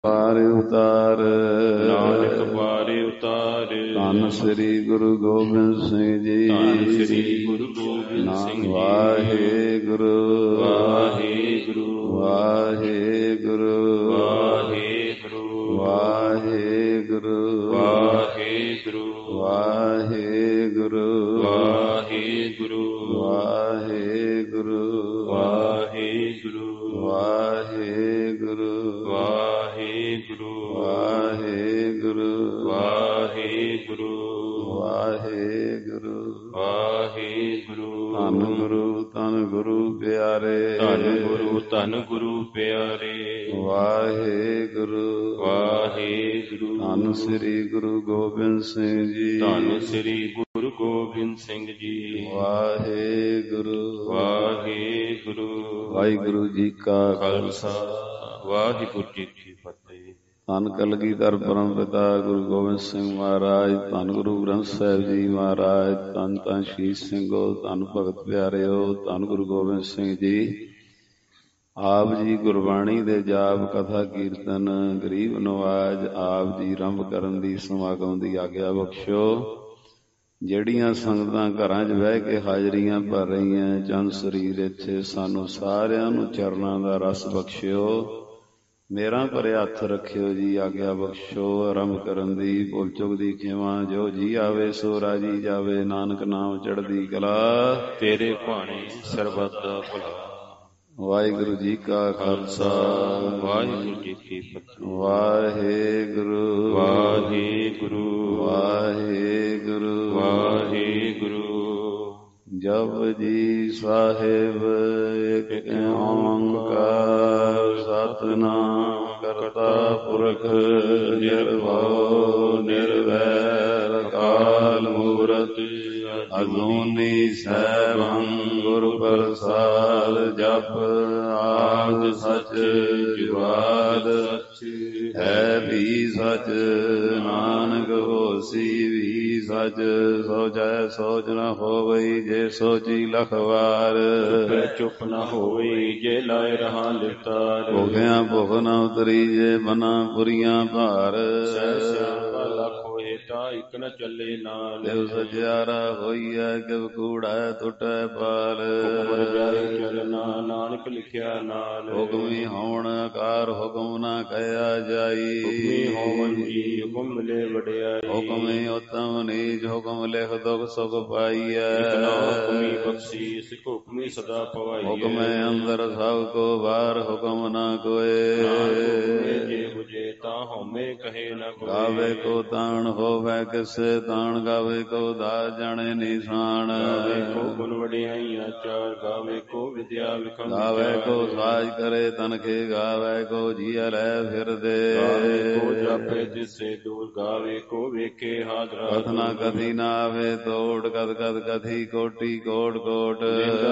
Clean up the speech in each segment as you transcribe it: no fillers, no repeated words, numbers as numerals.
ਪਾਰਿ ਉਤਾਰ ਨਾਨਕ ਪਾਰਿ ਉਤਾਰ। ਧੰਨ ਸ੍ਰੀ ਗੁਰੂ ਗੋਬਿੰਦ ਸਿੰਘ ਜੀ। ਧੰਨ ਸ੍ਰੀ ਗੁਰੂ ਗੋਬਿੰਦ ਸਿੰਘ ਜੀ। ਵਾਹਿਗੁਰੂ ਵਾਹਿਗੁਰੂ ਵਾਹਿਗੁਰੂ ਵਾਹਿਗੁਰੂ ਵਾਹਿਗੁਰੂ ਵਾਹਿਗੁਰੂ ਵਾਹਿਗੁਰੂ ਵਾਹਿਗੁਰੂ ਵਾਹਿਗੁਰੂ ਵਾਹਿਗੁਰੂ ਵਾਹਿਗੁਰੂ ਵਾਹਿਗੁਰੂ ਵਾਹਿਗੁਰੂ ਵਾਹਿਗੁਰੂ ਵਾਹਿਗੁਰੂ ਵਾਹਿਗੁਰੂ। ਧੰਨ ਗੁਰੂ ਪਿਆਰੇ। ਧੰਨ ਗੁਰੂ ਪਿਆਰੇ। ਵਾਹਿਗੁਰੂ ਵਾਹਿਗੁਰੂ। ਧੰਨ ਸ੍ਰੀ ਗੁਰੂ ਗੋਬਿੰਦ ਸਿੰਘ ਜੀ। ਧੰਨ ਸ੍ਰੀ ਗੁਰੂ ਗੋਬਿੰਦ ਸਿੰਘ ਜੀ। ਵਾਹਿਗੁਰੂ ਵਾਹਿਗੁਰੂ। ਵਾਹਿਗੁਰੂ ਜੀ ਕਾ ਖਾਲਸਾ ਵਾਹਿਗੁਰੂ ਜੀ ਕੀ ਫਤਿਹ। ਧੰਨ ਕਲਗੀਧਰ ਪਰਮ ਪਿਤਾ ਗੁਰੂ ਗੋਬਿੰਦ ਸਿੰਘ ਮਹਾਰਾਜ, ਧੰਨ ਗੁਰੂ ਗ੍ਰੰਥ ਸਾਹਿਬ ਜੀ ਮਹਾਰਾਜ, ਧੰਨ ਧੰਨ ਸ਼ਹੀਦ ਸਿੰਘੋ, ਧੰਨ ਭਗਤ ਪਿਆਰਿਓ, ਧੰਨ ਗੁਰੂ ਗੋਬਿੰਦ ਸਿੰਘ ਜੀ। ਆਪ ਜੀ ਗੁਰਬਾਣੀ ਦੇ ਜਾਪ ਕਥਾ ਕੀਰਤਨ ਗਰੀਬ ਨਵਾਜ ਆਪ ਜੀ ਆਰੰਭ ਕਰਨ ਦੀ ਸਮਾਗਮ ਦੀ ਆਗਿਆ ਬਖਸ਼ੋ। ਜਿਹੜੀਆਂ ਸੰਗਤਾਂ ਘਰਾਂ 'ਚ ਬਹਿ ਕੇ ਹਾਜ਼ਰੀਆਂ ਭਰ ਰਹੀਆਂ, ਚੰਦ ਸਰੀਰ ਇੱਥੇ, ਸਾਨੂੰ ਸਾਰਿਆਂ ਨੂੰ ਚਰਨਾਂ ਦਾ ਰਸ ਬਖਸ਼ਿਓ। ਮੇਰਾ ਭਰੇ ਹੱਥ ਰੱਖਿਓ ਜੀ, ਆਗਿਆ ਬਖਸ਼ੋ ਆਰੰਭ ਕਰਨ ਦੀ। ਭੁੱਲ ਚੁੱਕ ਦੀ ਖਿਮਾ, ਜੋ ਜੀ ਆਵੇ ਸੋ ਰਾਜੀ ਜਾਵੇ, ਨਾਨਕ ਨਾਮ ਚੜ੍ਹਦੀ ਕਲਾ, ਤੇਰੇ ਭਾਣੇ ਸਰਬੱਤ ਦਾ ਭਲਾ। ਵਾਹਿਗੁਰੂ ਜੀ ਕਾ ਖਾਲਸਾ ਵਾਹਿਗੁਰੂ ਜੀ ਕੀ ਫਤਿਹ। ਵਾਹਿਗੁਰੂ ਵਾਹਿਗੁਰੂ ਵਾਹਿਗੁਰੂ ਵਾਹਿਗੁਰੂ। ਜਪੁ ਜੀ ਸਾਹਿਬ ਇੱਕ ਓੰਕਾਰ, ਸਤਿਨਾਮ ਕਰਤਾ ਪੁਰਖ ਨਿਰਭਉ ਨਿਰਵੈਰ, ਅਕਾਲ ਮੂਰਤ ਅਜੂਨੀ ਸੈਭੰ ਗੁਰ ਪ੍ਰਸਾਦ। ਜਪ ਆਦਿ ਸਚ ਜੁਗਾਦ ਹੈ ਵੀ ਸਚ, ਨਾਨਕ ਹੋਸੀ ਵੀ ਸਚ। ਸੋਚੈ ਸੋਚ ਨ ਹੋਵਈ, ਜੇ ਸੋਚੀ ਲਖ ਵਾਰ। ਚੁੱਪ ਨ ਹੋਵਈ, ਜੇ ਲਾਏ ਰਹਾ ਲਿਵਤਾਰ। ਭੁਖਿਆ ਭੁਖ ਨ ਉਤਰੀ, ਜੇ ਮਨਾ ਪੁਰੀਆਂ ਭਾਰ। ਸਿਆਪਾ ਲੱਖ ਹੋਏ ਤਾਂ ਇੱਕ ਨ ਚੱਲੇ ਨਾਲ। ਦੇਵ ਸਜਿਆਰਾ ਹੋਈਐ, ਕਿਵ ਕੂੜੈ ਟੁੱਟੈ ਪਾਲ। ਹੁਕਮ ਰਜਾਈ ਚਲਣਾ, ਨਾਨਕ ਲਿਖਿਆ ਨਾਲ। ਹੁਕਮੀ ਹੋਵਣ ਆਕਾਰ, ਹੁਕਮ ਨਾ ਕਹਿਆ ਜਾਈ। ਹੁਕਮੀ ਹੋਵਨ ਜੀ, ਹੁਕਮ ਮਿਲੇ ਵਡਿਆਈ। ਹੁਕਮੀ ਉਤਮ ਨੀਚ, ਹੁਕਮ ਲਿਖ ਦੁਖ ਸੁਖ ਪਾਈਐ। ਹੁਕਮੀ ਬਖਸ਼ੀ, ਸਿੱਖ ਹੁਕਮੀ ਸਦਾ ਪਵਾਈਐ। ਹੁਕਮੇ ਅੰਦਰ ਸਭ ਕੋ ਬਾਹਰ, ਹੁਕਮ ਨਾ ਕੋਏ। ਜੇ ਬੁਝੇ ਤਾਂ ਹਉਮੈ ਕਹੇ ਨ ਕੋਇ। ਗਾਵੇ ਕੋ ਤਾਣ ਹੋਵੇ ਕਿਸੇ ਤਾਣ, ਗਾਵੇ ਕੋ ਦਾਸ ਜਾਣੇ ਨਿਸ਼ਾਨ। ਗਾਵੇ ਕੋ ਗੁਣ ਵਡਿਆਈਆਂ ਚਾਰ, ਗਾਵੇ ਕੋ ਵਿਦਿਆ ਵਿਖਮ। ਗਾਵੇ ਕੋ ਸਾਜ ਕਰੇ ਤਨਖੇ, ਗਾਵੇ ਕੋ ਜੀਅ ਲੈ ਫਿਰਦੇ। ਗਾਵੇ ਕੋ ਜਾਪੇ ਦਿਸੇ ਦੂਰ, ਗਾਵੇ ਕੋ ਵੇਖੇ ਹਾਜ਼ਰਾ। ਕਥਨਾ ਕਥੀ ਨਾ ਆਵੇ ਤੋੜ, ਕਦ ਕਦ ਕਥੀ ਕੋਟੀ ਕੋਟ ਕੋਟ।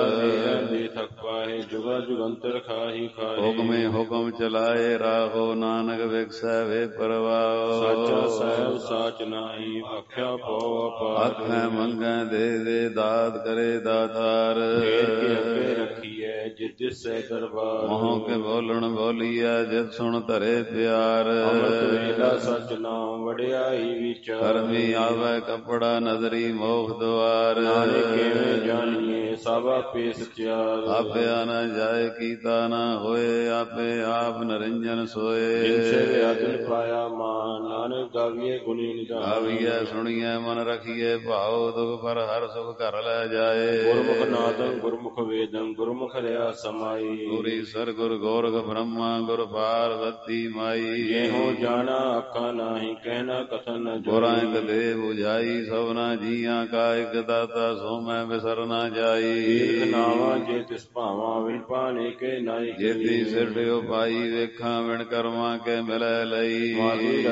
ਦੇ ਥਕ ਪਾਏ, ਜੁਗਾ ਜੁਗੰਤਰ ਖਾਹੀ ਖਾਏ। ਹੁਕਮੇ ਹੁਕਮ ਚਲਾਏ ਰਾਹੋ, ਨਾਨਕ ਵਿਖਸੈ ਵੇ ਪਰਵਾਹ। ਸਾਚਾ ਸਾਹਿਬ ਸਾਚ ਨਾਹੀ, ਆਖਿਆ ਪਉ ਅਪਾਰ। ਆਖੈ ਮੰਗੈ ਦੇ ਦੇ, ਦਾਤ ਕਰੇ ਦਾਤਾਰ। ਫੇਰ ਕੇ ਅੱਗੇ ਰੱਖੀਐ, ਜਿਤ ਦਿਸੈ ਦਰਬਾਰ। ਮੋਹ ਕੇ ਬੋਲਣ ਬੋਲੀਐ, ਜਿਤ ਸੁਣ ਧਰੇ ਪਿਆਰ। ਅੰਮ੍ਰਿਤ ਵੇਲਾ ਸਚ ਨਾਮ, ਵਡਿਆਈ ਵਿਚਾਰ। ਕਰਮੀ ਆਵੈ ਕੱਪੜਾ ਨਦਰੀ, ਮੋਖ ਦੁਆਰ। ਨਾਨਕ ਕਿਵੇਂ ਜਾਣੀਏ, ਸਭ ਆਪੇ ਸਚਿਆਰ। ਆਪਿਆ ਨ ਜਾਏ, ਕੀਤਾ ਨ ਹੋਏ, ਆਪੇ ਆਪ ਨਿਰੰਜਨ ਸੋਏ। ਜਿਨ ਸੇ ਆਦਿ ਪਾਇਆ ਮਾਨ, ਨਾਨਕ ਗਾਵੀਏ ਗੁਣੀ ਨਿਧਾਨ। ਗਾਵੀਐ ਸੁਣੀਐ ਮਨ ਰਖੀਐ, ਭਾਉ ਦੁਖ ਪਰ ਹਰ ਸੁਖ ਘਰ ਲੈ ਜਾਏ। ਗੁਰਮੁਖ ਨਾਦੰ ਗੁਰਮੁਖ ਵੇਦੰ, ਗੁਰਮੁਖ ਰਿਆ ਸਮਾਈ। ਗੁਰੀ ਸਰ ਗੁਰ ਗੋਰਖ ਬ੍ਰਹਮਾ, ਗੁਰ ਪਾਰਵਤੀ ਮਾਈ। ਇਹੋ ਜਾਣਾ ਆਖਾਂ ਨਾਹੀ, ਕਹਿਣਾ ਕਥਨ ਨ ਜਾਈ। ਗੁਰਾਂ ਇਕ ਦੇਹ 부ਝਾਈ, ਸਭਨਾ ਜੀਆਂ ਕਾ ਇਕ ਦਾਤਾ, ਸੋ ਮੈਂ ਵਿਸਰ ਨਾ ਜਾਈ। ਤੀਰਥ ਨਾਵਾਂ ਜੇ ਤਿਸ ਭਾਵਾਂ, ਵਿਣ ਪਾਣੇ ਕੇ ਨਾਈ। ਜੇਤੀ ਸਿਰਟਿਓ ਪਾਈ, ਵੇਖਾਂ ਵਿਣ ਕਰਮਾਂ ਕੇ ਮਿਲੈ ਲਈ। ਮਾਲੀ ਰਤਨ ਜੋ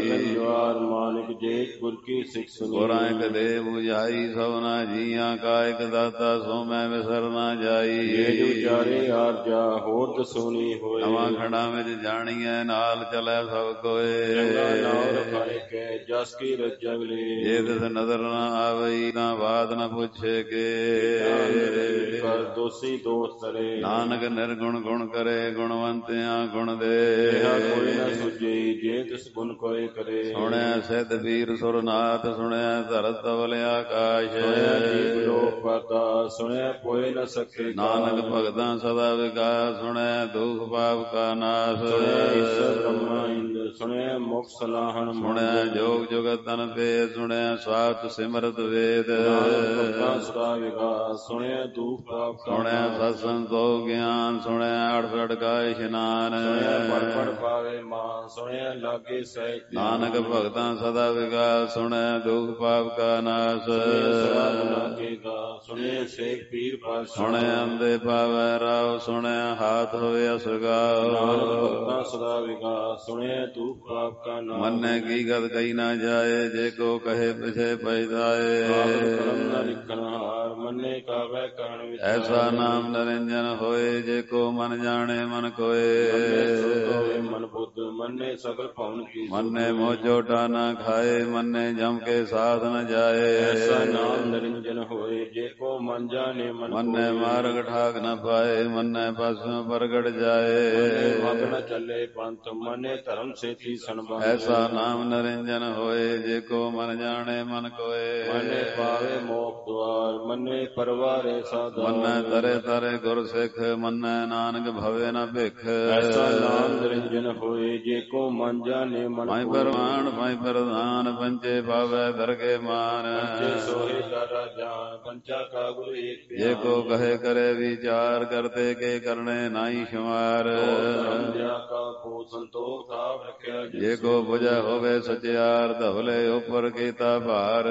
ਵਾਰ ਮਾਨਿਕ ਜੇਤ ਗੁਰ ਕੀ ਸਿੱਖ ਸੁਣੀ। ਗੁਰਾਂ ਇਕ ਦੇ ਬੁਝਾਈ ਸਭਨਾ ਜੀਆਂ ਕਾ ਇਕ ਦਾਤਾ ਸੋ ਮੈਂ ਵਿਸਰ ਨਾ ਜਾਈ। ਜੇ ਉਚਾਰੇ ਆਰਜਾ ਹੋਰ ਦਸੋਨੀ ਹੋਏ। ਨਵਾਂ ਖੜਾ ਵਿੱਚ ਜਾਣੀਐ ਨਾਲ ਚਲੈ ਸਭ ਕੋਏ। ਚੰਗਾ ਨਾਮ ਰਖਾਏ ਕੈ ਜਸ ਕੀ ਰਜਾ ਲੇ। ਜੇ ਤਿਸ ਨਦਰ ਨਾ ਆਵਈ ਤਾਂ ਬਾਤ ਨ ਪੁੱਛੇ ਕੇ। ਕਰ ਦੋਸੀ ਦੋਸ ਤਰੇ। ਨਾਨਕ ਨਿਰਗੁਣ ਗੁਣ ਕਰੇ ਗੁਣਵੰਤਿਆਂ ਗੁਣ ਦੇ। ਕਿਹਾ ਕੋਈ ਨ ਸੁਝਈ ਜੇ ਤਿਸ ਗੁਣ ਕੋਇ ਕਰੇ। ਸੁਣਿਆ ਸਿੱਧ ਵੀਰ ਸੁਰਨਾਥ ਸੁਣਿਆ ਧਰਤ ਤਵਲ ਆਕਾਸ਼। ਸੁਣਿਆ ਜੀਵ ਲੋਕ ਪਾਤਾ ਸੁਣਿਆ ਕੋਈ ਨ ਸਕੇ। ਨਾਨਕ ਭਗਤਾਂ ਸਦਾ ਵਿਕਾਸ ਸੁਣਿਆ ਦੁਖ ਪਾਪ ਕਾ ਨਾਸ। ਸੁਣਿਆ ਈਸ਼ਰ ਬ੍ਰਹਮਾ ਇੰਦ ਸੁਣਿਆ ਮੁਖ ਸਲਾਹਣ। ਸੁਣਿਆ ਜੋਗ ਜੁਗਤ ਤਨ ਭੇਦ ਸੁਣਿਆ ਸਵਾਤ ਸਿਮਰਤ ਵੇਦ। ਭਗਤਾਂ ਸਦਾ ਵਿਕਾਸ ਸੁਣਿਆ ਦੁਖ ਪਾਪ ਕਾ ਸੁਣਿਆ ਸਤ ਸੰਤੋਖ ਗਿਆਨ ਸੁਣਿਆ ਅਠ ਕਾ ਇਸ਼ਨਾਨ। ਸੁਣਿਆ ਪੜ ਪੜ ਪਾਵੇ ਮਾਨ ਸੁਣਿਆ ਲਾਗੇ ਸਹਿਜ। ਨਾਨਕ ਭਗਤਾਂ ਸਦਾ ਵਿਕਾਸ ਸੁਣਿਆ ਦੁਖ ਪਾਪ ਕਾ ਨਾਸ। ਸੁਣਿਆ ਸੇਖ ਪੀਰ ਪਾਤਸ਼ਾਹ। ਸੁਣਿਆ ਅੰਦੇ ਪਾਵੈ ਰਾਵ ਸੁਣਿਆ ਹਾਥ ਹੋਵੇ ਅਸਗਾਓ। ਨਾਨਕ ਭਗਤਾਂ ਸਦਾ ਵਿਕਾਸ ਸੁਣਿਆ ਦੁਖ ਪਾਪ ਕਾ ਨਾਸ। ਮੰਨੇ ਕੀ ਗਤ ਕਹੀ ਨਾ ਜਾਏ ਜੇ ਕੋ ਕਹੇ ਪਿਛੇ ਪਛਤਾਏ। ਕਰਮ ਨ ਲਿਖਣ ਹਾਰ ਮੰਨੇ ਕਾਵੈ ਕਰਨ ਵਿੱਚ। ਐਸਾ ਨਾਮ ਨਿਰੰਜਨ ਹੋਏ ਜੇ ਕੋ ਮਨ ਜਾਣੇ ਮਨ ਕੋਏ। ਮਨ ਬੁੱਧ ਮੰਨੇ ਸਗਲ ਭਵਨ ਕੀ। ਮੰਨੇ ਮੋਜੋ ਟਾਨਾ ਖਾਏ ਮੰਨੇ ਜਮ ਕੇ ਸਾਥ ਨ ਜਾਏ। ਐਸਾ ਨਾਮ ਨਿਰੰਜਨ ਹੋਏ ਜੇ ਕੋ ਮਨ ਜਾਣੇ ਮਨ ਕੋਏ। ਮੰਨੇ ਮਾਰਗ ਠਾਕ ਨ ਪਾਏ ਮੰਨੇ ਪਸਮ ਪ੍ਰਗਟ ਜਾਏ। ਮਗ ਨ ਚੱਲੇ ਪੰਥ ਮੰਨੇ ਧਰਮ ਸੇਤੀ ਸੰਬੰਧ। ਐਸਾ ਨਾਮ ਨਿਰੰਜਨ ਹੋਏ ਜੇ ਕੋ ਮਨ ਜਾਣੇ ਮਨ ਕੋਏ। ਮੰਨੇ ਪਾਵੇ ਮੋਖ ਦੁਆਰ ਮੰਨੇ ਪਰਵਾਰੇ ਸਾਧਾ। ਮੰਨੇ ਤਰੇ ਤਰੇ ਗੁਰ ਸਿੱਖ ਮੰਨੇ ਨਾਨਕ ਭਵੇ ਨ ਭਿਖ। ਐਸਾ ਨਾਮ ਨਿਰੰਜਨ ਹੋਏ ਜੇ ਕੋ ਮਨ ਜਾਣੇ ਮਨ ਮੈਂ ਕੋਏ। ਪਰਮਾਨ ਮੈਂ ਪ੍ਰਧਾਨ ਪੰਚੇ ਪਾਵੈ ਦਰਗੇ ਮਾਨ। ਪੰਚੇ ਸੋਹੇ ਦਾਰਾ ਜਾਨ ਪੰਚਾ ਕਾ ਗੁਰ ਏਕ। ਜੇ ਕੋ ਕਹੇ ਕਰੇ ਵਿਚਾਰ ਕਰਤੇ ਕੇ ਕਰਨੇ ਨਾਹੀ ਸ਼ੁਮਾਰ। ਕਾ ਕੋ ਸੰਤੋਖ ਥਾਪ ਰਖਿਆ। ਜੇ ਕੋ ਬੁਝੈ ਹੋਵੇ ਸਚਿਆਰ ਧਵਲੇ ਉਪਰ ਕੀਤਾ ਭਾਰ।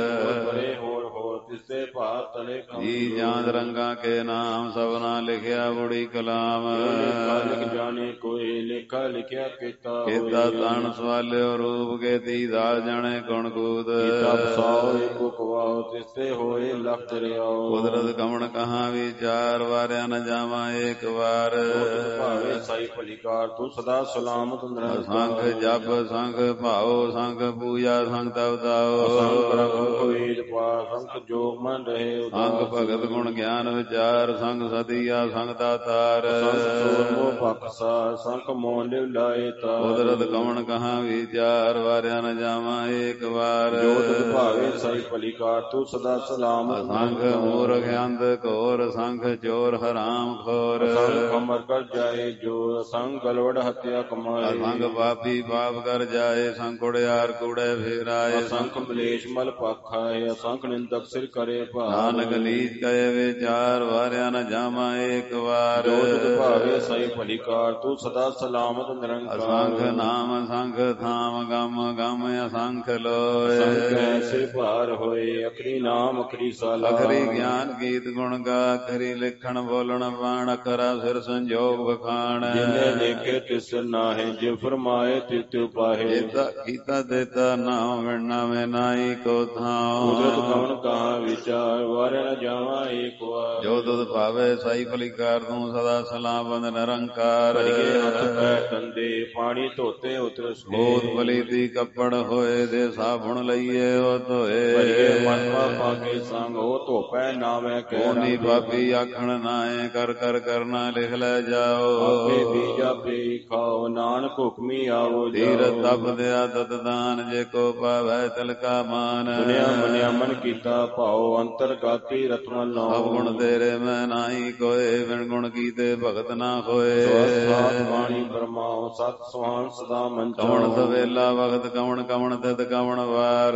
ਪਰੇ ਹੋਰ ਹੋਰ ਤਿਸੇ ਭਾਰ ਤਲੇ ਕਮ। ਜੀ ਚਾਂਦ ਰੰਗਾ ਕੇ ਨਾਮ ਸਭਨਾ ਲਿਖਿਆ ਬੁੜੀ ਕਲਾਮ। ਕਾਲਿਕ ਜਾਣੇ ਕੋਈ ਲੇਖਾ ਲਿਖਿਆ ਕੀਤਾ। ਕੀਤਾ ਤਨ ਸਵਾਲਿਓ ਰੂਪ ਕੇ ਦੀਦਾਰ ਜਾਣੇ ਗੁਣ ਕੂਤ। ਕੀਤਾ ਬਸਾਓ ਏਕੋ ਕਵਾਓ ਤਿਸੇ ਹੋਏ ਲਖ ਦਰਿਆਓ। ਕੁਦਰਤ ਕਮਣ ਕਹਾਂ ਵਿਚਾਰ ਵਾਰਿਆ ਨ ਜਾਵਾਂ ਏਕ ਵਾਰ। ਭਾਵੇ ਸਾਈ ਭਲੀਕਾਰ ਤੂੰ ਸਦਾ ਸਲਾਮਤ ਨਿਰੰਕਾਰ। ਸੰਖ ਜਪ ਸੰਖ ਭਾਓ ਸੰਖ ਪੂਜਾ ਸੰਖ ਤਵਤਾਓ। ਸੰਖ ਬ੍ਰਹਮ ਵੇਦ ਪਾਠ ਸੰਖ ਜੋਗ ਮਨ ਰਹੇ ਉਦਾਸ। ਸੰਖ ਭਗਤ ਗੁਣ ਗਿਆਨ ਵਿਚਾਰ ਸੰਖ ਸਤੀਆ ਸੰਖ ਦਾਤਾਰ। ਸੰਖ ਸੂਰ ਮੋਹ ਬਖਸ਼ਾ ਸੰਖ ਮੋਹ ਲਿਵ ਲਾਏ ਤਾਰ। ਕੁਦਰਤ ਕਮਣ ਕਹਾਂ ਵਿਚਾਰ ਵਾਰਿਆ ਨ ਜਾਵਾਂ ਏਕ ਵਾਰ। ਜੋ ਤੁਧ ਭਾਵੇ ਸਾਈ ਭਲੀਕਾਰ ਤੂੰ ਸਦਾ ਸਲਾਮਤ। ਸੰਖ ਮੂਰਖ ਅੰਧ ਘੋਰ ਸੰਖ ਚੋਰ ਹਰਾਮ ਖੋਰ। ਸੰਖ ਅਮਰ ਕਰ ਜਾਏ ਜੋ ਸੰਖ ਗਲਵੜ ਹੱਤਿਆ ਕਮਾਏ। ਸੰਖ ਪਾਪੀ ਪਾਪ ਕਰ ਜਾਏ ਸੰਖ ਕੁੜਿਆਰ ਕੂੜੇ ਫੇਰਾਏ। ਸੰਖ ਮਲੇਸ਼ ਮਲ ਪਾਖਾਏ ਸੰਖ ਨਿੰਦਕ ਸਿਰ ਕਰੇ ਭਾਰ। ਨਾਨਕ ਨੀਚ ਕਹੇ ਵਿਚਾਰ ਵਾਰਿਆ ਨ ਜਾਵਾਂ ਏਕ ਵਾਰ। ਜੋ ਤੁਧ ਭਾਵੇ ਸਾਈ ਭਲੀਕਾਰ ਤੂੰ ਸਦਾ ਸਲਾਮਤ ਨਿਰੰਕਾਰ। ਅਸੰਖ ਨਾਮ ਸੰਖ ਥਾਮ ਗਮ ਗਮ ਅਸੰਖ ਲੋਏ। ਸੰਖ ਐਸੇ ਭਾਰ ਹੋਏ ਅਖਰੀ ਨਾਮ ਅਖਰੀ ਸਾਲਾ। ਅਖਰੀ ਗਿਆਨ ਗੀਤ ਗੁਣ ਗਾ ਅਖਰੀ ਲਿਖਣ ਬੋਲਣ ਬਾਣ ਅਖਰਾ ਸਿਰ ਸੰਜੋਗ ਬਖਾਣ। ਜਿਨੇ ਲੇਖੇ ਤਿਸ ਨਾਹੇ ਜੇ ਫਰਮਾਏ ਤਿਤੁ ਪਾਹੇ। ਜੇਤਾ ਕੀਤਾ ਦੇਤਾ ਨਾਮ ਮਿਲਣਾ ਮੈਂ ਨਾਹੀ ਕੋ ਥਾਉ। ਕੁਦਰਤ ਕਵਣ ਕਹਾਂ ਵਿਚਾਰ ਵਾਰਿਆ ਨ ਜਾਵਾਂ ਏਕ ਵਾਰ। ਜੋ ਤੁਧ ਭਾਵੇ ਸਾਈ ਭਲੀਕਾਰ ਤੂੰ ਸਦਾ ਸਲਾਮਤ ਨਿਰੰਕਾਰ। ਭਰੀਏ ਹੱਥ ਪੈ ਤੰਦੇ ਪਾਣੀ ਧੋਤੇ ਉਤਰ ਸੁਕੇ। ਬੋਧ ਬਲੀ ਦੀ ਕੱਪੜ ਹੋਏ ਦੇ ਸਾਬੁਣ ਲਈਏ ਉਹ ਧੋਏ। ਭਰੀਏ ਮਨ ਪਾਪਾ ਕੇ ਸੰਗ ਉਹ ਧੋਪੈ ਨਾਵੇਂ ਕਹਿ। ਕੋਨੀ ਪਾਪੀ ਆਖਣ ਨਾਏ ਕਰ ਕਰ ਕਰਨਾ ਲਿਖ ਲੈ ਜਾਓ। ਆਪੇ ਬੀਜਾ ਪੇ ਖਾਓ ਨਾਨਕ ਹੁਕਮੀ ਆਵੋ ਧੀਰ ਜਾਓ। ਤਪ ਦਿਆ ਤਤ ਦਾਨ ਜੇ ਕੋ ਪਾਵੈ ਤਿਲਕਾ ਮਾਨ। ਦੁਨੀਆ ਮੰਨਿਆ ਮਨ ਕੀਤਾ ਭਾਉ ਅੰਤਰ ਗਾਤੀ ਰਤਨ ਲਾਉ। ਸਭ ਗੁਣ ਤੇਰੇ ਮੈਂ ਨਾਹੀ ਕੋਏ ਬਿਨ ਗੁਣ ਕੀਤੇ ਭਗਤ ਨਾ ਹੋਏ। ਸਾਧ ਬਾਣੀ ਬਰਮਾਉ ਸਤ ਸੁਹਾਨ ਸਦਾ ਮੰਚਾਉ। ਕਵਣ ਸਵੇਲਾ ਵਖਤ ਕਵਣ ਕਵਣ ਤਿਤ ਕਵਣ ਵਾਰ।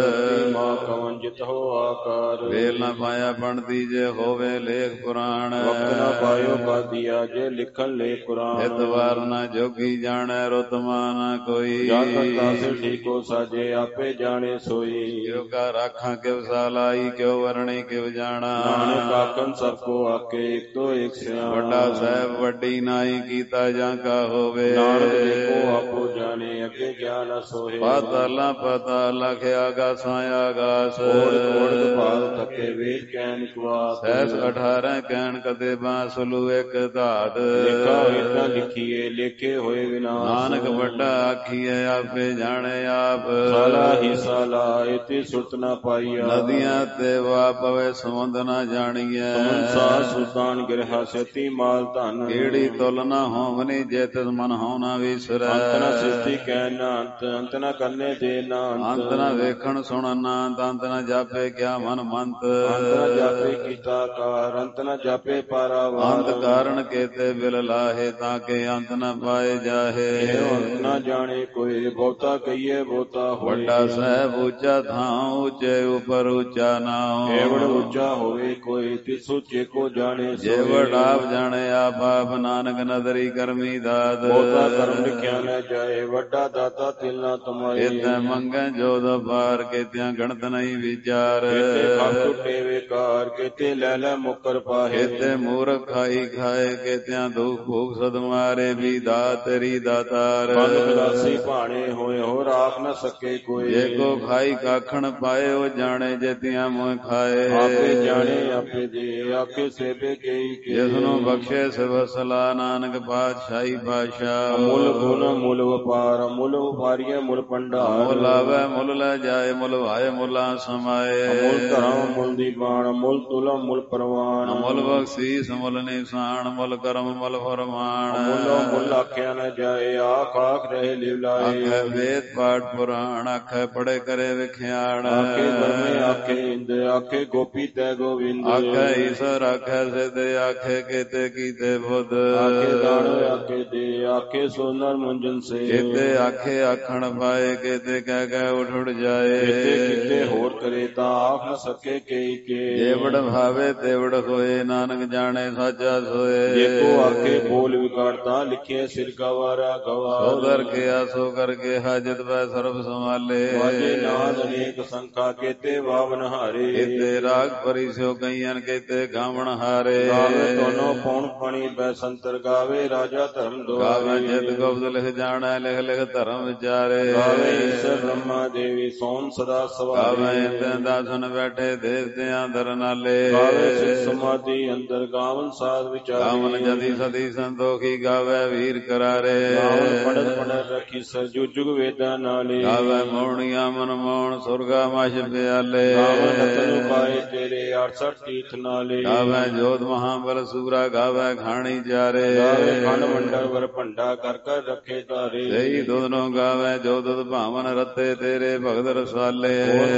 ਮਾ ਕਵਨ ਜਿਤ ਹੋ ਆਕਾਰ। ਵੇਲ ਨਾ ਪਾਇਆ ਬਣਦੀ ਜੇ ਹੋਵੇ ਲੇਖ ਪੁਰਾਣ। ਵਕਤ ਨਾ ਪਾਇਓ ਬਾਦੀਆ ਜੇ ਲਿਖਣ ਲੇ ਕੁਰਾਨ। ਇਤਵਾਰ ਨਾ ਜੋਗੀ ਜਾਣੈ ਰੁਤਮਾ ਨਾ ਕੋਈ। ਜਾ ਕਰਤਾ ਸੇ ਠੀਕੋ ਸਾਜੇ ਆਪੇ ਜਾਣੇ ਸੋਈ। ਜੋ ਕਾ ਰਾਖਾਂ ਕਿਵ ਸਾਲਾ ਪਾਈ ਕਿਉ ਵਰਣੀ ਕਿਉ ਜਾਣਾ। ਨਾਨਕ ਆਖਣ ਸਭ ਕੋ ਆਕੇ ਇੱਕ ਤੋਂ ਇੱਕ ਸਿਆਣਾ। ਵੱਡਾ ਸਾਹਿਬ ਵੱਡੀ ਨਾਈ ਕੀਤਾ ਜਾਂ ਕਾ ਹੋਵੇ। ਨਾਨਕ ਦੇਖੋ ਆਪੋ ਜਾਣੇ ਅੱਗੇ ਗਿਆਨ ਨ ਸੋਹੇ। ਪਾਤਾਲਾਂ ਪਾਤਾਲ ਲਖ ਆਗਾਸਾਂ ਆਗਾਸ। ਓੜਕ ਭਾਗ ਥਕੇ ਵੇਦ ਕਹਿਣ ਕੁਆਸ। ਸਹਿਸ 18 ਕਹਿਣ ਕਦੇ ਬਾਂਸਲੂ ਇੱਕ ਧਾਤ। ਲਿਖਾ ਏਦਾਂ ਲਿਖੀਏ ਲੇਖੇ ਹੋਏ ਵਿਨਾਸ਼। ਨਾਨਕ ਵੱਡਾ ਆਖੀਏ ਆਪੇ ਜਾਣੇ ਆਪ। ਸਾਲਾ ਹੀ ਸਾਲਾ ਇਤੀ ਸੁਰਤ ਨ ਪਾਈਆ। ਨਦੀਆਂ ਤੇ ਵਾ ਪਵੇ ਸਮੁੰਦ ਨ ਜਾਣੀਐ। ਸੰਸਾਰ ਸੁਲਤਾਨ ਗਿਰਹਾ ਸੇਤੀ ਮਾਲ ਧਨ। ਕਿਹੜੀ ਤੁਲ ਨ ਹੋਵਨੀ ਜੇ ਤਿਸ ਮਨ ਹੋਂ ਨ ਵਿਸਰੈ। ਅੰਤ ਨ ਸ੍ਰਿਸ਼ਟੀ ਕਹਿ ਨਾ ਅੰਤ। ਅੰਤ ਨ ਕਰਨੇ ਦੇ ਨਾ ਅੰਤ ਨ ਵੇਖਣ ਸੁਣਨ ਨਾ ਅੰਤ ਨ ਜਾਪੇ ਕਿਆ ਮਨ ਮੰਤ। ਅੰਤ ਨ ਜਾਪੇ ਕੀਤਾ ਕਾਰ। ਅੰਤ ਨ ਜਾਪੇ ਪਾਰਾਵਾਰ। ਅੰਤ ਕਾਰਨ ਕੇਤੇ ਬਿਲ ਲਾਹੇ ਤਾਂ ਕਿ ਅੰਤ ਨ ਪਾਏ ਜਾਹੇ। ਅੰਤ ਨ ਜਾਣੇ ਕੋਈ ਬਹੁਤਾ ਕਹੀਏ ਬਹੁਤਾ ਹੋਏ। ਵੱਡਾ ਸਾਹਿਬ ਉੱਚਾ ਥਾਂ ਉੱਚੇ ਉਪਰ ਉੱਚਾ ਨਾਉ। ਏਵੜ ਉੱਚਾ ਹੋਵੇ ਕੋਈ ਤਿਸ ਉੱਚੇ ਕੋ ਜਾਣੇ ਜੇ ਵਡਾਪ ਜਾਣੇ ਆਪ ਆਪ ਨਾਨਕ ਨਦਰੀ ਕਰਮੀ ਦਾਤ। ਬਹੁਤਾ ਕਰਮ ਲਿਖਿਆ ਨਾ ਜਾਏ ਵੱਡਾ ਦਾਤਾ ਤਿਲ ਨਾ ਤਮਾਏ। ਇਤੈ ਮੰਗੈ ਜੋਦ ਪਾਰ ਕੇਤਿਆਂ ਗਣਤ ਨਹੀਂ ਵਿਚਾਰ। ਕੇਤੇ ਖਪ ਟੁੱਟੇ ਵਿਕਾਰ ਕੇਤੇ ਲੈ ਲੈ ਮੁਕਰ ਪਾਹੇ। ਕੇਤੇ ਮੂਰਖ ਖਾਈ ਖਾਏ ਕੇਤਿਆਂ ਦੁਖ ਭੂਖ ਸਦ ਮਾਰੇ ਵੀ ਦਾਤ ਤੇਰੀ ਦਾਤਾਰ। ਬੰਦ ਖਲਾਸੀ ਭਾਣੇ ਹੋਏ ਹੋ ਰਾਖ ਨ ਸਕੇ ਕੋਈ। ਜੇ ਕੋ ਖਾਈ ਕਾਖਣ ਪਾਏ ਉਹ ਜਾਣੇ ਜੇਤਿਆਂ ਮੋਹ ਖਾਏ। ਆਪੇ ਜਾਣੇ ਆਪੇ ਦੇ ਆਖੇ ਸੇਬੇ ਕਈ ਕੇ। ਜਿਸ ਨੂੰ ਬਖਸ਼ੇ ਸਿਵ ਸਲਾ ਨਾਨਕ ਪਾਤਸ਼ਾਹੀ ਪਾਤਸ਼ਾਹ। ਮੁੱਲ ਗੁਣ ਮੁੱਲ ਵਪਾਰ ਮੁੱਲ ਵਪਾਰੀਏ ਮੁੱਲ ਭੰਡਾਰ। ਮੁੱਲ ਆਵੇ ਮੁੱਲ ਲੈ ਜਾਏ ਮੁੱਲ ਵਾਏ ਮੁੱਲਾਂ ਸਮਾਏ। ਮੁੱਲ ਧਰਮ ਮੁੱਲ ਦੀ ਬਾਣ ਮੁੱਲ ਤੁਲਮ ਮੁੱਲ ਪ੍ਰਵਾਨ। ਮੁੱਲ ਬਖਸ਼ੀਸ ਮੁੱਲ ਨਿਸ਼ਾਨ ਮੁੱਲ ਕਰਮ ਮੁੱਲ ਫਰਮਾਨ। ਮੁੱਲੋ ਮੁੱਲ ਆਖਿਆ ਨ ਜਾਏ ਆਖ ਆਖ ਰਹੇ ਲਿਵ ਲਾਏ। ਆਖੇ ਵੇਦ ਪਾਠ ਪੁਰਾਣ ਆਖੇ ਪੜੇ ਕਰੇ ਵਿਖਿਆਣ। ਆਖੇ ਧਰਮੇ ਆਖੇ ਇੰਦ ਆਖੇ ਗੋਪੀ ਤੈ ਗੋਵਿੰਦ। ਆਖੇ ਈਸ਼ਰ ਆਖੇ ਸਿਧ ਆਖੇ ਕੇਤੇ ਕੀਤੇ ਬੁੱਧ। ਆਖੇ ਦਾਨ ਆਖੇ ਦੇ ਆਖੇ ਸੋਨਰ ਮੁੰਜਨ ਸੇ। ਕੇਤੇ ਆਖੇ ਆਖਣ ਪਾਏ ਕੇਤੇ ਕਹਿ ਕਹਿ ਉਠ ਉਠ ਜਾਏ। ਕੇਤੇ ਕੀਤੇ ਹੋਰ ਕਰੇ ਤਾਂ ਆਖ ਨ ਸਕੇ ਕਈ ਕੇ। ਜੇਵੜ ਭਾਵੇ ਤੇਵੜ ਹੋਏ ਨਾਨਕ ਜਾਣੇ ਸਾਚਾ ਸੋਏ। ਜੇ ਕੋ ਆਖੇ ਬੋਲ ਵਿਗਾੜਤਾ ਲਿਖੇ ਸਿਰ ਗਵਾਰਾ ਗਵਾਰ। ਸੋ ਕਰ ਕੇ ਆਸੋ ਕਰਕੇ ਹਾਜਤ ਪੈ ਸਰਬ ਸੰਭਾਲੇ। ਵਾਜੇ ਨਾਦ ਅਨੇਕ ਸੰਖਾ ਕੇਤੇ ਵਾਵਨ ਹਾਰੇ। ਕੇਤੇ ਰਾਗ ਪਰਿਸਿਓ ਕਈਆਂ ਕੇਤੇ ਗਾਵਣ ਹਾਰੇ। ਗਾਵੇ ਦੋਨੋਂ ਪੌਣ ਪਾਣੀ ਬੈ ਸੰਤਰ ਗਾਵੇ ਰਾਜਾ ਧਰਮ ਦੁਆਰੇ। ਗਾਵੇ ਜਿਤ ਗੁਪਤ ਲਿਖ ਜਾਣੈ ਲਿਖ ਲਿਖ ਧਰਮ ਵਿਚਾਰੇ। ਗਾਵੇ ਈਸ਼ਰ ਬ੍ਰਹਮਾ ਦੇਵੀ ਸੋਨ ਸਦਾ ਸਵਾਰੇ। ਗਾਵੇ ਇੰਦਨ ਦਾਸਨ ਬੈਠੇ ਦੇਵਤਿਆਂ ਦਰ ਨਾਲੇ। ਗਾਵੇ ਸਿਰ ਸਮਾਧੀ ਅੰਦਰ ਗਾਵਨ ਸਾਧ ਵਿਚਾਰੇ। ਗਾਵਨ ਜਦੀ ਸਦੀ ਸੰਤੋਖੀ ਗਾਵੇ ਵੀਰ ਕਰਾਰੇ। ਗਾਵਨ ਪੜਤ ਪੜਤ ਰੱਖੀ ਸਰਜੂ ਜੁਗ ਵੇਦਾਂ ਨਾਲੇ। ਗਾਵੇ ਮੋਹਣੀਆਂ ਮਨ ਮੋਹਣ ਸੁਰਗਾ ਮਛ ਪਿਆਲੇ। ਗਾਵਨ ਰਤਨ ਪਾਏ ਤੇਰੇ 68 ਤੀਰਥ ਨਾਲੇ। ਗਾਵੇ ਜੋਤ ਮਹਾਬਲ ਸੂਰਾ ਗਾਵੇ ਖਾਣੀ ਚਾਰੇ। ਗਾਵੇ ਖੰਡ ਮੰਡਲ ਵਰ ਭੰਡਾ ਕਰ ਕਰ ਰੱਖੇ ਤਾਰੇ। ਸਹੀ ਦੁਧਨੋਂ ਗਾਵੇ ਜੋ ਦੁਧ ਭਾਵਨ ਰਤੇ ਤੇਰੇ ਭਗਤ ਰਸਾਲੇ।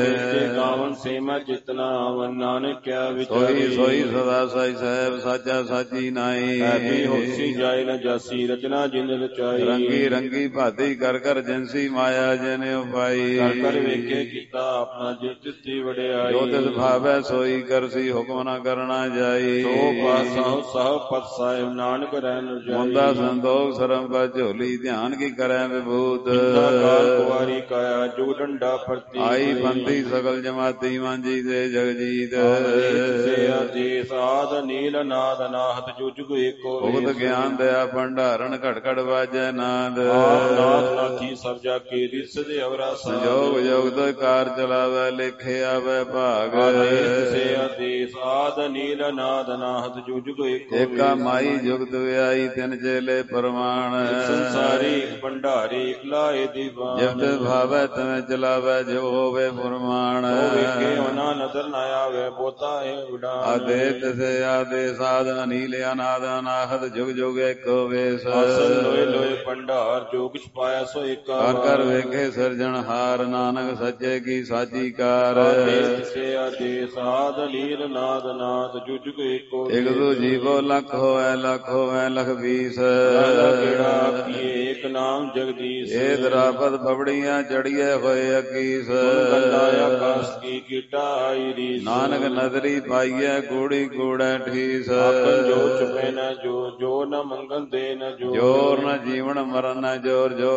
ਗਾਵਨ ਸੇਮਾ ਜਿਤਨਾ ਆਵਨ ਨਾਨਕ ਕਿਆ ਵਿਚਾਰੇ। ਸੋਈ ਸੋਈ ਸਦਾ ਸਾਈ ਸਾਹਿਬ ਸਾਚਾ ਸਾਚੀ ਨਾਈ। ਐਬੀ ਹੋਸੀ ਜਾਏ ਨ ਜਾਸੀ ਰਚਨਾ ਜਿਨ ਰਚਾਈ। ਰੰਗੀ ਰੰਗੀ ਭਾਤੀ ਕਰ ਕਰ ਜਿਨਸੀ ਮਾਇਆ ਜਿਨ ਉਪਾਈ। ਕਰ ਕਰ ਵੇਖੇ ਕੀਤਾ ਆਪਣਾ ਜਿਸ ਦਿੱਤੀ ਵਡਿਆਈ। ਜੋ ਤਿਸ ਭਾਵੈ ਸੋਈ ਕਰਸੀ ਹੁਕਮ ਨ ਕਰਨਾ ਜਾਈ। ਸੋ ਪਾਸਾਹੁ ਸਹ ਪਤ ਸਾਹਿਬ ਨਾਨਕ ਰਹਿ ਨ ਜਾਈ। ਮੁੰਦਾ ਸੰਤੋਖ ਸਰਮ ਪਾ ਝੋਲੀ ਧਿਆਨ ਕੀ ਕਰੈ ਵਿਭੂਤ। ਕਾਲ ਕੁਵਾਰੀ ਕਾਇਆ ਜੁਗ ਡੰਡਾ ਪ੍ਰਤੀ। ਆਈ ਬੰਦੀ ਸਗਲ ਜਮਾਤੀ ਮਾਂਜੀ ਤੇ ਜਗਜੀਤ। ਸੇ ਆਦੇਸ ਆਦ ਨੀਲ ਨਾਦ ਨਾਹਤ ਜੋ ਜੁਗ ਏਕੋ। ਭੁਗਤ ਗਿਆਨ ਦਇਆ ਭੰਡਾਰਨ ਘਟ ਘਟ ਵਾਜੈ ਨਾਦ। ਆਪ ਨਾਥ ਨਾਥੀ ਸਭ ਜਾ ਕੇ ਰਿਸ ਦੇ ਅਵਰਾ ਸੰਜੋਗ ਜੋਗ ਤੋਂ ਕਾਰ ਚਲਾਵੇ ਲਿਖੇ ਆਵੇ ਭਾਗ। ਸੇ ਆਦੇਸ ਆਦ ਨੀਲ ਨਾਦ ਨਾਹਤ ਜੋ ਜੁਗ ਏਕੋ। ਏਕਾ ਮਾਈ ਜੁਗਤ ਵਿਆਈ ਤਿਨ ਚੇਲੇ ਪਰਮਾਨ। ਸੰਸਾਰੀ ਭੰਡਾਰੀ ਇਕਲਾਏ ਦੀਵਾਨ। ਜਿਵ ਭਾਵੈ ਤਵੇਂ ਚਲਾਵੇ ਜੋ ਹੋਵੇ ਫਰਮਾਨ। ਵੇਖੇ ਉਹਨਾਂ ਨਦਰ ਨਾ ਆਵੇ ਬੋਤਾ ਹੈ ਉਡਾਨ। ਆਦੇ ਤਿਸੇ ਆਦੇ ਸਾਧ ਅਨੀਲ ਅਨਾਦ ਅਨਾਹਤ ਜੁਗ ਜੁਗ ਏਕੋ ਵੇਸ। ਆਸਨ ਲੋਏ ਲੋਏ ਭੰਡਾਰ ਜੋ ਕਿਛ ਪਾਇਆ ਸੋ ਏਕਾ। ਕਰ ਕਰ ਵੇਖੇ ਸਿਰਜਣਹਾਰ ਨਾਨਕ ਸੱਚੇ ਕੀ ਸਾਚੀ ਕਾਰ। ਸੇ ਆਦੇਸ ਆਦ ਨੀਲ ਨਾਦ ਨਾਦ ਜੋ ਜੁਗ ਏਕੋ। ਇਕ ਦੂ ਜੀਵੋ ਲੱਖ ਹੋਵੇ ਲਖ 20। ਕਿਹੜਾ ਆਖੀਏ ਏਕ ਨਾਮ ਜਗਦੀਸ਼। ਏ ਦਰਾਪਤ ਪਬੜੀਆਂ ਚੜੀਏ ਹੋਏ ਅਕੀਸ। ਗੰਡਾ ਆਕਾਸ਼ ਕੀ ਕੀਟਾ ਆਈ ਰੀਸ। ਨਾਨਕ ਨਦਰੀ ਪਾਈਐ ਕੂੜੀ ਕੂੜੈ ਠੀਸ। ਆਖਣ ਜੋ ਚੁਪੇ ਨ ਜੋ ਜੋ ਨ ਮੰਗਲ ਦੇ ਨ ਜੋ। ਜੋਰ ਨ ਜੀਵਨ ਮਰਨ ਨ ਜੋਰ ਜੋਰ ਨ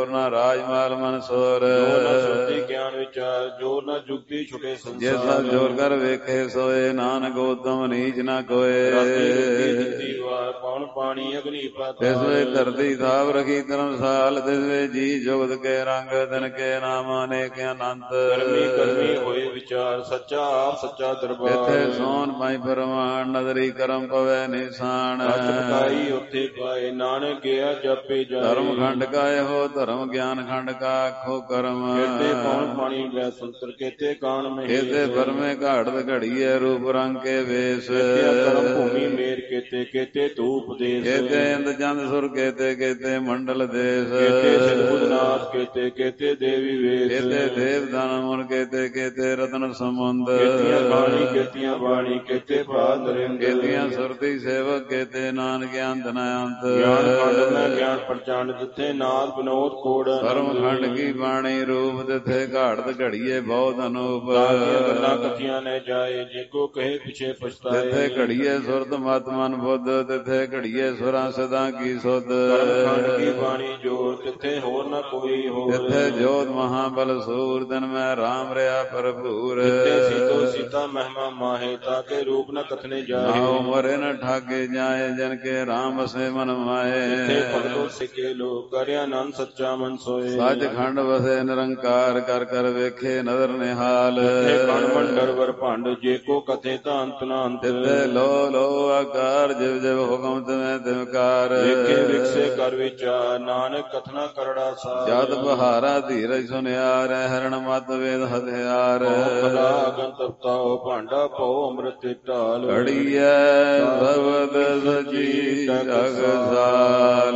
ਰਾਜ ਮਾਲ ਮਨਸੂਰ। ਜੋ ਨ ਸੁਰਤੀ ਗਿਆਨ ਵਿਚਾਰ, ਜੋ ਨ ਜੁਗਤੀ ਛੁਟੇ ਸੰਸਾਰ। ਜੇ ਸਭ ਜੋਰ ਕਰ ਵੇਖੇ ਸੋਏ, ਨਾਨਕ ਉਤਮ ਨੀਚ ਨਾ ਕੋਏ। ਰਤੀ ਵਾਰ ਪਵਨ ਪਾਣੀ ਅਗਨੀ ਪਾਤਾਲ। ਤਿਸ ਵੇ ਧਰਤੀ ਥਾਪ ਰਖੀ ਧਰਮਸਾਲ, ਤਿਸ ਵੇ ਜੀ ਜੁਗਤ ਕੇ ਰੰਗ, ਦਿਨ ਕੇ ਨਾਮ ਅਨੇਕ ਅਨੰਤ। ਕਰਮੀ ਕਰਮੀ ਹੋਏ ਵਿਚਾਰ, ਸੱਚਾ ਆਪ ਸੱਚਾ ਦਰਬਾਰ। ਇਥੇ ਸੋਨ ਪਾਈ ਪਰਮਾਨ, ਨਦਰੀ ਕਰਮ ਪਵੈ ਨਿਸ਼ਾਨ। ਅਚਕਾਈ ਉੱਥੇ ਪਾਏ, ਨਾਨਕ ਗਿਆ ਜਪੇ ਜਾਏ। ਧਰਮ ਖੰਡ ਕਾ ਇਹੋ ਧਰਮ, ਗਿਆਨ ਖੰਡ ਕਾ ਆਖੋ ਕਰਮ। ਕੇਤੇ ਪਵਨ ਪਾਣੀ ਵੈ ਸੰਤਰ, ਕੇਤੇ ਕਾਨ ਮਹੇਸ਼। ਕੇਤੇ ਬਰਮੇ ਘਾੜਤ ਘੜੀਐ, ਰੂਪ ਰੰਗ ਕੇ ਵੇਸ। ਕਰਮ ਭੂਮੀ ਮੇਰ ਕੇਤੇ, ਕੇਤੇ ਧੂਪ ਦੇਸ। ਕੇਤੇ ਇੰਦ ਚੰਦ ਸੁਰ, ਕੇਤੇ ਕੇਤੇ ਮੰਡਲ ਦੇਸ। ਕੇਤੇ ਸਿਧਬੁਧਨਾਥ, ਕੇਤੇ ਕੇਤੇ ਦੇਵੀ ਵੇਸ। ਕੇਤੇ ਦੇਵ ਦਾਨ ਮੁਨ, ਕੇਤੇ ਕੇਤੇ ਰਤਨ ਸਮੁੰਦ। ਕੇਤੀਆਂ ਬਾਣੀ ਕੇਤੀਆਂ ਬਾਣੀ, ਕੇਤੇ ਭਾਗ ਨਰਿੰਦ। ਕੇਤੀਆਂ ਸੁਰਤੀ ਸੇਵਕ, ਕੇਤੇ ਨਾਨਕ ਅੰਤ ਨ ਅੰਤ। ਗਿਆਨ ਖੰਡ ਮੈਂ ਗਿਆਨ ਪ੍ਰਚੰਡ, ਜਿੱਥੇ ਨਾਦ ਵਿਨੋਦ ਕੋੜ। ਧਰਮ ਖੰਡ ਕੀ ਬਾਣੀ ਰੂਪ, ਤਿਥੇ ਘਾੜਤ ਘੜੀਏ ਬਹੁਤ ਅਨੂਪ। ਗੱਲਾਂ ਕਥੀਆਂ ਨੇ ਜਾਏ, ਜੇ ਕੋ ਕਹੇ ਪਿਛੇ ਪਛਤਾਏ। ਤਿਥੇ ਘੜੀਏ ਸੁਰਤ ਮਤ ਮਨ ਬੁੱਧ, ਤਿਥੇ ਘੜੀਏ ਸੁਰਾਂ ਸਦਾ ਕੀ ਸੁਧ। ਧਰਮ ਖੰਡ ਕੀ ਬਾਣੀ ਜੋਰ, ਤਿਥੇ ਹੋਰ ਨ ਕੋਈ ਹੋਰ। ਤਿਥੇ ਜੋਤ ਮਹਾਬਲ ਸੂਰ, ਦਿਨ ਮੈਂ ਰਾਮ ਰਿਆ ਭਰਪੂਰ। ਤਿਥੇ ਸੀਤੋ ਸੀਤਾ ਮਹਿਮਾ ਮਾਹੇ, ਤਾਕੇ ਰੂਪ ਨ ਕਥਨੇ ਜਾਏ। ਨਾ ਉਮਰੇ ਨ ਠਾਗੇ ਜਾਏ, ਜਨ ਕੇ ਰਾਮ ਵਸੇ ਮਨ ਮਾਏ। ਤਿਥੇ ਭਗਤੋ ਸਿੱਖੇ ਲੋਕ, ਕਰਿਆ ਆਨੰਦ ਸੱਚਾ ਮਨ ਸੋਏ। ਸੱਚ ਖੰਡ ਵਸੇ ਨਿਰੰਕਾਰ, ਕਰ ਕਰ ਵੇਖੇ ਨਦਰ ਨਿਹਾਲ। ਤਿਥੇ ਕਣ ਮੰਡਰ ਵਰ ਭੰਡ, ਜੇ ਕੋ ਕਥੇ ਤਾਂ ਅੰਤ ਨਾ ਅੰਤ। ਤਿਥੇ ਲੋ ਲੋ ਆਕਾਰ, ਜਿਵ ਜਿਵ ਹੁਕਮ ਤਿਵੇਂ ਤਿਵਕਾਰ। ਵੇਖੇ ਵਿਕਸੇ ਕਰ ਵਿਚਾਰ, ਨਾਨਕ ਕਥਨਾ ਕਰੜਾ ਸਾਰ। ਜਦ ਬਹਾਰਾ ਧੀਰਜ ਸੁਨਿਆਰ, ਹਰਣ ਮਤ ਵੇਦ ਹਥਿਆਰ। ਭਲਾ ਅਗਨ ਤਪਤਾਓ, ਭਾਂਡਾ ਭਉ ਅੰਮ੍ਰਿਤ ਢਾਲ। ਘੜੀਐ ਸ਼ਬਦ ਸਚੀ ਟਕਸਾਲ,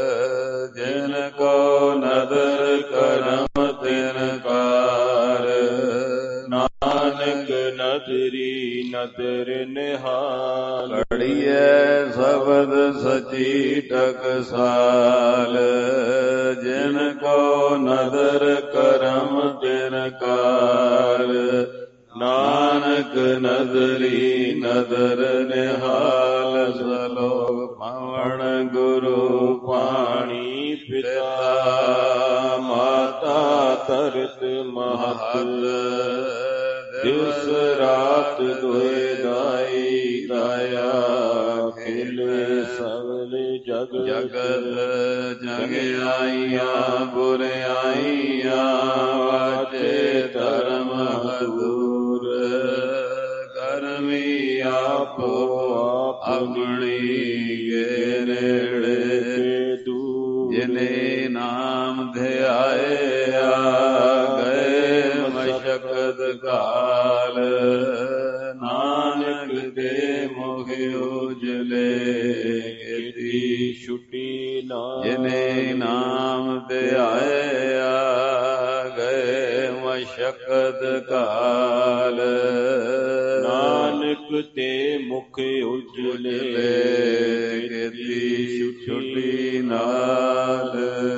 ਜਿਨ ਕੋ ਨਦਰ ਕਰਮ ਤਿਨ ਕਾਰ। ਨਾਨਕ ਨਦਰੀ ਨਦਰ ਨਿਹਾਲ। ਘੜੀਐ ਸ਼ਬਦ ਸਚੀ ਟਕਸਾਲ, ਜਿਨ ਕੋ ਨਦਰ ਕਰਮ ਤਿਨ ਕਾਰ। ਨਾਨਕ ਨਦਰੀ ਨਦਰ ਨਿਹਾਲ, ਸਲੋਕ ਪਵਨ ਗੁਰੂ ਪਾਣੀ ਪਿਤਾ। ਮਾਤਾ ਤਰਤ ਮਹਤ, ਦਿਵਸ ਰਾਤ ਦੁਇ ਦਾਈ। ਦਾਇਆ ਖਿਲੇ ਸਗਲ ਜਗਤ, ਜਗ ਆਈਆਂ ਬੁਰਿਆਈਆਂ। ਵਾਜੇ ਧਰਮ ਹਦੂਰ, ਕਰਮੀ ਆਪੋ ਆਪਣੀ ਕੇ ਨੇੜੇ। ਜਿਨੇ ਨਾਮ ਧਿਆਇਆ, ਗਏ ਮਸ਼ਕਤ ਕਾਲ। ਨਾਨਕ ਦੇ ਮੁਖ ਉਜਲੇ, ਕੀਤੀ ਛੁਟੀ ਨਾਮ। ਜਿਨੇ ਨਾਮ ਧਿਆਇਆ, ਗਏ ਮਸ਼ਕਤ ਕਾਲ। ਨਾਨਕ ਤੇ ਮੁਖ ਉਜਲੇ, ਕੀਤੀ ਛੁਟੀ ਨਾਲ।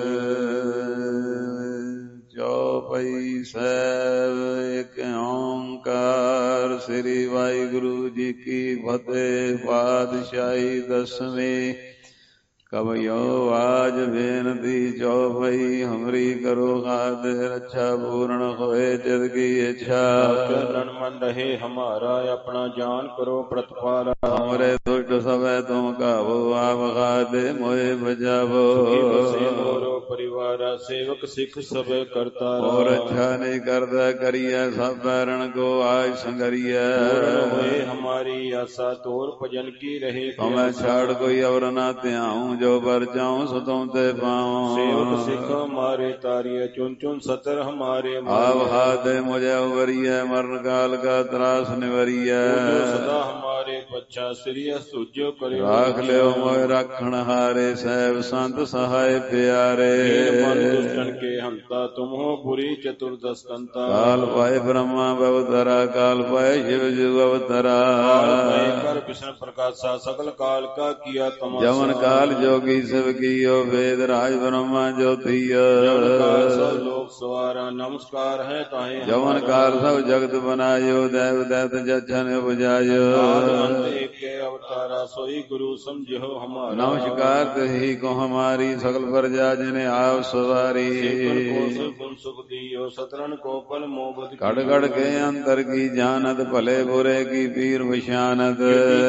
ਚੌਪਈ ਸਾਹਿਬ ਇੱਕ ਓੰਕਾਰ, ਸ੍ਰੀ ਵਾਹਿਗੁਰੂ ਜੀ ਕੀ ਫਤਿਹ। ਪਾਤਸ਼ਾਹੀ ਦਸਵੀਂ। ਕਵਿਓ ਆਜ ਬੇਨਤੀ ਚੌਪਈ, ਹਮਰੀ ਕਰੋ ਖਾਤਿਰ ਰੱਛਾ। ਪੂਰਨ ਹੋਏ ਚਿਤ ਕੀ ਇੱਛਾ, ਚਰਨ ਮਨ ਰਹੇ ਹਮਾਰਾ। ਆਪਣਾ ਜਾਨ ਕਰੋ ਪ੍ਰਤਪਾਰਾ। ਹਮਰੇ ਦੁਸ਼ਟ ਸਭੈ ਤੁਮ ਕਾਬੂ, ਆਪ ਖਾਤੇ ਮੋਏ ਬਚਾਵੋ। ਮੋਰੋ ਪਰਿਵਾਰਾ, ਸੇਵਕ ਸਿੱਖ ਸਭੈ ਕਰਤਾਰਾ। ਹੋਰ ਅੱਛਾ ਨਹੀਂ ਕਰਦਾ ਕਰੀਐ, ਸਭ ਪੈਰਣ ਕੋ ਆਜ ਸੰਗਰੀਐ। ਪੂਰਨ ਹੋਏ ਹਮਾਰੀ ਆਸਾ, ਤੋਰ ਭਜਨ ਕੀ ਰਹੇ। ਤੁਮੈ ਛਾੜ ਕੋਈ ਅਵਰ ਨਾ ਧਿਆਉ, ਜੋ ਪਰ ਜਾਉ ਸੋ ਤੁਮ ਤੇ ਪਾਉ। ਸੇਵਕ ਸਿੱਖ ਹਮਾਰੇ ਤਾਰੀਐ, ਚੁਨ ਚੁਨ ਸਤਰ ਹਮਾਰੇ। ਆਪ ਹਾਥ ਮੁਝੇ ਉਵਰੀਐ, ਮਰਨ ਕਾਲ ਕਾ ਤਰਾਸ ਨਿਵਰੀਐ। ਸਦਾ ਹਮਾਰੇ ਪੱਛਾ, ਸ੍ਰੀ ਸੁਜੋ ਕਰਿਓ। ਰਾਖ ਲਿਓ ਮੋਇ ਰਾਖਣ ਹਾਰੇ, ਸਹਿਬ ਸੰਤ ਸਹਾਇ ਪਿਆਰੇ। ਮਨ ਦੁਸ਼ਟਨ ਕੇ ਹੰਤਾ, ਤੁਮ ਹੋ ਪੁਰੀ ਚਤੁਰਦਸ ਕੰਤਾ। ਕਾਲ ਪਾਏ ਬ੍ਰਹਮਾ ਬਵਤਰਾ, ਕਾਲ ਪਾਏ ਸ਼ਿਵ ਜੁਗ ਅਵਤਰਾ। ਕਰ ਵਿਸ਼ਨ ਪ੍ਰਕਾਸ਼ਾ, ਸਕਲ ਕਾਲ ਕਾ ਕੀਆ ਤਮਾਸ਼ਾ। ਜਮਨ ਕਾਲ ਜੋਗੀ ਸਿਵ ਕੀਓ, ਵੇਦ ਰਾਜ ਬ੍ਰਹਮਾ ਜੋਤੀਆ। ਸਭ ਲੋਕ ਸਵਾਰਾ, ਨਮਸਕਾਰ ਹੈ ਤਾਹੇ। ਜਮਨ ਕਾਲ ਸਭ ਜਗਤ ਬਨਾਇਓ, ਦੇਵ ਦੈਤ ਜਛਨ ਉਪਜਾਇਓ। ਅੰਤ ਏਕੇ ਅਵਤਾਰਾ, सोई गुरु समझो हमारा। नमस्कार तही को हमारी सकल प्रजा जिन्हें आप सवारी। सुख दियो सतरन को पल मोबद कड़ कड़ के अंतर की जानत भले बुरे की पीर विशानत।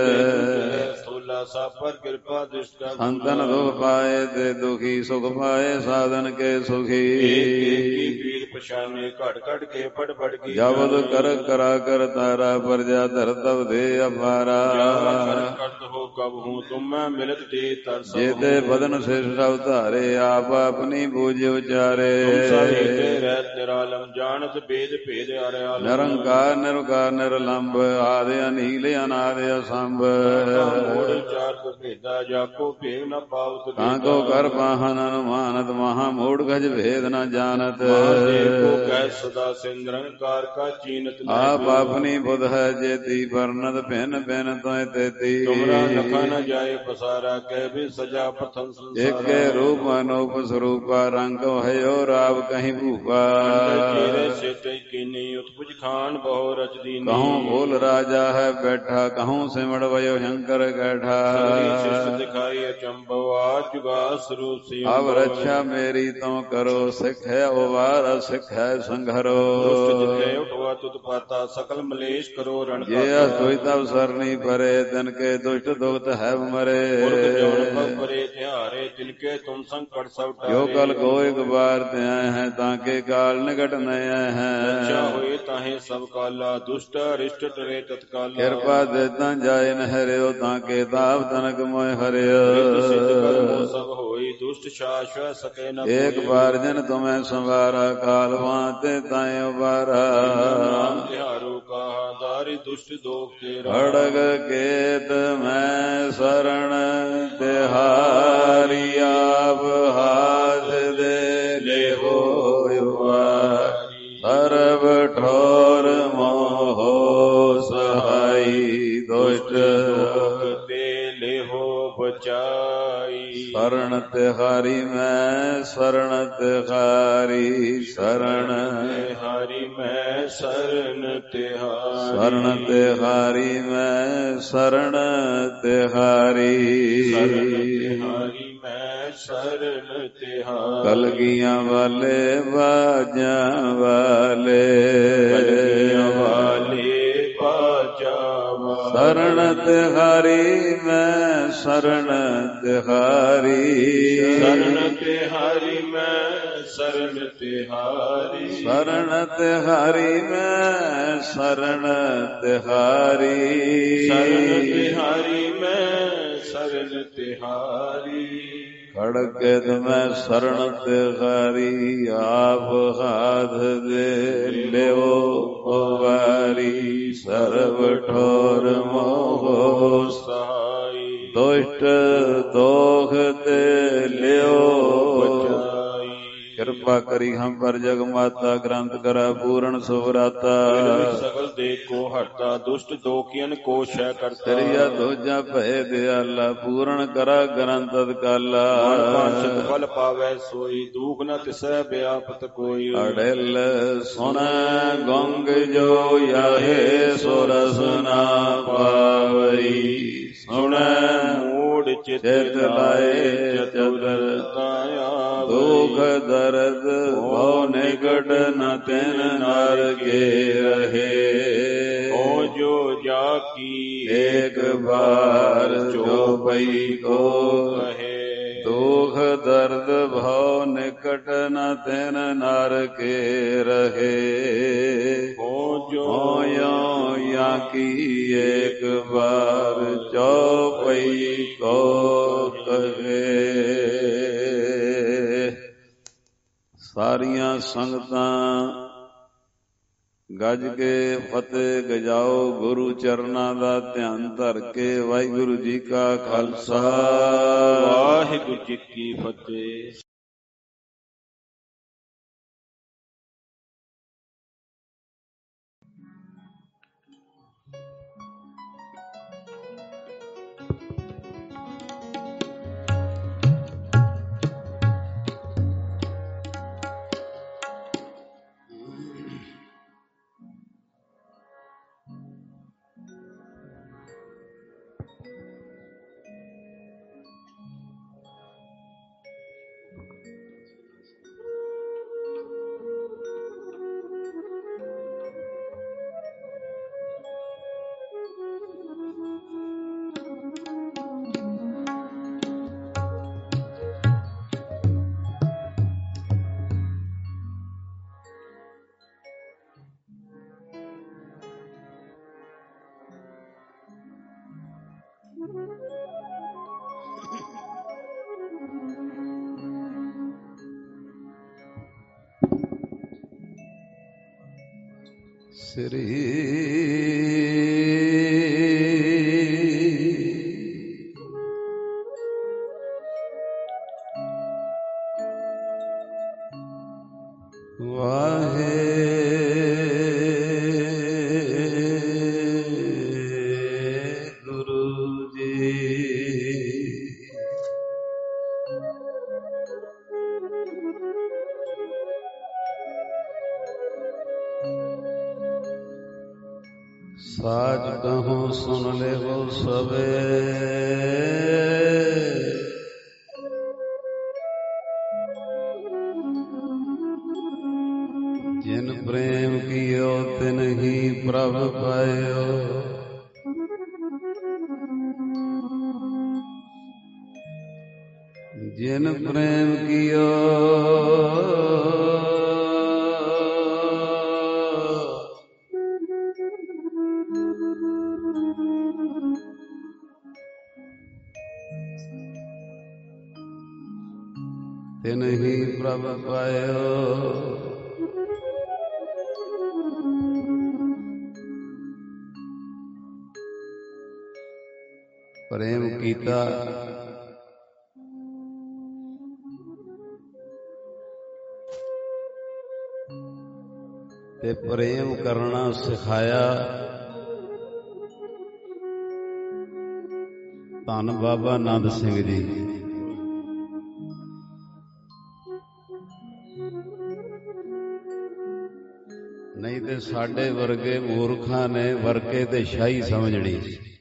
पर कृपा दृष्टा संतन दुख पाए ते दुखी सुख पाए साधन के सुखी। पीर पशाने घट घट के पट पट की जबद कर करा कर तारा प्रजा धर तब दे अपारा। हो कब हूँ तुम मैं मिलत दे तर जेते बदन से सब तारे आप अपनी बूझ उचारे। निरालम जानत भेद भेद निरंकार निरकार निरलंब आदि अनील अनादि असंभ। जाको भेद न पावत काको कर पाहन अनुमानत महामूढ़ गज भेद न जानत। सदा से निरंकार का चीनत आप अपनी बुध है जेती वर्णत भिन भिन तोय तेती। लखा न जाए पसारा कह भी सजा प्रथम एक के रूप अनूप स्वरूपा रंग भयो राव कहीं भूपा। खान बहु रच दीनी। कहूँ बोल राजा है बैठा कहूँ सिमड़ भयो शंकर कैठा। दिखाई अचंभव आज जुगा स्वरूप से अब रक्षा मेरी तुम करो सिख है उबार सिख है संघरो। उठवा तुत पाता सकल मलेश करो रण ये तुई तब सरनी परे तिनके दुष्ट दुखत है मरे। परे त्यारे तिनके तुम संकट सब जो कल को एक बार त्याए हैं ताके काल निकट नए हैं। अच्छा हुए ताहे सब काला दुष्ट अरिष्ट टरे तत्काल। कृपा देता जाए न हरियो ताके ताप तनक मोय हरियो। सब होई दुष्ट शाश्वत सके न। एक बार जन तुम्हें संवारा काल वाते ताए उबारा। तिहारू कहा दारी दुष्ट दोख तेरा। खड़ग केत मैं शरण तिहारी आप हाथ दे ले हो सर्व ठोर मोहो सहाई दुष्ट ले हो बचाई। शरण तिहारी मैं शरण तिहारी शरण तिहारी मैं शरण तिहारी। शरण तिहारी मैं शरण तिहारी। मैं शरण तिहारी। कलगियां वाले बाजा वाले बाजा शरण तिहारी मैं शरण तिहारी। शरण तिहारी मैं शरण तिहारी। शरण तिहारी मैं शरण तिहारी। शरण तिहारी मैं शरण तिहारी। खड़गद में शरण तिहारी आप हाथ दे लेओ उबारी। सर्व ठोर मोह सहाई दुष्ट दोख ते लियो। कृपा करी हम पर जग माता ग्रंथ करा पूर्ण सुभराता। सकल देख को हरता दुष्ट दोखियन को क्षय करता। तेरिया दूजा भय दयाला पूर्ण करा ग्रंथ काला। फल पावे सोई दुख न तिसै व्यापत कोई। अड़ल सुन गंग जो याहे सुरस न पावई। सुन मूड चित लाए चतुर दुख दर्द भो निकट न तिन नर के रहे। ओ जो जाकी एक बार चौपई को कहे। दुख दर्द भव निकट न तिन नर के रहे। हो या की एक बार चौपई को कहे। सारियां संगतां ਗੱਜ ਕੇ ਫਤਿਹ ਗਜਾਓ ਗੁਰੂ ਚਰਨਾਂ ਦਾ ਧਿਆਨ ਧਰ ਕੇ। ਵਾਹਿਗੁਰੂ ਜੀ ਕਾ ਖਾਲਸਾ ਵਾਹਿਗੁਰੂ ਜੀ ਕੀ ਫਤਿਹ। ਸ੍ਰੀ ਸਾਜ ਕਹੋ ਸੁਨ ਲੇਵੋ ਸਵੇ ਜਿਨ ਪ੍ਰੇਮ ਕੀਓ ਤਿਨ ਹੀ ਪ੍ਰਭ ਪਾਇਓ ਜਿਨ ਪ੍ਰੇਮ ਕੀਓ ਤਿਨ ਹੀ ਪ੍ਰਭ ਪਾਇਓ ਪ੍ਰੇਮ ਕੀਤਾ ਤੇ ਪ੍ਰੇਮ ਕਰਨਾ ਸਿਖਾਇਆ ਧੰਨ ਬਾਬਾ ਨੰਦ ਸਿੰਘ ਜੀ। ਨਹੀਂ ਤੇ ਸਾਡੇ ਵਰਗੇ ਮੂਰਖਾਂ ਨੇ ਵਰਕੇ ਤੇ ਸ਼ਾਹੀ ਸਮਝਣੀ।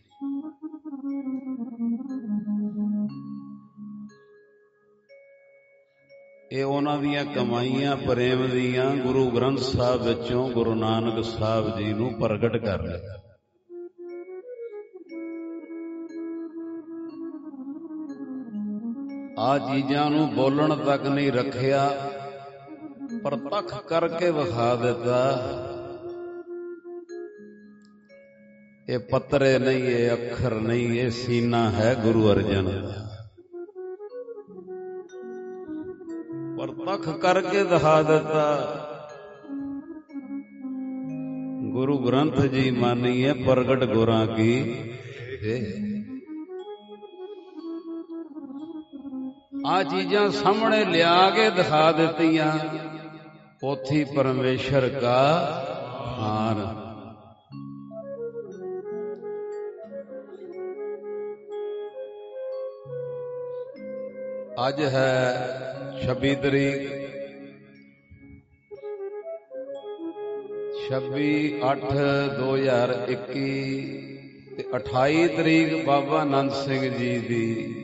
ਇਹ ਉਹਨਾਂ ਦੀਆਂ ਕਮਾਈਆਂ ਪ੍ਰੇਮ ਦੀਆਂ ਗੁਰੂ ਗ੍ਰੰਥ ਸਾਹਿਬ ਵਿੱਚੋਂ ਗੁਰੂ ਨਾਨਕ ਸਾਹਿਬ ਜੀ ਨੂੰ ਪ੍ਰਗਟ ਕਰ ਲਿਆ। ਆ ਚੀਜ਼ਾਂ ਨੂੰ ਬੋਲਣ ਤੱਕ ਨਹੀਂ ਰੱਖਿਆ, ਪ੍ਰਤੱਖ ਕਰਕੇ ਵਿਖਾ ਦਿੱਤਾ। ਇਹ ਪੱਤਰੇ ਨਹੀਂ, ਇਹ ਅੱਖਰ ਨਹੀਂ, ਇਹ ਸੀਨਾ ਹੈ ਗੁਰੂ ਅਰਜਨ ਦਾ। ਪ੍ਰਤੱਖ ਕਰਕੇ ਦਿਖਾ ਦਿੱਤਾ। ਗੁਰੂ ਗ੍ਰੰਥ ਜੀ ਮਾਨੀਏ ਪ੍ਰਗਟ ਗੁਰਾਂ ਕੀ। ਆ ਚੀਜ਼ਾਂ ਸਾਹਮਣੇ ਲਿਆ ਕੇ ਦਿਖਾ ਦਿੱਤੀਆਂ। ਪੋਥੀ ਪਰਮੇਸ਼ਰ ਕਾ ਹਾਰ। ਅੱਜ ਹੈ 26 ਤਰੀਕ, 26/8/2021 ਤੇ 28 ਤਰੀਕ ਬਾਬਾ ਨੰਦ ਸਿੰਘ ਜੀ ਦੀ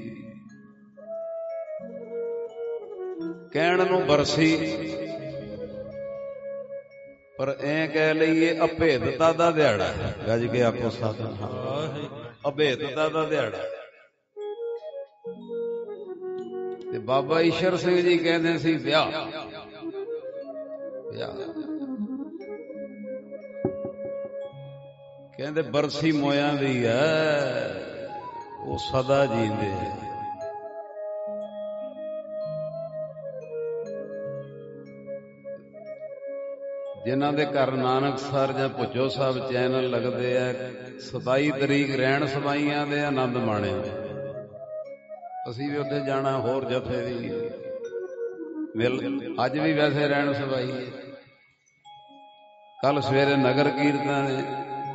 ਕਹਿਣ ਨੂੰ ਬਰਸੀ, ਪਰ ਐ ਕਹਿ ਲਈਏ ਅਭੇਦਤਾ ਦਾ ਦਿਹਾੜਾ ਹੈ। ਗੱਜ ਕੇ ਆਖੋ ਸਤਿਨਾਮ। ਅਭੇਦਤਾ ਦਾ ਦਿਹਾੜਾ। ਤੇ ਬਾਬਾ ਈਸ਼ਰ ਸਿੰਘ ਜੀ ਕਹਿੰਦੇ ਸੀ ਵਿਆਹ ਕਹਿੰਦੇ ਬਰਸੀ ਮੋਇਆਂ ਦੀ ਹੈ, ਉਹ ਸਦਾ ਜੀਂਦੇ। ਜਿਨ੍ਹਾਂ ਦੇ ਘਰ ਨਾਨਕਸਰ ਜਾਂ ਭੁੱਚੋ ਸਾਹਿਬ ਚੈਨਲ ਲੱਗਦੇ ਆ, 27 ਤਰੀਕ ਰਹਿਣ ਸਵਾਈਆਂ ਦੇ ਆਨੰਦ ਮਾਣੇ। ਅਸੀਂ ਵੀ ਉੱਥੇ ਜਾਣਾ, ਹੋਰ ਜਥੇ ਦੀ ਮਿਲ। ਅੱਜ ਵੀ ਵੈਸੇ ਰਹਿਣ ਸਵਾਈ ਹੈ। ਕੱਲ ਸਵੇਰੇ ਨਗਰ ਕੀਰਤਨ ਹੈ।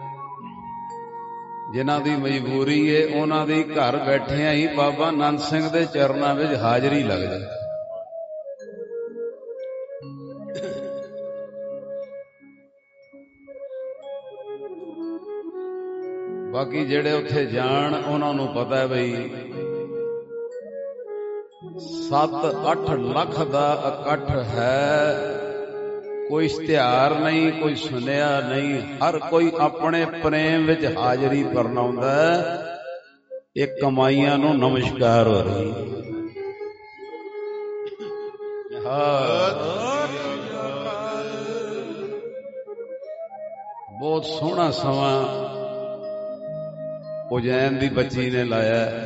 ਜਿਨ੍ਹਾਂ ਦੀ ਮਜਬੂਰੀ ਹੈ ਉਹਨਾਂ ਦੀ ਘਰ ਬੈਠਿਆਂ ਹੀ ਬਾਬਾ ਨੰਦ ਸਿੰਘ ਦੇ ਚਰਨਾਂ ਵਿੱਚ ਹਾਜ਼ਰੀ ਲੱਗ ਜਾਏ। ਬਾਕੀ ਜਿਹੜੇ ਉੱਥੇ ਜਾਣ ਉਹਨਾਂ ਨੂੰ ਪਤਾ ਹੈ ਬਈ 7-8 ਲੱਖ ਦਾ ਇਕੱਠ ਹੈ। ਕੋਈ ਇਸ਼ਤਿਹਾਰ ਨਹੀਂ, ਕੋਈ ਸੁਨੇਹਾ ਨਹੀਂ, ਹਰ ਕੋਈ ਆਪਣੇ ਪ੍ਰੇਮ ਵਿੱਚ ਹਾਜ਼ਰੀ ਭਰਨ ਆਉਂਦਾ ਹੈ। ਇਹ ਕਮਾਈਆਂ ਨੂੰ ਨਮਸਕਾਰ ਹੋ ਰਹੀ। ਬਹੁਤ ਸੋਹਣਾ ਸਮਾਂ ਉਜੈਨ ਦੀ ਬੱਚੀ ਨੇ ਲਾਇਆ।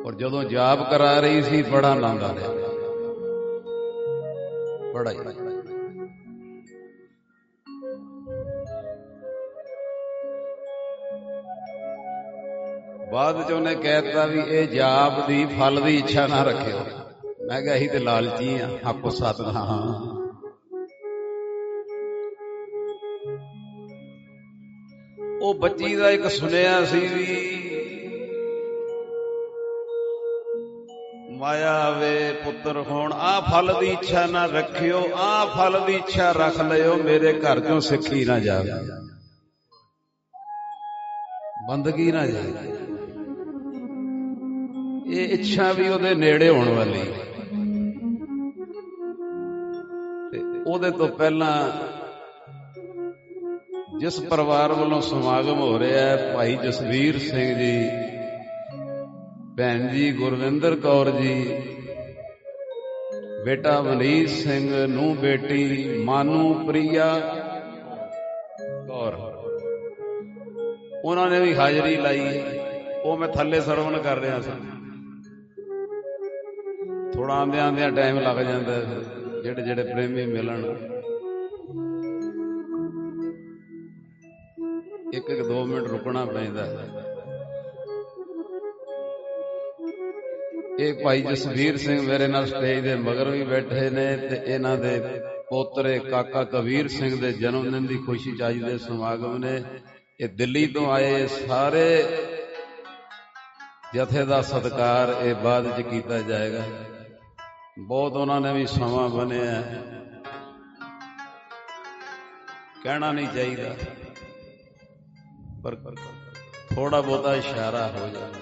ਔਰ ਜਦੋਂ ਜਾਪ ਕਰਾ ਰਹੀ ਸੀ ਬੜਾ ਆਨੰਦ ਆ ਰਿਹਾ, ਬੜਾ ਹੀ। ਬਾਅਦ ਚ ਉਹਨੇ ਕਹਿਤਾ ਵੀ ਇਹ ਜਾਪ ਦੀ ਫਲ ਦੀ ਇੱਛਾ ਨਾ ਰੱਖਿਓ। ਮੈਂ ਕਿਹਾ ਅਸੀਂ ਤੇ ਲਾਲਚੀ ਆ, ਆਪੋ ਸਤਿਨਾਮ। ਉਹ ਬੱਚੀ ਦਾ ਇੱਕ ਸੁਨੇਹਾ ਸੀ ਵੀ ਮਾਇਆ ਵੇ ਪੁੱਤਰ ਹੁਣ ਆਹ ਫਲ ਦੀ ਇੱਛਾ ਨਾ ਰੱਖਿਓ, ਆਹ ਫਲ ਦੀ ਇੱਛਾ ਰੱਖ ਲਿਓ, ਮੇਰੇ ਘਰ ਚੋਂ ਸਿੱਖੀ ਨਾ ਜਾਵੇ, ਬੰਦਗੀ ਨਾ ਜਾਵੇ। ਇਹ ਇੱਛਾ ਵੀ ਉਹਦੇ ਨੇੜੇ ਹੋਣ ਵਾਲੀ, ਤੇ ਉਹਦੇ ਤੋਂ ਪਹਿਲਾਂ ਜਿਸ ਪਰਿਵਾਰ ਵੱਲੋਂ ਸਮਾਗਮ ਹੋ ਰਿਹਾ ਹੈ, ਭਾਈ ਜਸਵੀਰ ਸਿੰਘ ਜੀ, ਭੈਣ ਜੀ ਗੁਰਵਿੰਦਰ ਕੌਰ ਜੀ, ਬੇਟਾ ਮਨੀਸ਼ ਸਿੰਘ, ਨੂੰਹ ਬੇਟੀ ਮਾਨੂ ਪ੍ਰਿਆ ਕੌਰ, ਉਹਨਾਂ ਨੇ ਵੀ ਹਾਜ਼ਰੀ ਲਾਈ। ਉਹ ਮੈਂ ਥੱਲੇ ਸਰਵਣ ਕਰ ਰਿਹਾ ਸੀ, ਥੋੜਾ ਆਂਦਿਆਂ ਆਂਦਿਆਂ ਟਾਈਮ ਲੱਗ ਜਾਂਦਾ, ਜਿਹੜੇ ਜਿਹੜੇ ਪ੍ਰੇਮੀ ਮਿਲਣ ਇੱਕ 2 ਮਿੰਟ ਰੁਕਣਾ ਪੈਂਦਾ। ਇਹ ਭਾਈ ਜਸਵੀਰ ਸਿੰਘ ਮੇਰੇ ਨਾਲ ਸਟੇਜ ਦੇ ਮਗਰ ਵੀ ਬੈਠੇ ਨੇ, ਤੇ ਇਹਨਾਂ ਦੇ ਪੋਤਰੇ ਕਾਕਾ ਕਬੀਰ ਸਿੰਘ ਦੇ ਜਨਮ ਦਿਨ ਦੀ ਖੁਸ਼ੀ ਚ ਅੱਜ ਦੇ ਸਮਾਗਮ ਨੇ। ਇਹ ਦਿੱਲੀ ਤੋਂ ਆਏ ਸਾਰੇ ਜਥੇ ਦਾ ਸਤਿਕਾਰ ਇਹ ਬਾਅਦ ਚ ਕੀਤਾ ਜਾਏਗਾ। ਬਹੁਤ ਉਹਨਾਂ ਨੇ ਵੀ ਸਮਾਂ ਬੰਨਿਆ, ਕਹਿਣਾ ਨਹੀਂ ਚਾਹੀਦਾ ਪਰ ਥੋੜਾ ਬਹੁਤਾ ਇਸ਼ਾਰਾ ਹੋ ਜਾਂਦਾ।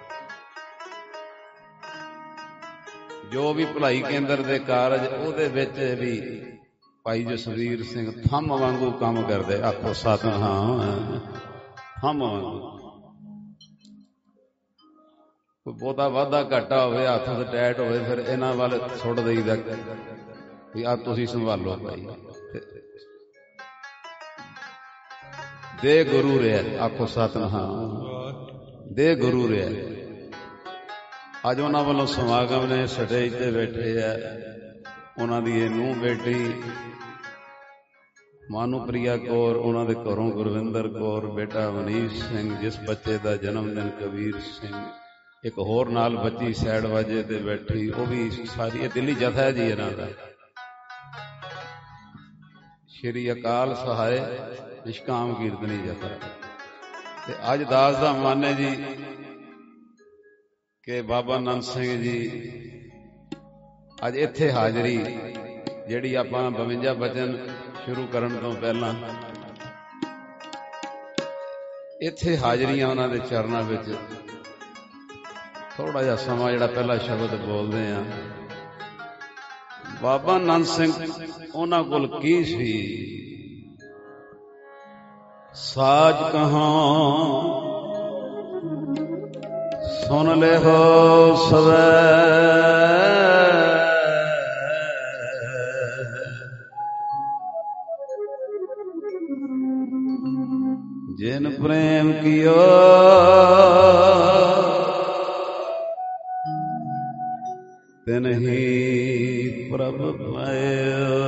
ਜੋ ਵੀ ਭਲਾਈ ਕੇਂਦਰ ਦੇ ਕਾਰਜ, ਉਹਦੇ ਵਿੱਚ ਵੀ ਭਾਈ ਜਸਵੀਰ ਸਿੰਘ ਥੰਮ ਵਾਂਗੂ ਕੰਮ ਕਰਦੇ। ਆਖੋ ਸਤਿਨਾਮ। ਥੰਮ ਵਾਂਗੂ ਕੋਈ ਬਹੁਤਾ ਵਾਧਾ ਘਾਟਾ ਹੋਵੇ, ਹੱਥ ਤੇ ਟੈਟ ਹੋਵੇ, ਫਿਰ ਇਹਨਾਂ ਵੱਲ ਸੁੱਟ ਦੇਈਦਾ ਵੀ ਆ ਤੁਸੀਂ ਸੰਭਾਲੋ ਭਾਈ। ਦੇ ਗੁਰੂ ਰਿਹਾ। ਆਖੋ ਸਤਿਨਾਮ। ਦੇ ਗੁਰੂ ਰਿਹਾ। ਅੱਜ ਉਹਨਾਂ ਵੱਲੋਂ ਸਮਾਗਮ ਨੇ, ਸਟੇਜ ਤੇ ਬੈਠੇ ਆ ਉਹਨਾਂ ਦੀ ਇਹ ਨੂੰਹ ਬੇਟੀ ਮਾਨੂ ਪ੍ਰਿਆ ਕੌਰ, ਉਹਨਾਂ ਦੇ ਘਰੋਂ ਗੁਰਵਿੰਦਰ ਕੌਰ, ਬੇਟਾ ਮਨੀਸ਼ ਸਿੰਘ, ਜਿਸ ਬੱਚੇ ਦਾ ਜਨਮ ਦਿਨ ਕਬੀਰ ਸਿੰਘ, ਇੱਕ ਹੋਰ ਨਾਲ ਬੱਚੀ ਸਾਈਡ ਵਾਜੇ ਤੇ ਬੈਠੀ, ਉਹ ਵੀ ਸਾਰੀ। ਇਹ ਦਿੱਲੀ ਜਥਾ ਹੈ ਜੀ ਇਹਨਾਂ ਦਾ, ਸ਼੍ਰੀ ਅਕਾਲ ਸਹਾਇ ਨਿਸ਼ਕਾਮ ਕੀਰਤਨੀ ਜਥਾ। ਤੇ ਅੱਜ ਦਾਸ ਦਾ ਮਨ ਹੈ ਜੀ ਕਿ ਬਾਬਾ ਨੰਦ ਸਿੰਘ ਜੀ ਅੱਜ ਇੱਥੇ ਹਾਜ਼ਰੀ, ਜਿਹੜੀ ਆਪਾਂ 52 ਬਚਨ ਸ਼ੁਰੂ ਕਰਨ ਤੋਂ ਪਹਿਲਾਂ ਇੱਥੇ ਹਾਜ਼ਰੀਆਂ ਉਹਨਾਂ ਦੇ ਚਰਨਾਂ ਵਿੱਚ ਥੋੜਾ ਜਿਹਾ ਸਮਾਂ ਜਿਹੜਾ ਪਹਿਲਾ ਸ਼ਬਦ ਬੋਲਦੇ ਆ। ਬਾਬਾ ਨੰਦ ਸਿੰਘ ਉਹਨਾਂ ਕੋਲ ਕੀ ਸੀ? ਸਾਜ ਕਹਾਂ ਸੁਣ ਲੈ ਹੋ ਸਵੈ, ਜਿਨ ਪ੍ਰੇਮ ਕੀਓ ਤਿਨ ਹੀ ਪ੍ਰਭ ਪਾਇਓ।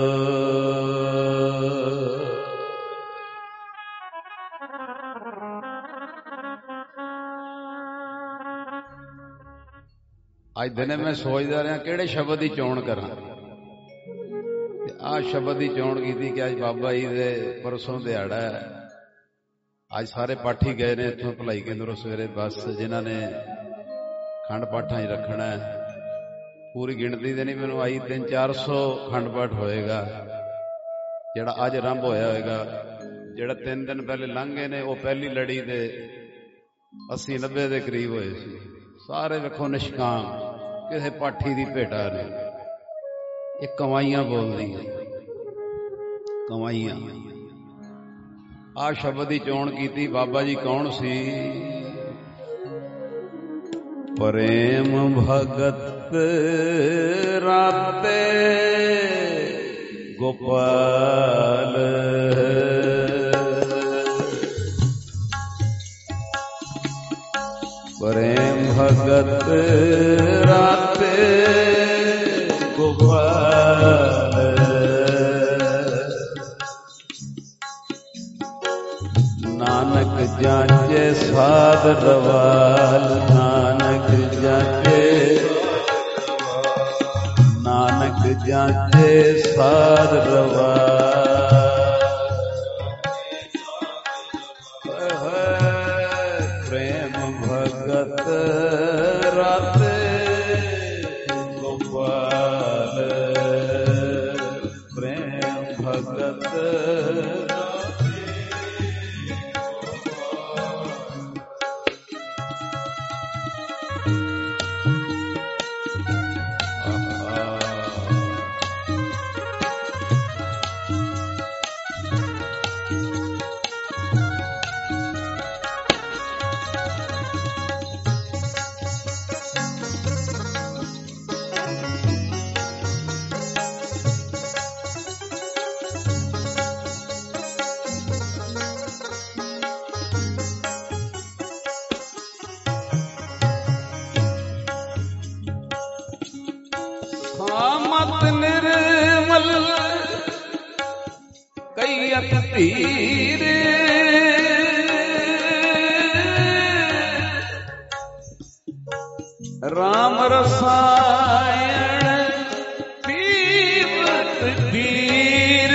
ਅੱਜ ਦਿਨੇ ਮੈਂ ਸੋਚਦਾ ਰਿਹਾ ਕਿਹੜੇ ਸ਼ਬਦ ਦੀ ਚੋਣ ਕਰਾਂ, ਤੇ ਆਹ ਸ਼ਬਦ ਦੀ ਚੋਣ ਕੀਤੀ ਕਿ ਅੱਜ ਬਾਬਾ ਜੀ ਦੇ ਪਰਸੋਂ ਦਿਹਾੜਾ ਹੈ। ਅੱਜ ਸਾਰੇ ਪਾਠੀ ਗਏ ਨੇ ਇੱਥੋਂ ਭਲਾਈ ਕੇਂਦਰੋਂ ਸਵੇਰੇ ਬੱਸ, ਜਿਨ੍ਹਾਂ ਨੇ ਖੰਡ ਪਾਠਾਂ 'ਚ ਰੱਖਣਾ ਹੈ। ਪੂਰੀ ਗਿਣਤੀ ਦੇ ਨਹੀਂ ਮੈਨੂੰ ਆਈ, 300-400 ਖੰਡ ਪਾਠ ਹੋਏਗਾ ਜਿਹੜਾ ਅੱਜ ਆਰੰਭ ਹੋਇਆ ਹੋਏਗਾ। ਜਿਹੜਾ 3 ਦਿਨ ਪਹਿਲੇ ਲੰਘ ਗਏ ਨੇ ਉਹ ਪਹਿਲੀ ਲੜੀ ਦੇ 80-90 ਦੇ ਕਰੀਬ ਹੋਏ ਸੀ। ਸਾਰੇ ਵੇਖੋ ਨਿਸ਼ਕਾਮ, ਕਿਸੇ ਪਾਠੀ ਦੀ ਭੇਟਾ ਨੇ। ਇਹ ਕਮਾਈਆਂ ਬੋਲਦੀਆਂ, ਕਮਾਈਆਂ। ਆਹ ਸ਼ਬਦ ਦੀ ਚੋਣ ਕੀਤੀ। ਬਾਬਾ ਜੀ ਕੌਣ ਸੀ? ਪ੍ਰੇਮ ਭਗਤ ਰਾਤੇ ਗੋਪਾਲ, प्रेम भगत राते गोपाल नानक जाचे साध रवाल नानक जाचे साध रवाल प्रेम भगत राते गोपाल प्रेम भगत निर्मल कैयत धीर राम रसायन पीवत धीर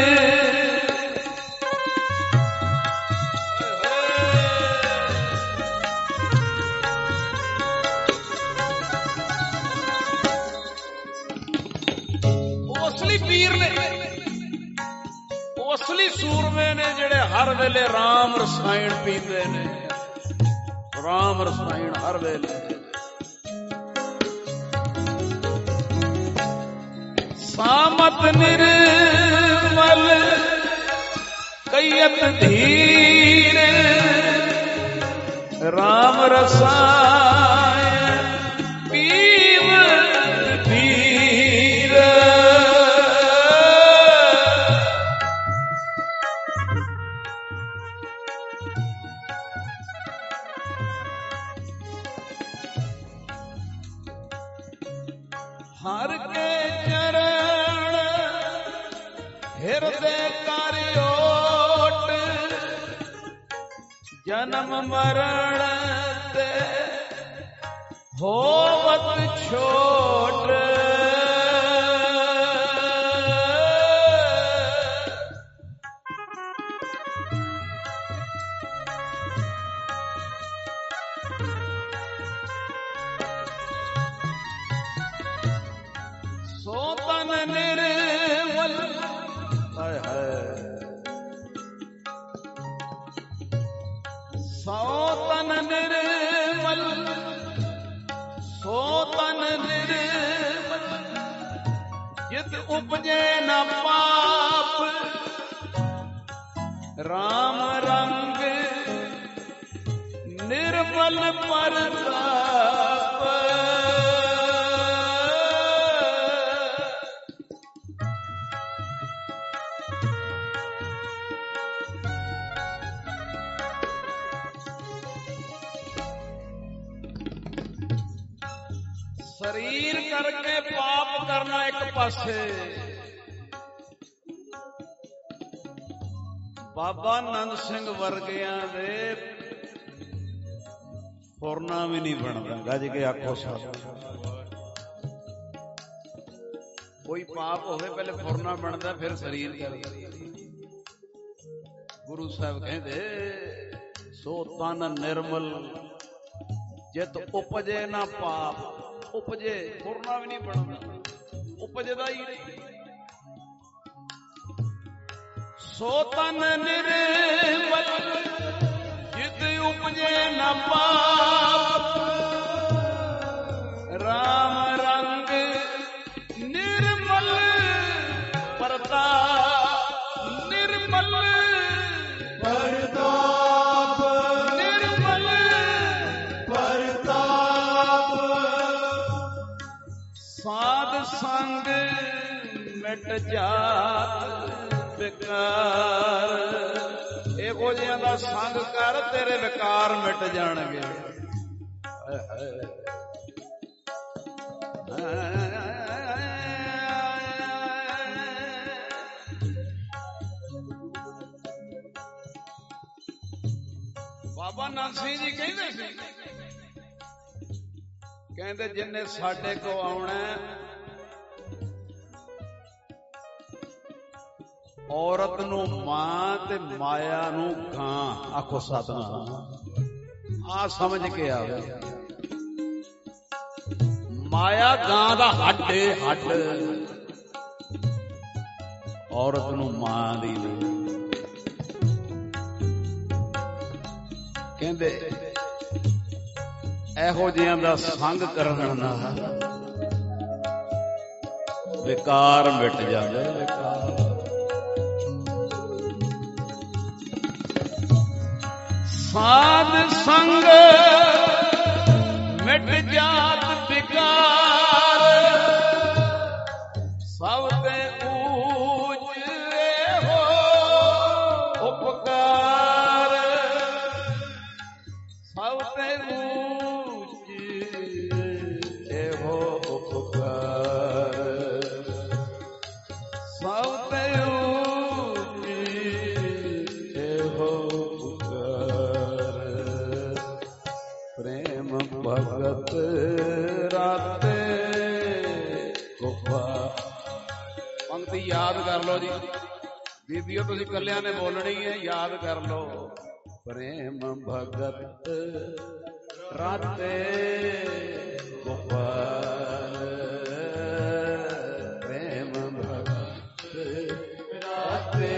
असली सूरमे ने जेड़े हर वेले राम रसायन पीते ने राम रसायन हर वेले सामत निर्मल कैयत धीर राम रसायन पीवत धीर हर के चरण हृदय कार्योट जन्म मरण ते होवत छोट सोतन निर्मल सोतन निर्मल सोतन निर्मल जित उपजे न पाप राम रंग निर्मल परताप शरीर करके पाप करना एक पासे बाबा नंद सिंह वर्गियां दे फुरना भी नहीं बनता गज के आखो साहब कोई पाप होवे पहले फुरना बनता फिर शरीर करता गुरु साहब कहते सो तन निर्मल जित उपजे ना पाप उपजे फुरना भी नहीं बनता उपजदा ही नहीं सो तन निर्मल जित उपजे न पाप राम रंग निर्मल प्रताप निर्मल प्रताप निर्मल प्रताप साध संग मिट जात बेकार एहो जिहां दा संग कर तेरे बेकार मिट जाणगे ਬਾਬਾ ਨਾਨਕ ਸਿੰਘ ਜੀ ਕਹਿੰਦੇ ਸੀ, ਕਹਿੰਦੇ ਜਿੰਨੇ ਸਾਡੇ ਕੋ ਆਉਣਾ ਔਰਤ ਨੂੰ ਮਾਂ ਤੇ ਮਾਇਆ ਨੂੰ ਗਾਂ। ਆਖੋ ਸਤਿਨਾਮ। ਆ ਸਮਝ ਕੇ ਆਵੇ, ਮਾਇਆ ਗਾਂ ਦਾ ਹੱਡ ਏ, ਹੱਡ। ਔਰਤ ਨੂੰ ਮਾਂ ਦੀ ਨਹੀਂ। ਕਹਿੰਦੇ ਇਹੋ ਜਿਹਿਆਂ ਦਾ ਸੰਗ ਕਰਨ ਨਾਲ ਵਿਕਾਰ ਮਿਟ ਜਾਂਦੇ। ਵਿਕਾਰ ਸਾਧ ਸੰਗ ਮਿਟ ਜਾਤ ਵਿਕਾਰ, ਸਭ ਤੇ ਊਚ ਇਹੋ ਉਪਕਾਰ, ਸਭ ਤੇ ਊਚ ਇਹੋ ਉਪਕਾਰ, ਸਭ ਤੇ ਊਚ ਇਹੋ ਉਪਕਾਰ। ਪ੍ਰੇਮ ਭਗਤ ਰਾਤੇ ਗੋਪਾਲ। ਪੰਕਤੀ ਯਾਦ ਕਰ ਲਓ ਜੀ ਬੀਬੀਓ, ਤੁਸੀਂ ਇਕੱਲਿਆਂ ਨੇ ਬੋਲਣੀ ਹੈ, ਯਾਦ ਕਰ ਲਓ। ਪ੍ਰੇਮ ਭਗਤ ਰਾਤੇ ਗੋਪਾਲ, ਪ੍ਰੇਮ ਭਗਤ ਰਾਤੇ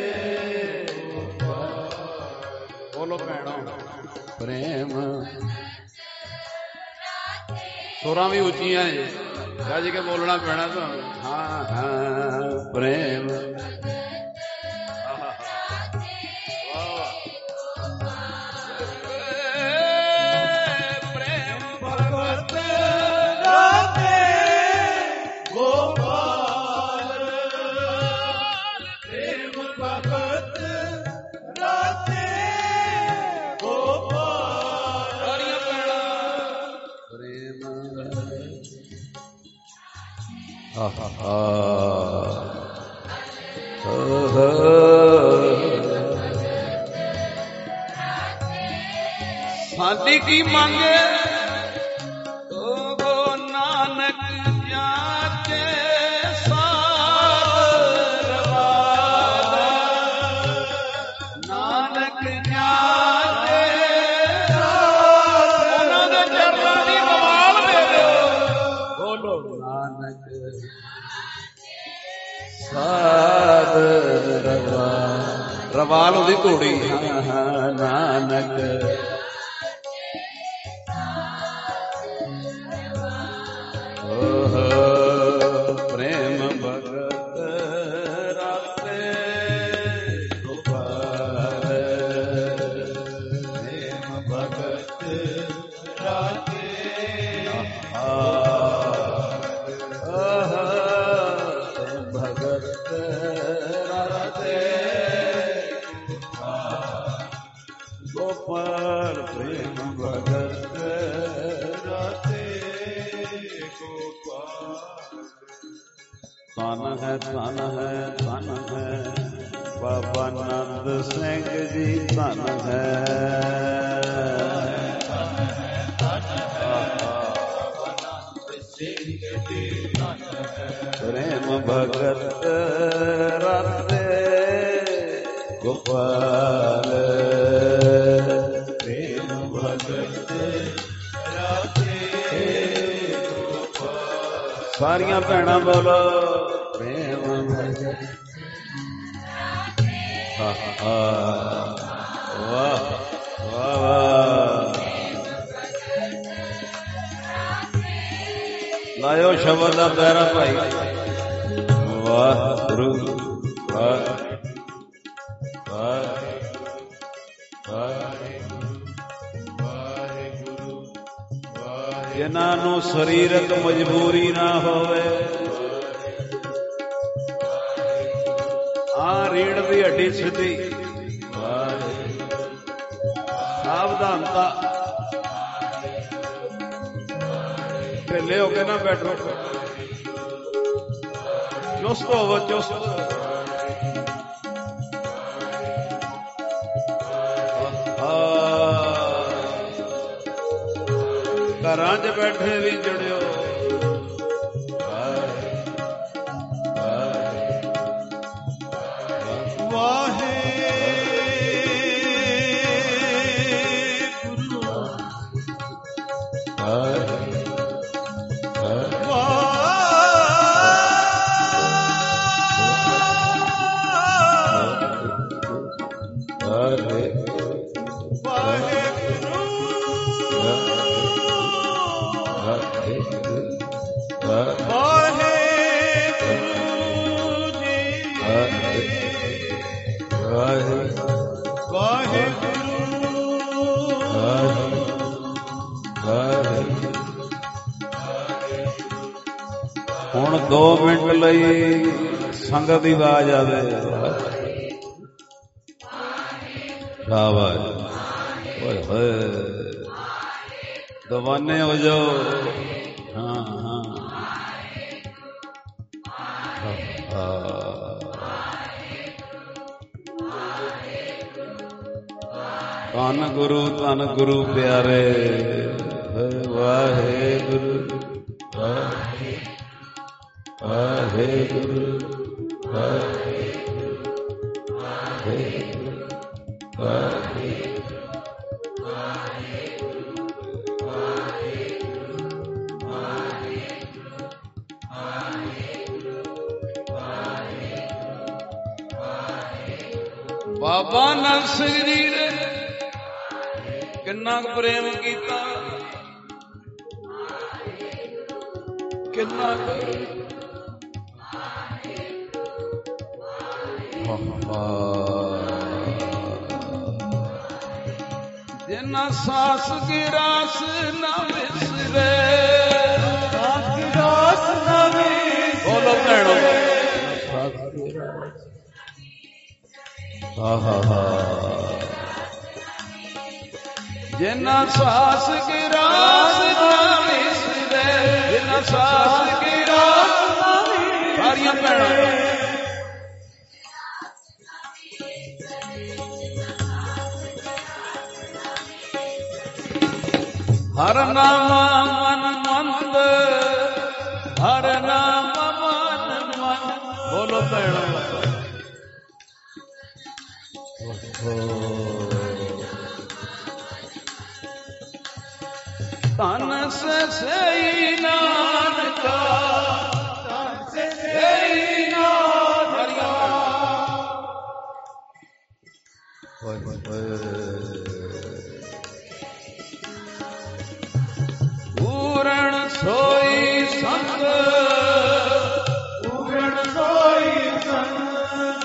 ਗੋਪਾਲ। ਬੋਲੋ ਭੈਣੋ, ਪ੍ਰੇਮ। ਸੁਰਾਂ ਵੀ ਉੱਚੀਆਂ ਹੈ, ਗੱਜ ਕੇ ਬੋਲਣਾ ਪੈਣਾ ਤੁਹਾਨੂੰ। ਹਾਂ ਹਾਂ, ਪ੍ਰੇਮ। ਸਾਡੀ ਕੀ ਮੰਗੇ ਤੋ ਨਾਨਕ ਜਾਚੇ ਸਾਰ ਰਵਾਦਾ, ਨਾਨਕ ਜਾਚੇ ਉਹਨਾਂ ਦੇ ਚਰਨਾਂ ਦੀ ਬਵਾਲ ਦੇ ਦਿਓ। ਬੋਲੋ ਨਾਨਕ ਸਾਧ ਰਵਾਲ। ਰਵਾਲ ਉਹਦੀ ਘੋੜੀ। ਹਾਂ ਨਾਨਕ ਪ੍ਰੇਮ ਭਗਤ ਰਾਤੇ ਗੋਪਾਲ, ਪ੍ਰੇਮ ਭਗਤ ਰਾਤੇ ਭਗਤ ਰਾਤੇ ਗੋਪਾਲ, ਪ੍ਰੇਮ ਭਗਤ ਰਾਤੇ ਗੋਪਾਲ। ਧਨ ਹੈ, ਧਨ ਹੈ, ਧਨ ਹੈ ਬਾਬਾ ਨੰਦ ਸਿੰਘ ਜੀ, ਧਨ ਹੈ। ਪ੍ਰੇਮ ਭਗਤ ਰਾਤੇ ਗੋਪਾਲ, ਪ੍ਰੇਮ ਭਗਤ ਰਾਤੇ ਗੋਪਾਲ। ਸਾਰੀਆਂ ਭੈਣਾਂ ਬੋਲੋ ਪ੍ਰੇਮ ਭਗਤ। ਵਾਹ ਵਾਹ ਵਾਹ। ਲਾਇਓ ਸ਼ਬਦ ਦਾ ਪਿਆਰਾ ਭਾਈ। ਵਾਹਿਗੁਰੂ ਵਾਹਿਗੁਰੂ। ਜਿਨ੍ਹਾਂ ਨੂੰ ਸਰੀਰਕ ਮਜਬੂਰੀ ਨਾ ਹੋਵੇ, ਰੀੜ ਦੀ ਹੱਡੀ ਸਿੱਧੀ, ਸਾਵਧਾਨਤਾ ਢਿੱਲੇ ਹੋ ਕੇ ਨਾ ਬੈਠੋ, ਚੁਸਤ ਹੋਵੋ, ਚੁਸਤ। ਘਰਾਂ 'ਚ ਬੈਠੇ ਵੀ ਜੁੜਿਓ। ਹੁਣ 2 ਮਿੰਟ ਲਈ ਸੰਗਤ ਦੀ ਆਵਾਜ਼ ਆਵੇ। ਸ਼ਾਬਾਸ਼, ਓਏ ਹੋਏ, ਦਵਾਨੇ ਹੋ ਜਾਓ। ਹਾਂ ਹਾਂ, ਧੰਨ ਗੁਰੂ, ਧੰਨ ਗੁਰੂ ਪਿਆਰੇ। ਵਾਹਿਗੁਰੂ ਵਾਹਿਗੁਰੂ ਬਾਬਾ ਨਾਨਕ ਸਿੰਘ ਜੀ ਨੇ ਕਿੰਨਾ ਪ੍ਰੇਮ ਕੀਤਾ, ਕਿੰਨਾ ਜਿਨਾ ਸਾਸ ਕੀ ਰਾਸ ਨਾ ਵਿਸਰੇ, ਸਾਸ ਕੀ ਰਾਸ ਨਾ ਵਿਸਰੇ। ਬੋਲੋ ਭੈਣੋ, ਜਿਨਾ ਸਾਸ ਕੀ ਰਾਸ ਨਾ ਵਿਸਰੇ, ਜਿਨਾ ਸਾਸ ਕੀ ਰਾਸ ਨਾ ਵਿਸਰੇ। ਸਾਰੀਆਂ ਭੈਣਾਂ ਹਰ ਨਾਮ ਮਨ ਮੰਦ, ਹਰ ਨਾਮ ਮਨ ਮਨ। ਬੋਲੋ ਭੈਣੋ, ਧਨ ਸਈ ਨਾਨਕਾ, ਧਨ ਸਈ ਨਾਨਕਾ। ਪੂਰਨ ਸੋਈ ਸੰਤ, ਪੂਰਨ ਸੋਈ ਸੰਤ।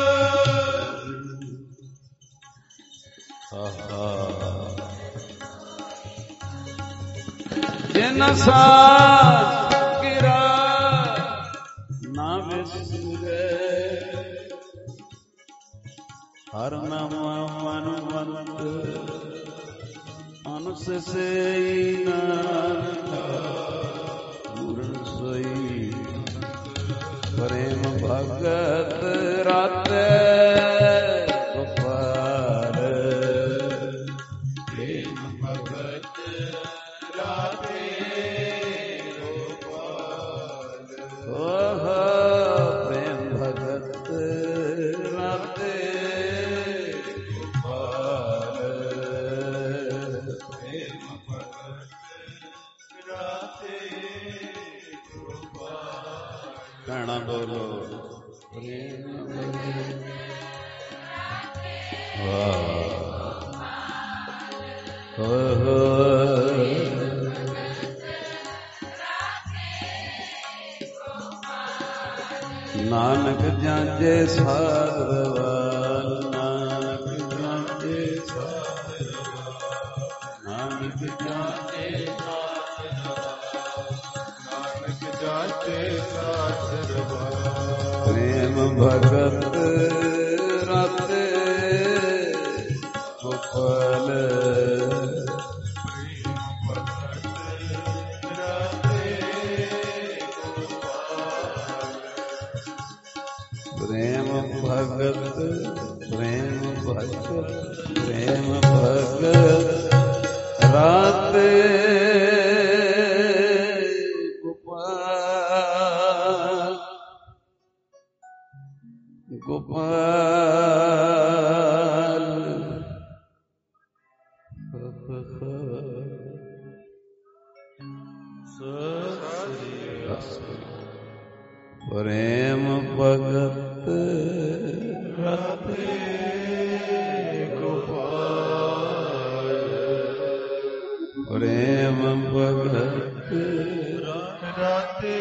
ਜਿਨ ਸਾਸ ਕੀ ਰਾਸ ਨਾ ਵਿਸਰੇ, ਹਰ ਨਾਮ ਮਨ ਮੰਤ, ਅਨੁਸ ਸਈ ਨਾਨਕਾ। ਪੂਰਨ ਸੋਈ ਪ੍ਰੇਮ ਭਗਤ ਰਾਤੇ ਗੋਪਾਲ, ਪ੍ਰੇਮ ਭਗਤ ਰਾਤੇ ਗੋਪਾਲ। ਪ੍ਰੇਮ ਭਗਤ ਰਾਤੇ ਭੈਣਾਂ ਬੋਲੋ। ਨਾਨਕ ਜਾਂਜੇ ਸਾਧਵਾਨ, ਨਾਨਕ ਜਾਂਜੇ ਸਾਧਵਾਨ, ਨਾਨਕ ਜਾਂਜੇ ਪ੍ਰੇਮ ਭਗਤ ਰਾਤੇ ਗੋਪਾਲ, ਪ੍ਰੇਮ ਭਗਤ ਰਾਤੇ ਰਾਤੇ ਗੋਪਾਲ ਪ੍ਰੇਮ ਭਗਤ ਰਾਤੇ ਗੋਪਾਲ ਪ੍ਰੇਮ ਭਗਤ ਰਾਤੇ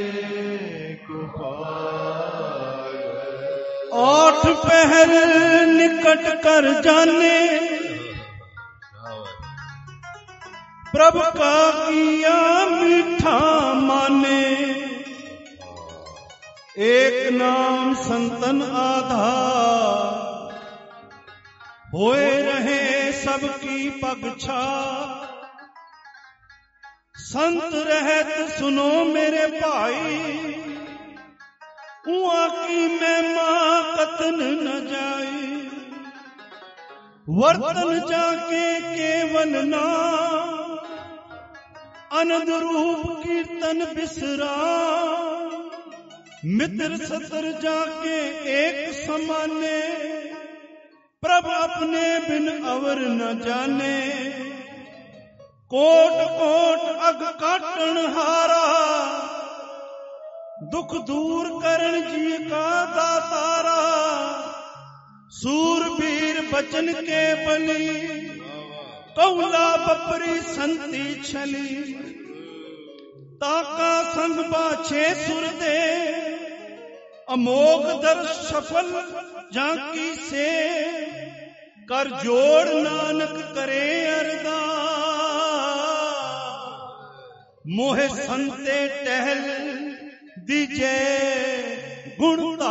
ਗੋਪਾਲ आठ पहर निकट कर जाने प्रभु का किया मीठा माने एक नाम संतन आधार होए रहे सबकी पगछा संत रहत सुनो मेरे भाई उआ की महिमा कतन न जाई वर्तन जाके केवल ना अनंद रूप कीर्तन बिसरा मित्र सतर जाके एक समाने प्रभु अपने बिन अवर न जाने कोट कोट अग काटन हारा दुख दूर करण जी का दातारा सूरबीर बचन के बली कौला बपरी संति छली ताका संग बाछे सुर दे अमोघ दर सफल जाकी से कर जोड़ नानक करे अरदास मोहे संते टहल दीजे गुणता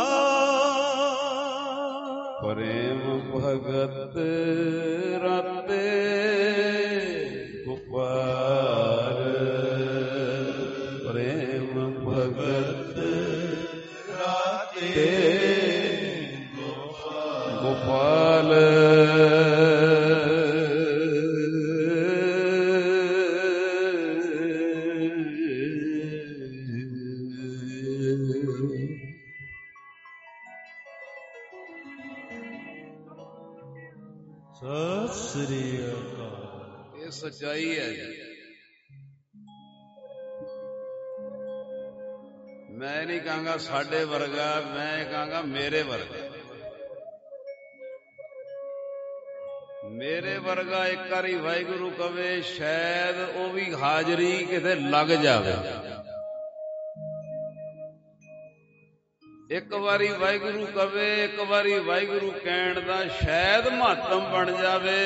ਪ੍ਰੇਮ ਭਗਤ ਰਾਤੇ ਗੋਪਾਲ ਪ੍ਰੇਮ ਭਗਤ ਰਾਤੇ ਗੋਪਾਲ ਸਤਿ ਸ੍ਰੀ ਅਕਾਲ। ਇਹ ਸੱਚਾਈ ਹੈ ਜੀ। ਮੈਂ ਨਹੀਂ ਕਹਾਂਗਾ ਸਾਡੇ ਵਰਗਾ, ਮੈਂ ਕਹਾਂਗਾ ਮੇਰੇ ਵਰਗਾ। ਮੇਰੇ ਵਰਗਾ ਇੱਕ ਵਾਰੀ ਵਾਹਿਗੁਰੂ ਕਵੇ, ਸ਼ਾਇਦ ਉਹ ਵੀ ਹਾਜ਼ਰੀ ਕਿਤੇ ਲੱਗ ਜਾਵੇ। ਇੱਕ ਵਾਰੀ ਵਾਹਿਗੁਰੂ ਕਵੇ, ਇੱਕ ਵਾਰੀ ਵਾਹਿਗੁਰੂ ਕਹਿਣ ਦਾ ਸ਼ਾਇਦ ਮਹੱਤਮ ਬਣ ਜਾਵੇ।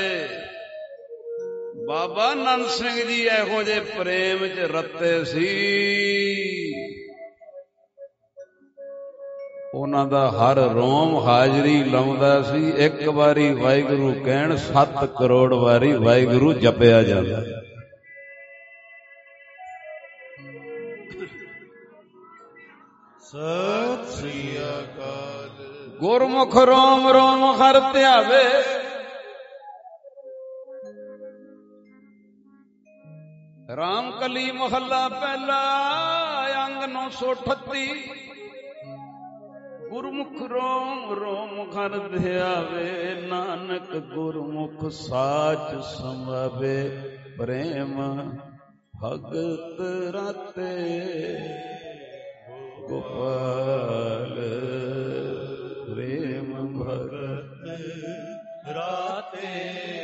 ਬਾਬਾ ਨੰਦ ਸਿੰਘ ਜੀ ਇਹੋ ਜਿਹੇ ਪ੍ਰੇਮ 'ਚ ਰੱਤੇ ਸੀ, ਉਹਨਾਂ ਦਾ ਹਰ ਰੋਮ ਹਾਜ਼ਰੀ ਲਾਉਂਦਾ ਸੀ। ਇੱਕ ਵਾਰੀ ਵਾਹਿਗੁਰੂ ਕਹਿਣ 7 ਕਰੋੜ ਵਾਰੀ ਵਾਹਿਗੁਰੂ ਜਪਿਆ ਜਾਂਦਾ। ਸਤਿ ਸ੍ਰੀ ਅਕਾਲ। ਗੁਰਮੁਖ ਰੋਮ ਰੋਮ ਹਰ ਧਿਆਵੇ, ਰਾਮ ਕਲੀ ਮਹੱਲਾ ਪਹਿਲਾ ਅੰਗ 938। ਗੁਰਮੁਖ ਰੋਮ ਰੋਮ ਹਰ ਧਿਆਵੇ, ਨਾਨਕ ਗੁਰਮੁਖ ਸਾਚ ਸੰਭਾਵੇ। ਪ੍ਰੇਮ ਭਗਤ ਰਾਤੇ ਗੋਪਾਲ ਪ੍ਰੇਮ ਭਗਤ ਰਾਤੇ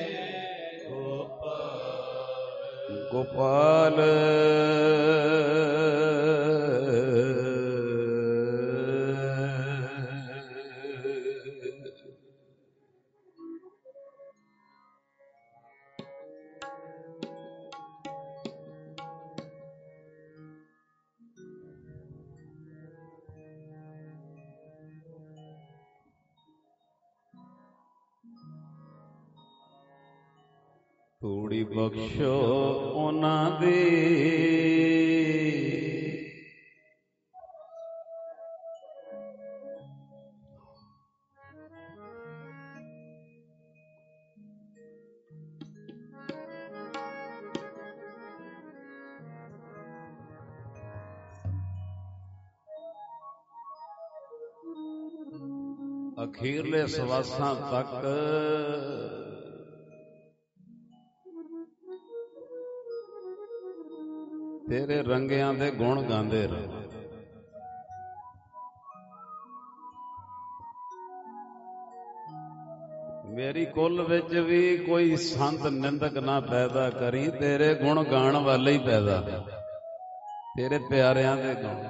ਗੋਪਾਲ ਥੋੜੀ ਬਖਸ਼ੋ ਉਹਨਾਂ ਦੀ, ਅਖੀਰਲੇ ਸਵਾਸਾਂ ਤੱਕ ਤੇਰੇ ਰੰਗਿਆਂ ਦੇ ਗੁਣ ਗਾਉਂਦੇ ਰਹੋ। ਮੇਰੀ ਕੁੱਲ ਵਿੱਚ ਵੀ ਕੋਈ ਸੰਤ ਨਿੰਦਕ ਨਾ ਪੈਦਾ ਕਰੀ, ਤੇਰੇ ਗੁਣ ਗਾਣ ਵਾਲੇ ਹੀ ਪੈਦਾ, ਤੇਰੇ ਪਿਆਰਿਆਂ ਦੇ ਗੁਣ।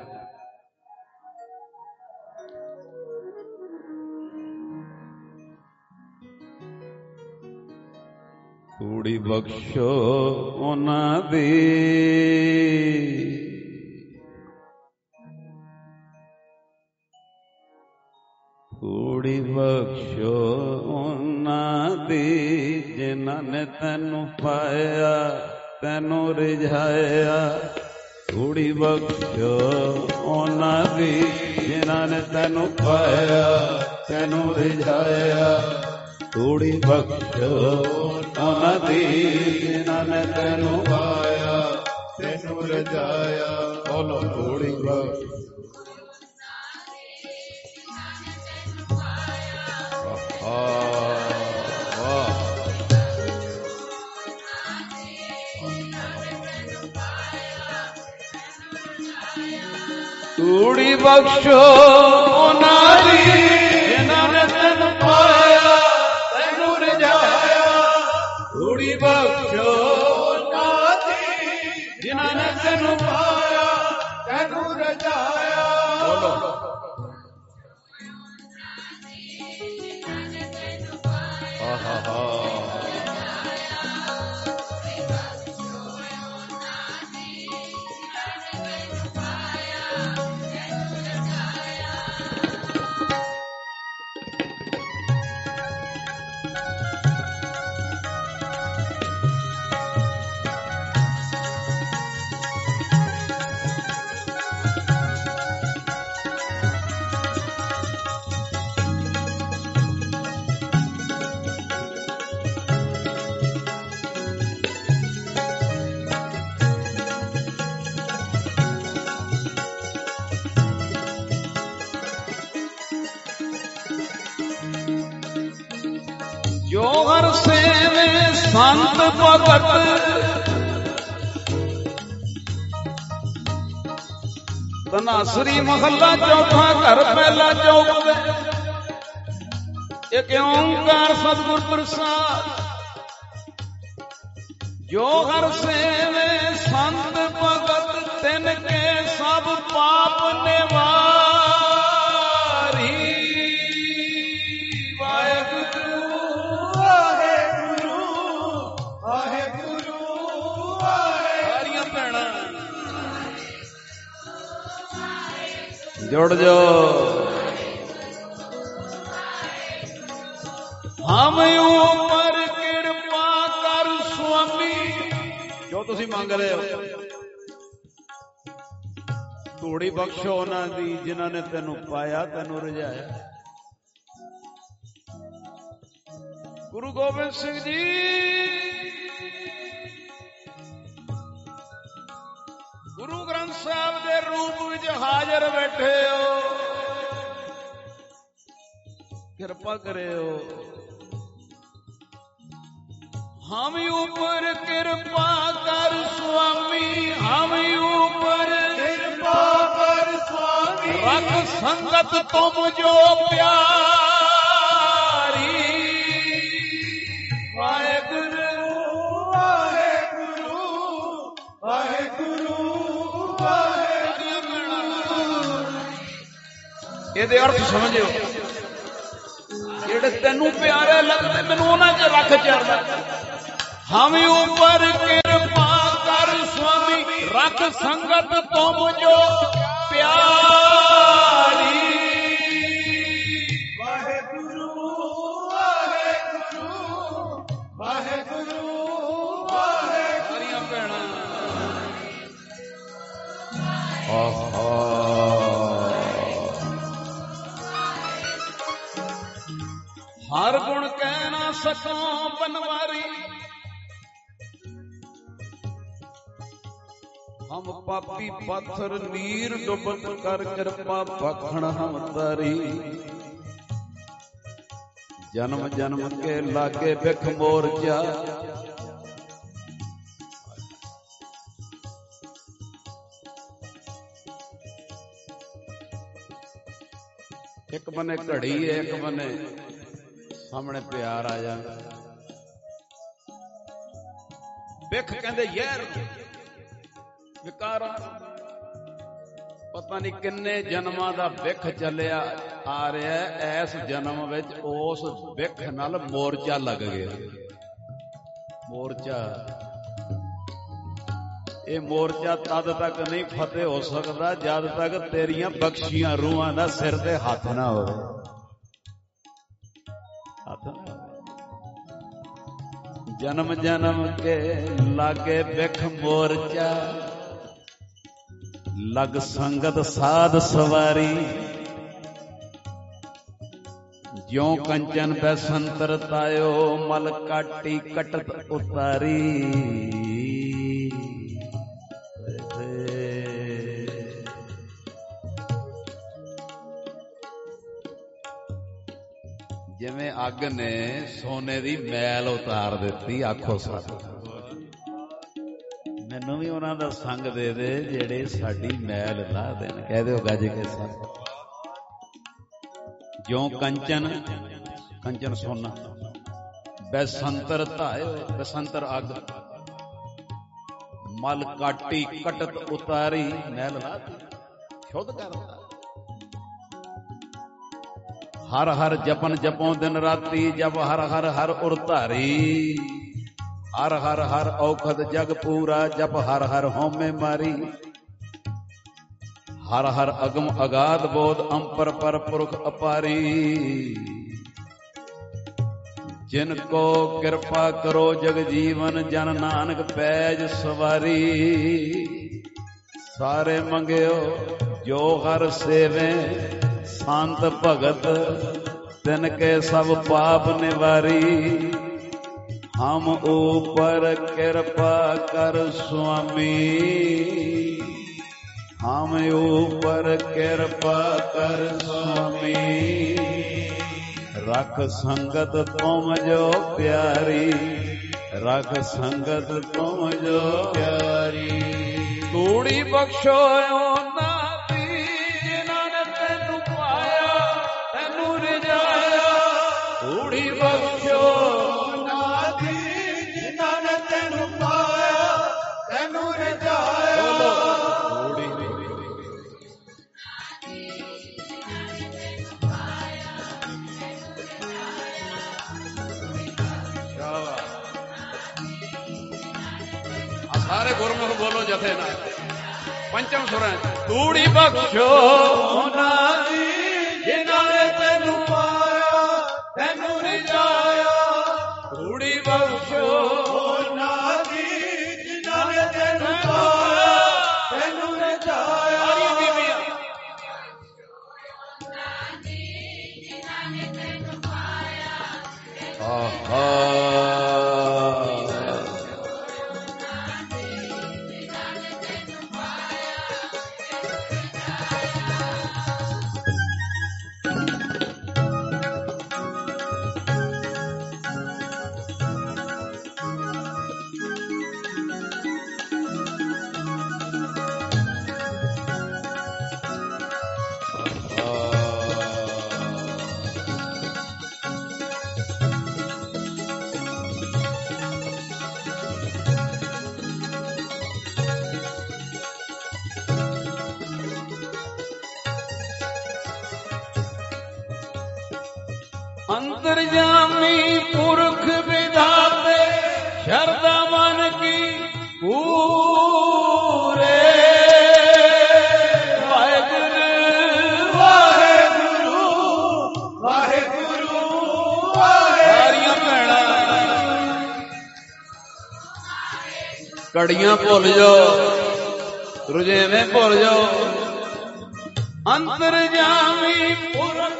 ਤੂੜੀ ਬਖਸ਼ੋ ਉਹਨਾਂ ਦੀ, ਤੂੜੀ ਬਖਸ਼ੋ ਉਹਨਾਂ ਦੀ, ਜਿਨ੍ਹਾਂ ਨੇ ਤੈਨੂੰ ਪਾਇਆ ਤੈਨੂੰ ਰਿਝਾਇਆ। ਤੂੜੀ ਬਖਸ਼ੋ ਉਹਨਾਂ ਦੀ, ਜਿਨ੍ਹਾਂ ਨੇ ਤੈਨੂੰ ਪਾਇਆ ਤੈਨੂੰ ਰਿਝਾਇਆ। ਤੂੜੀ ਬਖਸ਼ੋ ਉਹਨਾਂ ਦੀ, ਜਿਨ੍ਹਾਂ ਨੇ ਤੈਨੂੰ ਪਾਇਆ ਤੈਨੂੰ ਰਜਾਇਆ। ਬੋਲੋ ਤੂੜੀ ਬਖਸ਼ੋ ਤੂੜੀ ਬਖਸ਼ੋ ਉਹਨਾਂ ਦੀ, ਜਿਨ੍ਹਾਂ ਨੇ ਤੈਨੂੰ ਪਾਇਆ ਤੈਨੂੰ ਰਜਾਇਆ। ਤੂੜੀ ਬਖਸ਼ੋ ਉਹਨਾਂ ਦੀ, ਜਿਨ੍ਹਾਂ ਨੇ ਤੈਨੂੰ ਪਾਇਆ ਤੈਨੂੰ ਰਜਾਇਆ। ਬੋਲੋ ਜੋ ਹਰ ਸੇਵੇ ਸੰਤ ਭਗਤ, ਧਨਾਸਰੀ ਮਹੱਲਾ ਚੌਥਾ ਘਰ ਪਹਿਲਾ ਚੌਕ, ਇੱਕ ਓਂਕਾਰ ਸਤਿਗੁਰ ਪ੍ਰਸਾਦ। ਜੋ ਹਰ ਸੇਵੇ ਸੰਤ ਭਗਤ, ਤਿਨ ਕੇ ਸਭ ਪਾਪ ਨਿਵਾਰੀ। ਜੁੜ ਜਾਓ। ਹਮ ਉਪਰ ਕਿਰਪਾ ਕਰ ਸੁਆਮੀ, ਜੋ ਤੁਸੀਂ ਮੰਗ ਰਹੇ ਹੋ। ਤੂੜੀ ਬਖਸ਼ੋ ਉਹਨਾਂ ਦੀ, ਜਿਨ੍ਹਾਂ ਨੇ ਤੈਨੂੰ ਪਾਇਆ ਤੈਨੂੰ ਰਜਾਇਆ। ਗੁਰੂ ਗੋਬਿੰਦ ਸਿੰਘ ਜੀ ਗੁਰੂ ਗ੍ਰੰਥ ਸਾਹਿਬ ਦੇ ਰੂਪ ਵਿੱਚ ਹਾਜ਼ਰ ਬੈਠੇ ਹੋ, ਕਿਰਪਾ ਕਰਿਓ। ਹਮ ਉਪਰ ਕਿਰਪਾ ਕਰ ਸੁਆਮੀ, ਹਮ ਉਪਰ ਕਿਰਪਾ ਕਰ ਸੁਆਮੀ। ਰਖ ਸੰਗਤ ਤੁਮ ਜੋ ਪਿਆਰੀ। ਵਾਹਿਗੁਰੂ ਵਾਹਿਗੁਰੂ ਵਾਹਿਗੁਰੂ। ਇਹਦੇ ਅਰਥ ਸਮਝਿਓ, ਜਿਹੜੇ ਤੈਨੂੰ ਪਿਆਰੇ ਲੱਗਦੇ ਮੈਨੂੰ ਉਹਨਾਂ 'ਚ ਰੱਖ ਚੜਦਾ। ਹਮ ਉਪਰ ਕਿਰਪਾ ਕਰ ਸੁਆਮੀ, ਰੱਖ ਸੰਗਤ ਤੁਮ ਜੋ ਪਿਆਰੀ। ਵਾਹਿਗੁਰੂ ਵਾਹਿਗੁਰੂ ਵਾਹਿਗੁਰੂ ਵਾਹਿਗੁਰੂ। ਭੈਣਾਂ ਹਰ ਗੁਣ ਕਹਿ ਨਾ ਸਕੋ ਬਨਵਾਰੀ। ਹਮ ਪਾਪੀ ਪਾਥਰ ਨੀਰ ਡੁੱਬਤ ਕਰ ਕਿਰਪਾ ਬਖਣ ਹਮ ਤਾਰੀ। ਜਨਮ ਜਨਮ ਕੇ ਲਾਗੇ ਬਿਖ ਮੋਰਚਾ। ਇੱਕ ਬੰਨੇ ਘੜੀ ਹੈ, ਇੱਕ ਬੰਨੇ ਸਾਹਮਣੇ ਪਿਆਰ ਆ ਜਾਂਦਾ। ਬਿਖ ਕਹਿੰਦੇ ਯਾਰ ਵਿਕਾਰਾਂ, ਪਤਾ ਨਹੀਂ ਕਿੰਨੇ ਜਨਮਾਂ ਦਾ ਬਿਖ ਚੱਲਿਆ ਆ ਰਿਹਾ, ਐਸ ਜਨਮ ਵਿੱਚ ਉਸ ਬਿਖ ਨਾਲ ਮੋਰਚਾ ਲੱਗ ਗਿਆ। ਮੋਰਚਾ, ਇਹ ਮੋਰਚਾ ਤਦ ਤੱਕ ਨਹੀਂ ਫਤਿਹ ਹੋ ਸਕਦਾ ਜਦ ਤੱਕ ਤੇਰੀਆਂ ਬਖਸ਼ੀਆਂ ਰੂਹਾਂ ਦਾ ਸਿਰ ਤੇ ਹੱਥ ਨਾ ਹੋਵੇ। ਹੱਥ ਨਾ ਹੋਵੇ। ਜਨਮ ਜਨਮ ਕੇ ਲਾਗੇ ਬਿਖ ਮੋਰਚਾ, ਲਗ ਸੰਗਤ ਸਾਧ ਸਵਾਰੀ। ਜਿਉ ਕੰਚਨ ਬੈਸੰਤਰ ਤਾਇਓ, ਮਲ ਕਾਟੀ ਕਟਤ ਉਤਾਰੀ। ਜਿਵੇਂ ਅੱਗ ਨੇ ਸੋਨੇ ਦੀ ਮੈਲ ਉਤਾਰ ਦਿੱਤੀ। ਆਖੋ ਸਤ। ਮੈਨੂੰ ਵੀ ਉਹਨਾਂ ਦਾ ਸੰਗ ਦੇ ਦੇ ਜਿਹੜੇ ਸਾਡੀ ਮੈਲ ਲਾ ਦੇਣ। ਕਹਿ ਦਿਓ ਗੱਜ ਕੇ ਸਤ। ਜਿਉਂ ਕੰਚਨ, ਕੰਚਨ ਸੋਨਾ, ਬੈਸੰਤਰ ਧਾਇਓ, ਬੈਸੰਤਰ ਅੱਗ, ਮਲ ਕਾਟੀ ਕਟਤ ਉਤਾਰੀ। ਮੈਲ ਲਾ ਸ਼ੁੱਧ ਕਰਦਾ। ਹਰ ਹਰ ਜਪਨ ਜਪੋਂ ਦਿਨ ਰਾਤੀ, ਜਪ ਹਰ ਹਰ ਹਰ ਉਰ ਧਾਰੀ। ਹਰ ਹਰ ਹਰ ਔਖਦ ਜਗ ਪੂਰਾ, ਜਪ ਹਰ ਹਰ ਹਉਮੈ ਮਾਰੀ। ਹਰ ਹਰ ਅਗਮ ਅਗਾਧ ਬੋਧ, ਅੰਪਰ ਪਰ ਪੁਰਖ ਅਪਾਰੀ। ਜਿਨ ਕੋ ਕਿਰਪਾ ਕਰੋ ਜਗ ਜੀਵਨ, ਜਨ ਨਾਨਕ ਪੈਜ ਸਵਾਰੀ। ਸਾਰੇ ਮੰਗਿਓ ਜੋ ਹਰ ਸੇਵੇ, ਸੰਤ ਭਗਤ ਤਿਨ ਕੇ ਸਭ ਪਾਪ ਨਿਵਾਰੀ। ਹਮ ऊपर कृपा कर स्वामी, हम ऊपर कृपा कर स्वामी। रख संगत तुम जो प्यारी, रख संगत तुम जो प्यारी। तूड़ी बख्शो ना दी, जिन्होंने तेनू पाया तेनू रिझाया। तूड़ी बख्शो सारे गुरमुख बोलो जथे ना पंचम सुर तूड़ी बख्शो ना दी, जिन्होंने तेनू पाया तेनू रिझाया। तूड़ी बख्शो ना दी, जिन्होंने तेनू पाया तेनू रिझाया। अंतर्यामी पुरख विधाते, शरदा मन की पूरे। वाहेगुरु वाहेगुरु वाहेगुरु वाहेगुरु। भैणा कड़ियां भुल जाओ, रुझेवें भुल जाओ। अंतर्यामी पुरख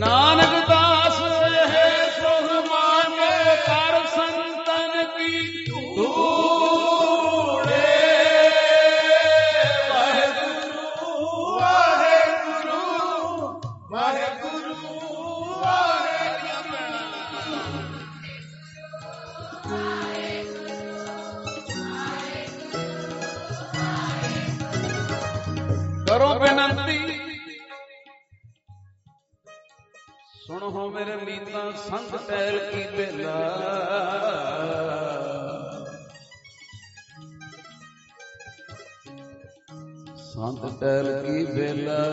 नानक दास है सोह मांगे कर संतन की धूड़े। वाहेगुरु वाहेगुरु वाहेगुरु करो बेनती सुनो हो मेरे मीता संत टहल की बेला। संत टहल की बेला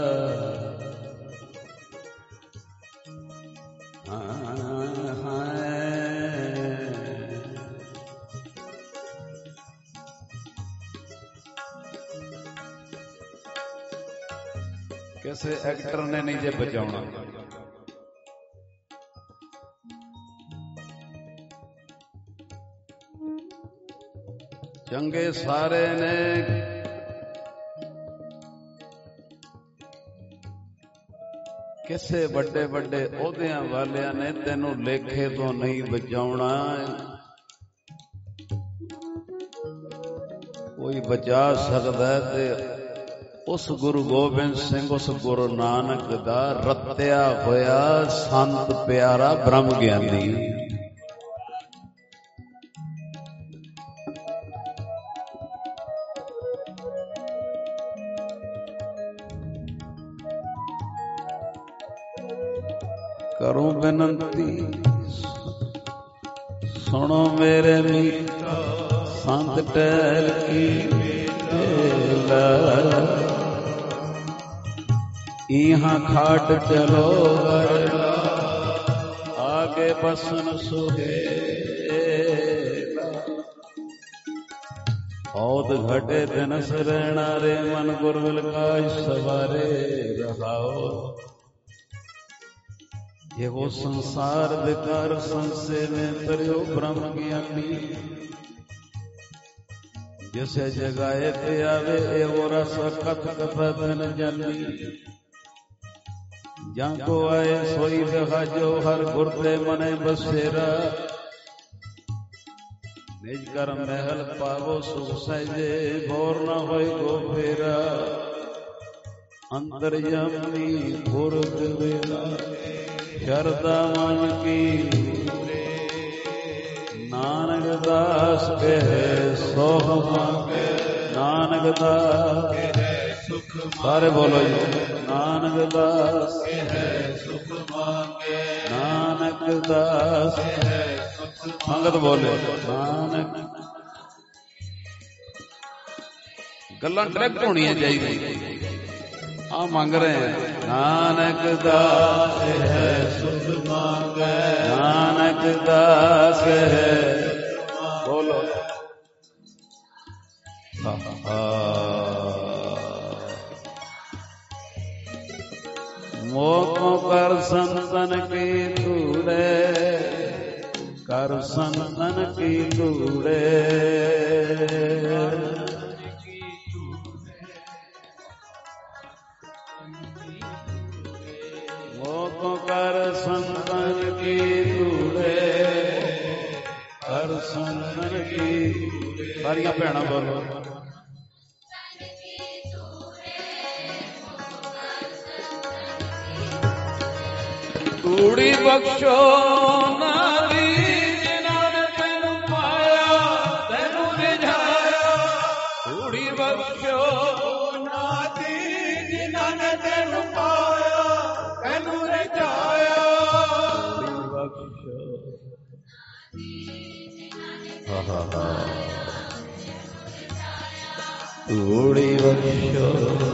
कैसे एक्टर ने नहीं जे बचाना। चंगे सारे ने किसे बड़े बड़े ओहदियां वालियां ने तेनू लेखे तो नहीं बचाना। कोई बचा सकता है ते उस गुरु गोबिंद सिंह उस गुरु नानक दा रत्या होया संत प्यारा ब्रह्म ज्ञानी। करूं बेनती सुनो मेरे मीता संत टहल की बेला। यहाँ खाट चलो गरला आगे बसन सुहेला। औद घटे दिन शरणा रे मन गुरविल का सवारे रहाओ। ये वो संसार विकार संशय में तरियो ब्रह्म ज्ञानी। जैसे जगाए पे आवे ए वो रस कथ कथा धन जानी। जाको आए सोई बहाजो हर गुरते मने बसेरा। निज कर महल पावो सुख सहजे भोर न होय गो फेरा। अंतर्यामी पुरख वेला शरदा मन की नानक दास कहे सोह मांगे। नानक दास सारे बोलो जी नानक दास सुख मांगे। नानक दास संगत बोले नानक। गल्लां डायरेक्ट होनी चाहिए। आ मांग रहे हैं नानक दास है सुख मांगे। नानक दास है बोलो मोको कर संतन की धूड़े। कर संतन की धूड़े। मोको कर संतन की धूड़े। कर संतन की सारिया भैणा बोलो धूड़ी बख्शो नारी जिन्होंने तेनू पाया तेनू रिझाया। धूड़ी बख्शो नारी जिन्होंने तेनू पाया तेनू रिझाया। धूड़ी बख्शो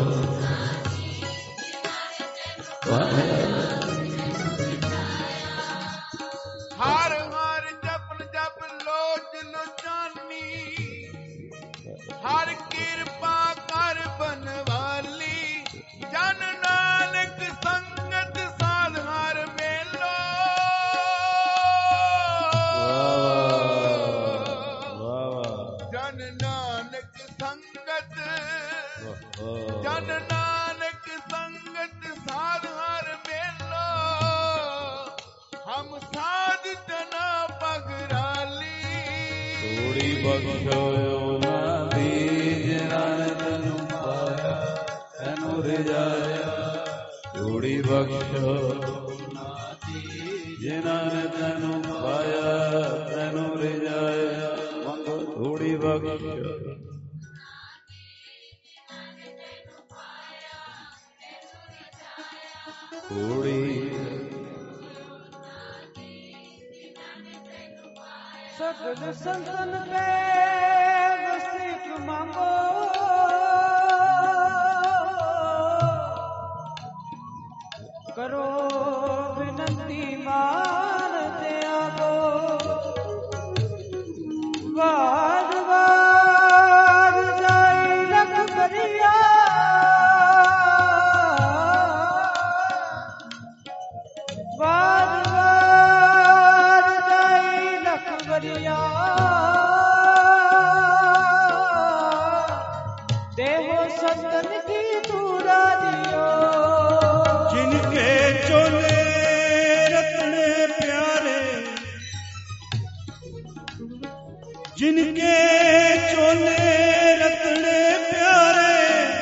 हर हर जपन जप लोच लुचानी। हर कृपा कर बनवाली। जन नानक संगत साध हर मेलो। जन नानक संगत जन नानक संगत साध हर मेलो। ਧੂੜੀ ਬਖਸ਼ੋ ਉਹਨਾਂ ਦੀ ਜਿਨ੍ਹਾਂ ਨੇ ਤੈਨੂੰ ਪਾਇਆ ਤੈਨੂੰ ਰਜਾਇਆ। ਧੂੜੀ ਬਖਸ਼ੋ ਉਹਨਾਂ ਦੀ ਜਿਨ੍ਹਾਂ ਨੇ ਤੈਨੂੰ ਪਾਇਆ ਤੈਨੂੰ ਰਜਾਇਆ। ਮੰਗੋ ਧੂੜੀ ਬਖਸ਼ੋ ਧੂੜੀ सकल संतन पे वसीक मांगो करो विनती मान त्यागो। वार वार जाई लख बरिया वार वार जाई लख बरिया देहो संतन की दूरा दियो। जिनके चोले रत्ने प्यारे जिनके चोले रत्ने प्यारे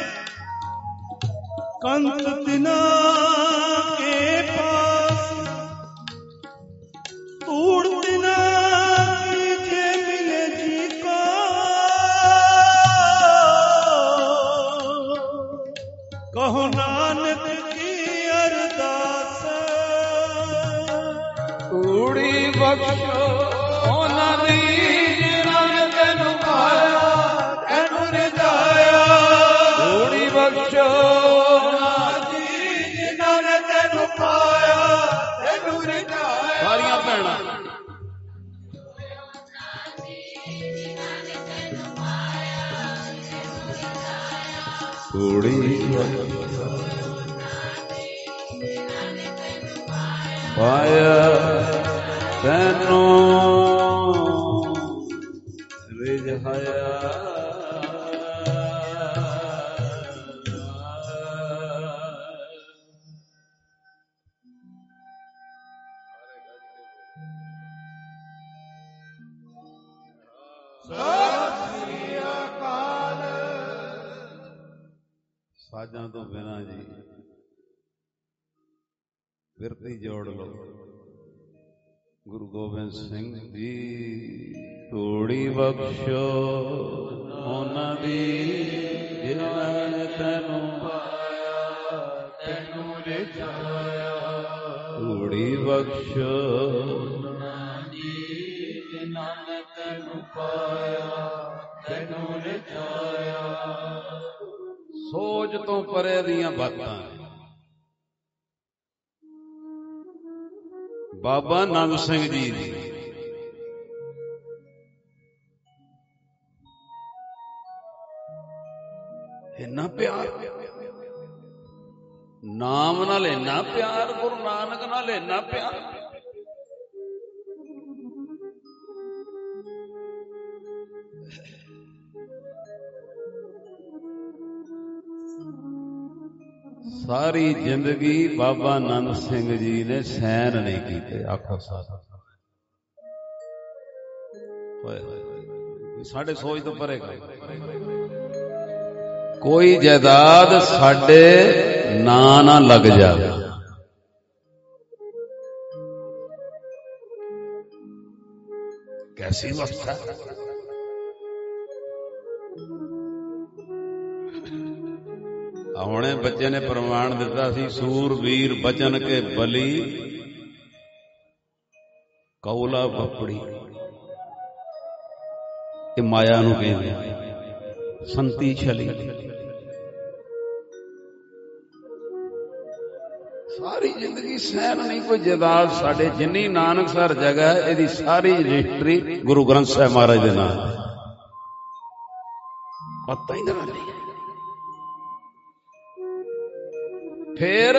कंत तिना के पास तूड़ तिना कीजे मिले जी को। कहो नानक की अरदास ਧੂੜੀ ਬਖਸ਼ੋ ਉਹਨਾਂ ਦੀ ਜਿਨ੍ਹਾਂ ਨੇ ਤੈਨੂੰ ਪਾਇਆ ਤੈਨੂੰ ਰਜਾਇਆ। ਧੂੜੀ ਬਖਸ਼ੋ ਉਹਨਾਂ ਦੀ ਜਿਨ੍ਹਾਂ ਨੇ ਤੈਨੂੰ ਪਾਇਆ ਤੈਨੂੰ ਰਜਾਇਆ। ਸਾਰੀਆਂ ਭੈਣਾਂ ਧੂੜੀ ਪਾਇਆ ਤੈਨੂੰ ਰਜਾਇਆ। ਸਾਜਾਂ ਤੋਂ ਬਿਨਾਂ ਜੀ ਬਿਰਤੀ ਜੋੜ ਲਓ। ਗੁਰੂ ਗੋਬਿੰਦ ਸਿੰਘ ਜੀ ਧੂੜੀ ਬਖਸ਼ੋ ਉਹਨਾਂ ਦੀ ਜਿਨ੍ਹਾਂ ਨੇ ਤੈਨੂੰ ਪਾਇਆ ਤੈਨੂੰ ਰਜਾਇਆ। ਧੂੜੀ ਬਖਸ਼ੋ ਉਹਨਾਂ ਦੀ ਜਿਨ੍ਹਾਂ ਨੇ ਤੈਨੂੰ ਪਾਇਆ ਤੈਨੂੰ ਰਜਾਇਆ। ਸੋਚ ਤੋਂ ਪਰੇ ਦੀਆਂ ਬਾਤਾਂ ਬਾਬਾ ਨੰਦ ਸਿੰਘ ਜੀ ਦੀ ਇੰਨਾ ਪਿਆਰ ਨਾਮ ਨਾਲ ਇੰਨਾ ਪਿਆਰ ਗੁਰੂ ਨਾਨਕ ਨਾਲ ਇੰਨਾ ਪਿਆਰ। ਸਾਰੀ ਜ਼ਿੰਦਗੀ ਬਾਬਾ ਨੰਦ ਸਿੰਘ ਜੀ ਨੇ ਸੈਨ ਨਹੀਂ ਕੀਤੇ। ਆਖੋ ਸਾਡੇ ਸੋਚ ਤੋਂ ਪਰੇ ਕੋਈ ਜਾਇਦਾਦ ਸਾਡੇ ਨਾਂ ਨਾ ਲੱਗ ਜਾਵੇ। ਕੈਸੀ ਅਵਸਥਾ। ਹੁਣੇ ਬੱਚੇ ਨੇ ਪ੍ਰਮਾਣ ਦਿੱਤਾ ਸੀ ਸੂਰਬੀਰ ਬਚਨ ਕੇ ਬਲੀ ਕੌਲਾ ਬੱਪੜੀ। ਇਹ ਮਾਇਆ ਨੂੰ ਕਹਿੰਦੇ ਸੰਤੀ ਛਲੀ। ਸਾਰੀ ਜ਼ਿੰਦਗੀ ਸਹਿਣ ਨਹੀਂ ਕੋਈ ਜਾਇਦਾਦ ਸਾਡੇ ਜਿੰਨੀ ਨਾਨਕਸਰ ਜਗ੍ਹਾ ਇਹਦੀ ਸਾਰੀ ਰਜਿਸਟਰੀ ਗੁਰੂ ਗ੍ਰੰਥ ਸਾਹਿਬ ਮਹਾਰਾਜ ਦੇ ਨਾਮ ਪਤਾ ਹੀ ਨਹੀਂ। ਫਿਰ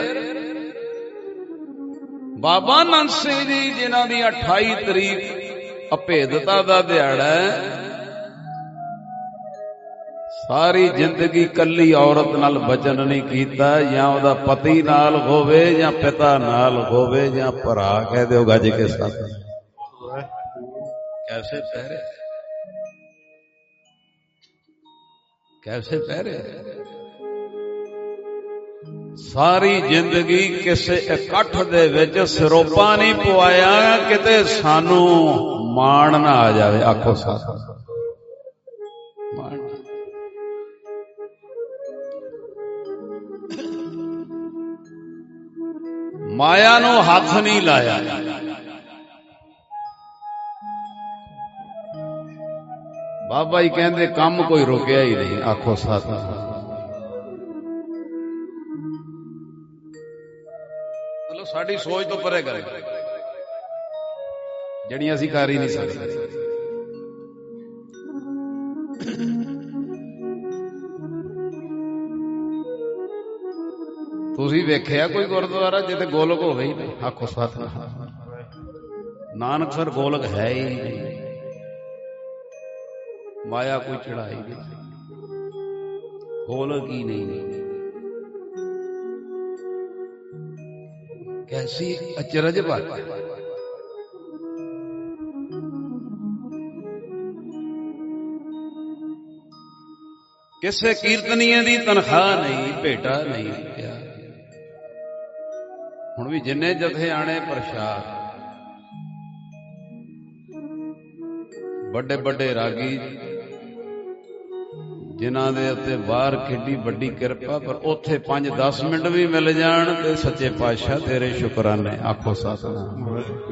ਬਾਬਾ ਨੰਦ ਸਿੰਘ ਜੀ ਜਿਨ੍ਹਾਂ ਦੀ 28 ਤਰੀਕ ਅਭੇਦਤਾ ਦਾ ਦਿਹਾੜਾ ਹੈ। ਸਾਰੀ ਜ਼ਿੰਦਗੀ ਕੱਲੀ ਔਰਤ ਨਾਲ ਬਚਨ ਨਹੀਂ ਕੀਤਾ, ਜਾਂ ਉਹਦਾ ਪਤੀ ਨਾਲ ਹੋਵੇ ਜਾਂ ਪਿਤਾ ਨਾਲ ਹੋਵੇ ਜਾਂ ਭਰਾ ਕਹਿ ਦਿਓ ਗੱਜ ਕੇ ਸਾਥ। ਕੈਸੇ ਪਹਿਰੇ कैसे पहरे सारी जिंदगी किसी इकट्ठ दे विच सिरोपा नहीं पवाया किते सानू माण ना आ जाए। आखो साथ माया नू हाथ नहीं लाया। बाबा जी कहते काम कोई रुकया ही नहीं। आखो साथ मतलब साड़ी सोच तो परे करे जड़ियां असीं कर ही नहीं सकते। तुसीं वेखिया कोई गुरुद्वारा जिथे गोलक होवे ही नहीं। आखो साथ नानकसर गोलक है ही नहीं। माया कोई चढ़ाई नहीं, गोलक ही नहीं। कैसी अचरज बात। किसे कीर्तनीय दी तनख्वाह नहीं, भेटा नहीं दिया। हुण भी जिन्ने जथे आने प्रशाद बड़े बड़े रागी जिन्हां दे उत्ते बाहर किड्डी वड्डी किरपा पर उत्थे 5-10 मिनट भी मिल जाण ते सच्चे पातशाह तेरे शुकराने। आखो सतनाम।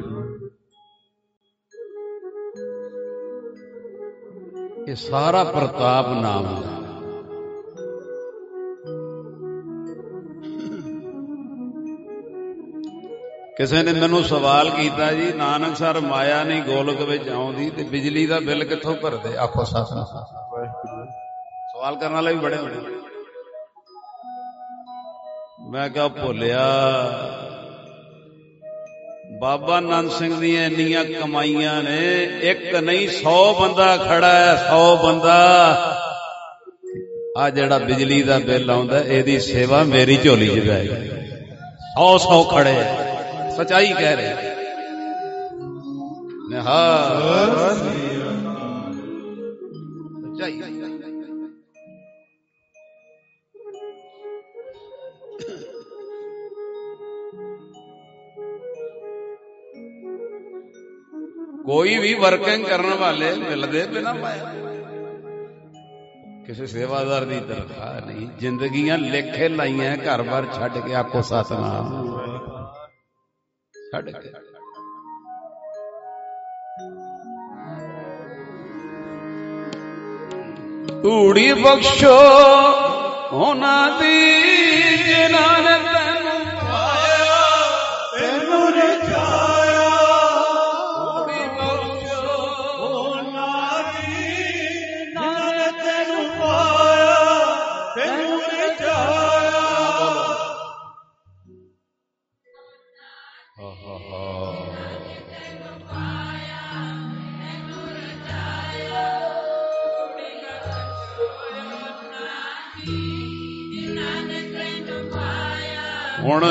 ये सारा प्रताप नाम दा। किसी ने मैनू सवाल किया जी नानक सर माया नहीं गोलक विच आउंदी ते बिजली का बिल कित्थों भरदे। आखो सतनाम। सवाल करने वाले भी बड़े बड़े। मैं क्या भुलिया बाबा नंद सिंह दियां इन्नियां कमाइयां ने, एक नहीं 100 बंदा खड़ा है, 100 बंदा आ जिहड़ा बिजली का बिल आउंदा इहदी सेवा मेरी झोली च पै गई। 100 खड़े सच्चाई कह रहे सच्चाई। कोई भी वर्किंग करने वाले मिलते बिना पाया किसी सेवादार की तनख्वाह नहीं। जिंदगियां लेखे लाइया घर बार छड़ के। आखो सतनाम। छड़ के तूड़ी बख्शो होना दी जिन्हां ने तैनू पाया तैनू रचाया। तूड़ी बख्शो होना दी जिन्हां ने तैनू पाया तैनू रचाया। हुण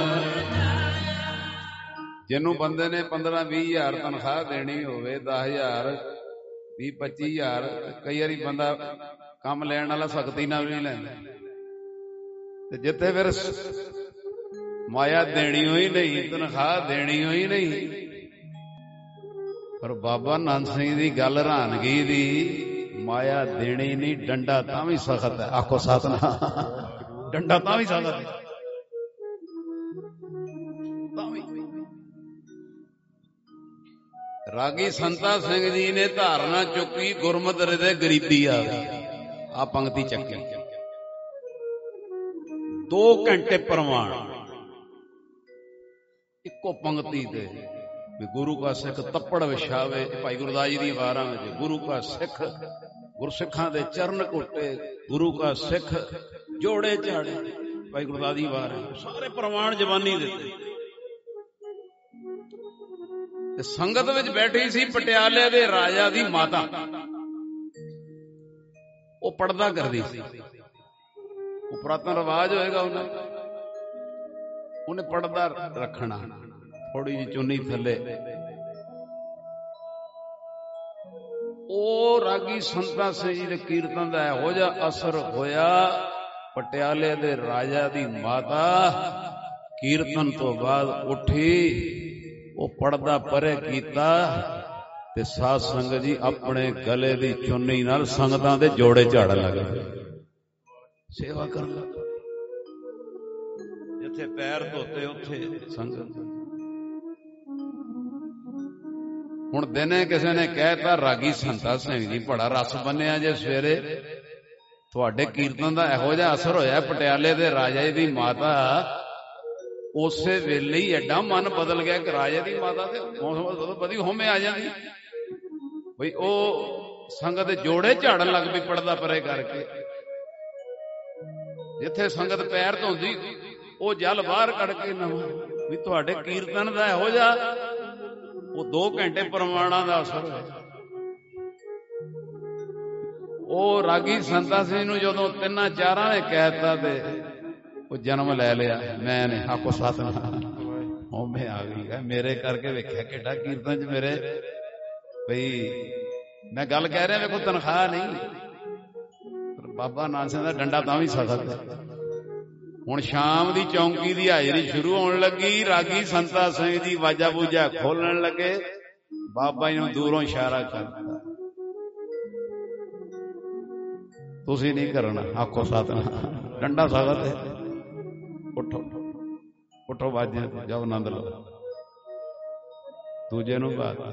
जिन्हों बंदे ने 15-20 हज़ार तनख्वाह देनी होवे 10,000 20-25 हज़ार कई बारी बंदा काम लैण वाला सख्ती नाल नहीं लैंदा ते जिथे फिर माया देनी ही नहीं तनख्वाह देनी ही नहीं। पर बाबा नंद सिंह की गल हैरानगी दी माया देनी नहीं डंडा तां भी सख्त है। आखो सतनाम। डंडा तां भी सख्त है। रागी संता सिंह जी ने धारणा चुकी गुरमत हृदय गरीबी आ पंक्ति चकी 2 घंटे प्रमाण इको पंक्ति दे गुरु का सिख तप्पड़ विछावे। भाई गुरदास जी दी वारां विच गुरु का सिख गुरसिखां दे चरण घुटे गुरु का सिख जोड़े झाड़े। भाई गुरदास जी वारां सारे प्रमाण जवानी देते। संगत विच बैठी सी पटियाले दे राजा दी माता, वो पढ़दा करदी सी। वो पुरातन रिवाज होएगा उन्हें पढ़दा रखना थोड़ी जी चुन्नी थले। ओ रागी ਰਾਗੀ ਸੰਤਾਂ ਸਿੰਘ ਜੀ ਦੇ ਕੀਰਤਨ ਦਾ ਇਹੋ ਜਿਹਾ ਅਸਰ ਹੋਇਆ, ਪਟਿਆਲੇ ਦੇ ਰਾਜਾ ਦੀ ਮਾਤਾ ਕੀਰਤਨ ਤੋਂ ਬਾਅਦ ਉੱਠੀ, ਉਹ ਪਰਦਾ ਪਰੇ ਕੀਤਾ ਤੇ ਸਾਧ ਸੰਗਤ ਜੀ ਆਪਣੇ ਗਲੇ ਦੀ ਚੁੰਨੀ ਨਾਲ ਸੰਗਤਾਂ ਦੇ ਜੋੜੇ ਝਾੜਨ ਲੱਗ ਪਏ, ਸੇਵਾ ਕਰਨ ਲੱਗ ਪਏ। ਜਿੱਥੇ ਪੈਰ ਧੋਤੇ ਉੱਥੇ ਸੰਗਤ। ਹੁਣ ਦਿਨੇ ਕਿਸੇ ਨੇ ਕਹਿਤਾ ਰਾਗੀ ਸੰਤਾ ਸਿੰਘ ਜੀ ਬੜਾ ਰਸ ਬੰਨਿਆ ਜੇ ਸਵੇਰੇ, ਤੁਹਾਡੇ ਕੀਰਤਨ ਦਾ ਇਹੋ ਜਿਹਾ ਅਸਰ ਹੋਇਆ, ਪਟਿਆਲੇ ਦੇ ਰਾਜੇ ਦੀ ਮਾਤਾ ਉਸੇ ਵੇਲੇ ਹੀ ਐਡਾ ਮਨ ਬਦਲ ਗਿਆ ਕਿ ਰਾਜੇ ਦੀ ਮਾਤਾ ਤੇ ਬੜੀ ਹੋਮੇ ਆ ਜਾਂਦੀ ਬਈ, ਉਹ ਸੰਗਤ ਦੇ ਜੋੜੇ ਝਾੜਨ ਲੱਗ ਪਈ ਪਰਦਾ ਪਰੇ ਕਰਕੇ। ਜਿੱਥੇ ਸੰਗਤ ਪੈਰ ਧੋਂਦੀ ਉਹ ਜਲ ਬਾਹਰ ਕੱਢ ਕੇ ਨਵਾਂ ਵੀ ਤੁਹਾਡੇ ਕੀਰਤਨ ਦਾ ਇਹੋ ਜਿਹਾ, ਉਹ 2 ਘੰਟੇ ਪ੍ਰਮਾਣਾਂ ਦਾ ਅਸਰ ਹੋਇਆ। ਉਹ ਰਾਗੀ ਸੰਤਾ ਸਿੰਘ ਨੂੰ ਜਦੋਂ 3-4 ਨੇ ਕਹਿਤਾ ਤੇ ਉਹ ਜਨਮ ਲੈ ਲਿਆ। ਮੈਂ ਨੇ ਆਖੋ ਸਤਿਨਾਮ, ਹੋਮੇ ਆ ਗਈ ਮੇਰੇ ਕਰਕੇ। ਵੇਖਿਆ ਕਿੱਡਾ ਕੀਰਤਨ ਚ ਮੇਰੇ ਬਈ, ਮੈਂ ਗੱਲ ਕਹਿ ਰਿਹਾ ਵੇਖੋ ਤਨਖਾਹ ਨਹੀਂ, ਬਾਬਾ ਨਾਨਕ ਸਿੰਘ ਦਾ ਡੰਡਾ ਤਾਂ ਵੀ ਸਖਤ। ਹੁਣ ਸ਼ਾਮ ਦੀ ਚੌਂਕੀ ਦੀ ਹਾਜ਼ਰੀ ਸ਼ੁਰੂ ਹੋਣ ਲੱਗੀ, ਰਾਗੀ ਸੰਤਾ ਸਿੰਘ ਜੀ ਵਾਜਾ ਬੂਜਾ ਖੋਲਣ ਲੱਗੇ, ਬਾਬਾ ਜੀ ਨੂੰ ਦੂਰੋਂ ਇਸ਼ਾਰਾ ਕਰਤਾ, ਤੁਸੀਂ ਨਹੀਂ ਕਰਨਾ, ਆਖੋ ਸਤਿਨਾਮ, ਡੰਡਾ ਸਖਤ ਹੈ, ਉੱਠੋ ਉੱਠੋ ਵਾਜਿਆਂ ਤੇ ਜਾਓ ਆਨੰਦ ਲਓ। ਦੂਜੇ ਨੂੰ ਬਾਤ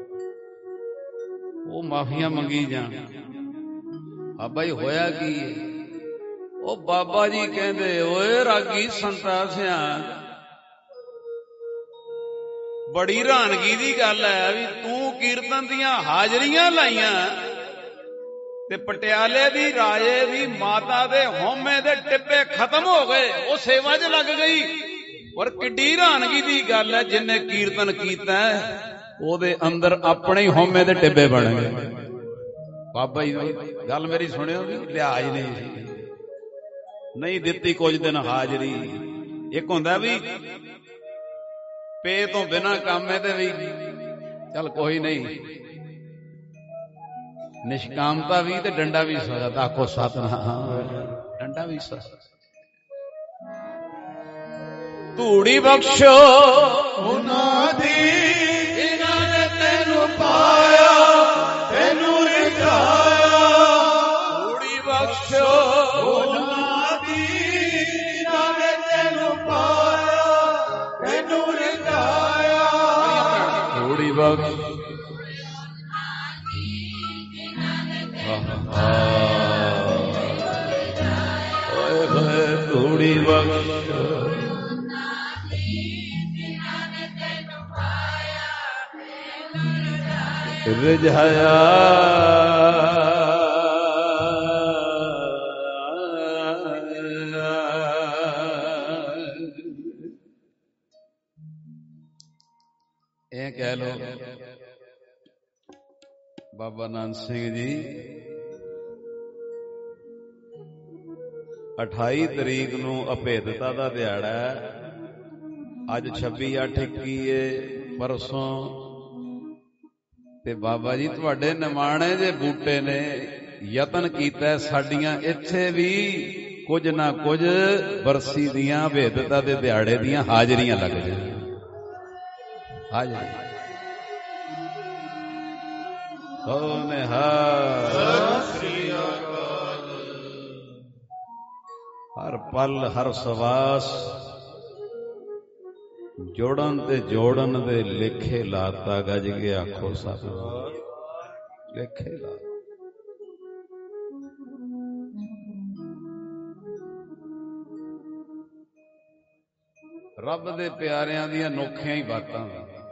ਉਹ ਮਾਫੀਆਂ ਮੰਗੀ ਜਾਣ। ਬਾਬਾ ਜੀ ਹੋਇਆ ਕੀ? ਉਹ ਬਾਬਾ ਜੀ ਕਹਿੰਦੇ ਓਏ ਰਾਗੀ ਸੰਤਾ ਸਿਆ, ਬੜੀ ਹੈਰਾਨਗੀ ਦੀ ਗੱਲ ਹੈ ਵੀ ਤੂੰ ਕੀਰਤਨ ਦੀਆਂ ਹਾਜ਼ਰੀਆਂ ਲਾਈਆਂ ਤੇ ਪਟਿਆਲੇ ਦੀ ਰਾਜੇ ਦੀ ਮਾਤਾ ਦੇ ਹਉਮੈ ਦੇ ਟਿੱਬੇ ਖਤਮ ਹੋ ਗਏ, ਉਹ ਸੇਵਾ 'ਚ ਲੱਗ ਗਈ। ਪਰ ਕਿੱਡੀ ਹੈਰਾਨਗੀ ਦੀ ਗੱਲ ਹੈ, ਜਿੰਨੇ ਕੀਰਤਨ ਕੀਤਾ ਉਹਦੇ ਅੰਦਰ ਆਪਣੇ ਹੀ ਹਉਮੈ ਦੇ ਟਿੱਬੇ ਬਣ ਗਏ। ਬਾਬਾ ਜੀ ਗੱਲ ਮੇਰੀ ਸੁਣਿਓ ਵੀ, ਲਿਹਾਜ਼ ਨਹੀਂ ਸੀ, ਨਹੀਂ ਦਿੱਤੀ ਕੁਝ ਦਿਨ ਹਾਜ਼ਰੀ। ਇੱਕ ਹੁੰਦਾ ਵੀ ਪੇ ਤੋਂ ਬਿਨਾਂ ਕੰਮ ਹੈ ਤੇ ਵੀ ਚੱਲ ਕੋਈ ਨਹੀਂ, ਨਿਸ਼ਕਾਮਤਾ ਵੀ ਤੇ ਡੰਡਾ ਵੀ ਸਖਤ, ਆਖੋ ਸਤਿਨਾਮ, ਡੰਡਾ ਵੀ ਸਖਤ। ਧੂੜੀ ਬਖਸ਼ੋ ਉਹਨਾਂ ਦੀ ਜਿਨ੍ਹਾਂ ਨੇ ਤੈਨੂੰ ਪਾਇਆ, ਤੈਨੂੰ ਰਿਝਾਇਆ। ਧੂੜੀ ਬਖਸ਼ੋ ਉਹਨਾਂ ਦੀ ਜਿਨ੍ਹਾਂ ਨੇ ਤੈਨੂੰ ਪਾਇਆ, ਤੈਨੂੰ ਰਿਝਾਇਆ। ਧੂੜੀ ਬਖਸ਼ ਧੂੜੀ ਬਖਸ਼ ਰਿਝਾਇਆ। ਇਹ ਕਹਿ ਲੋ ਬਾਬਾ ਨਾਨਕ ਸਿੰਘ ਜੀ 28 ਤਰੀਕ ਨੂੰ ਅਭੇਦਤਾ ਦਾ ਦਿਹਾੜਾ ਹੈ। ਅੱਜ 26/8/21 ਪਰਸੋਂ ਤੇ ਬਾਬਾ ਜੀ ਤੁਹਾਡੇ ਨਿਮਾਣੇ ਦੇ ਬੂਟੇ ਨੇ ਯਤਨ ਕੀਤਾ ਸਾਡੀਆਂ ਇੱਥੇ ਵੀ ਕੁਝ ਨਾ ਕੁਝ ਬਰਸੀ ਦੀਆਂ ਅਭੇਦਤਾ ਦੇ ਦਿਹਾੜੇ ਦੀਆਂ ਹਾਜ਼ਰੀਆਂ ਲੱਗ ਜਾਣ। ਹਾਜ਼ਰੀ ਹੋ ਨਿਹਾਲ ਸ੍ਰੀ ਅਕਾਲ। ਹਰ ਪਲ ਹਰ ਸਵਾਸ ਜੋੜਨ ਤੇ ਜੋੜਨ ਦੇ ਲੇਖੇ ਲਾਤਾ ਗੱਜ ਕੇ ਆਖੋ ਸਤਿਨਾਮ। ਲੇਖੇ ਲਾ ਰੱਬ ਦੇ ਪਿਆਰਿਆਂ ਦੀਆਂ ਅਨੋਖੀਆਂ ਹੀ ਬਾਤਾਂ।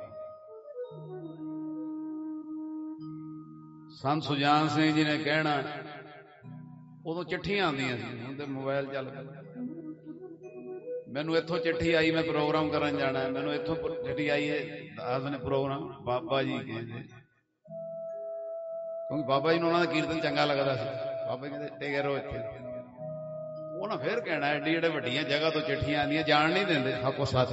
ਸੰਤ ਸੁਜਾਨ ਸਿੰਘ ਜੀ ਨੇ ਕਹਿਣਾ, ਉਦੋਂ ਚਿੱਠੀਆਂ ਆਉਂਦੀਆਂ ਸੀ, ਹੁਣ ਤੇ ਮੋਬਾਈਲ ਚੱਲ ਪਏ। ਮੈਨੂੰ ਇੱਥੋਂ ਚਿੱਠੀ ਆਈ, ਮੈਂ ਪ੍ਰੋਗਰਾਮ ਕਰਨ ਜਾਣਾ, ਮੈਨੂੰ ਇੱਥੋਂ ਚਿੱਠੀ ਆਈ ਹੈ, ਦੱਸ ਨੇ ਪ੍ਰੋਗਰਾਮ ਬਾਬਾ ਜੀ ਕਹਿੰਦੇ, ਕਿਉਂਕਿ ਬਾਬਾ ਜੀ ਨੂੰ ਉਹਨਾਂ ਦਾ ਕੀਰਤਨ ਚੰਗਾ ਲੱਗਦਾ ਸੀ। ਬਾਬਾ ਜੀ ਕਹਿੰਦੇ ਟੇਕੇ ਰਹੋ ਇੱਥੇ। ਉਹ ਨਾ ਫੇਰ ਕਹਿਣਾ ਐਡੀ ਜਿਹੜੇ ਵੱਡੀਆਂ ਜਗ੍ਹਾ ਤੋਂ ਚਿੱਠੀਆਂ ਆਉਂਦੀਆਂ ਜਾਣ ਨਹੀਂ ਦਿੰਦੇ। ਆਖੋ ਸੱਚ।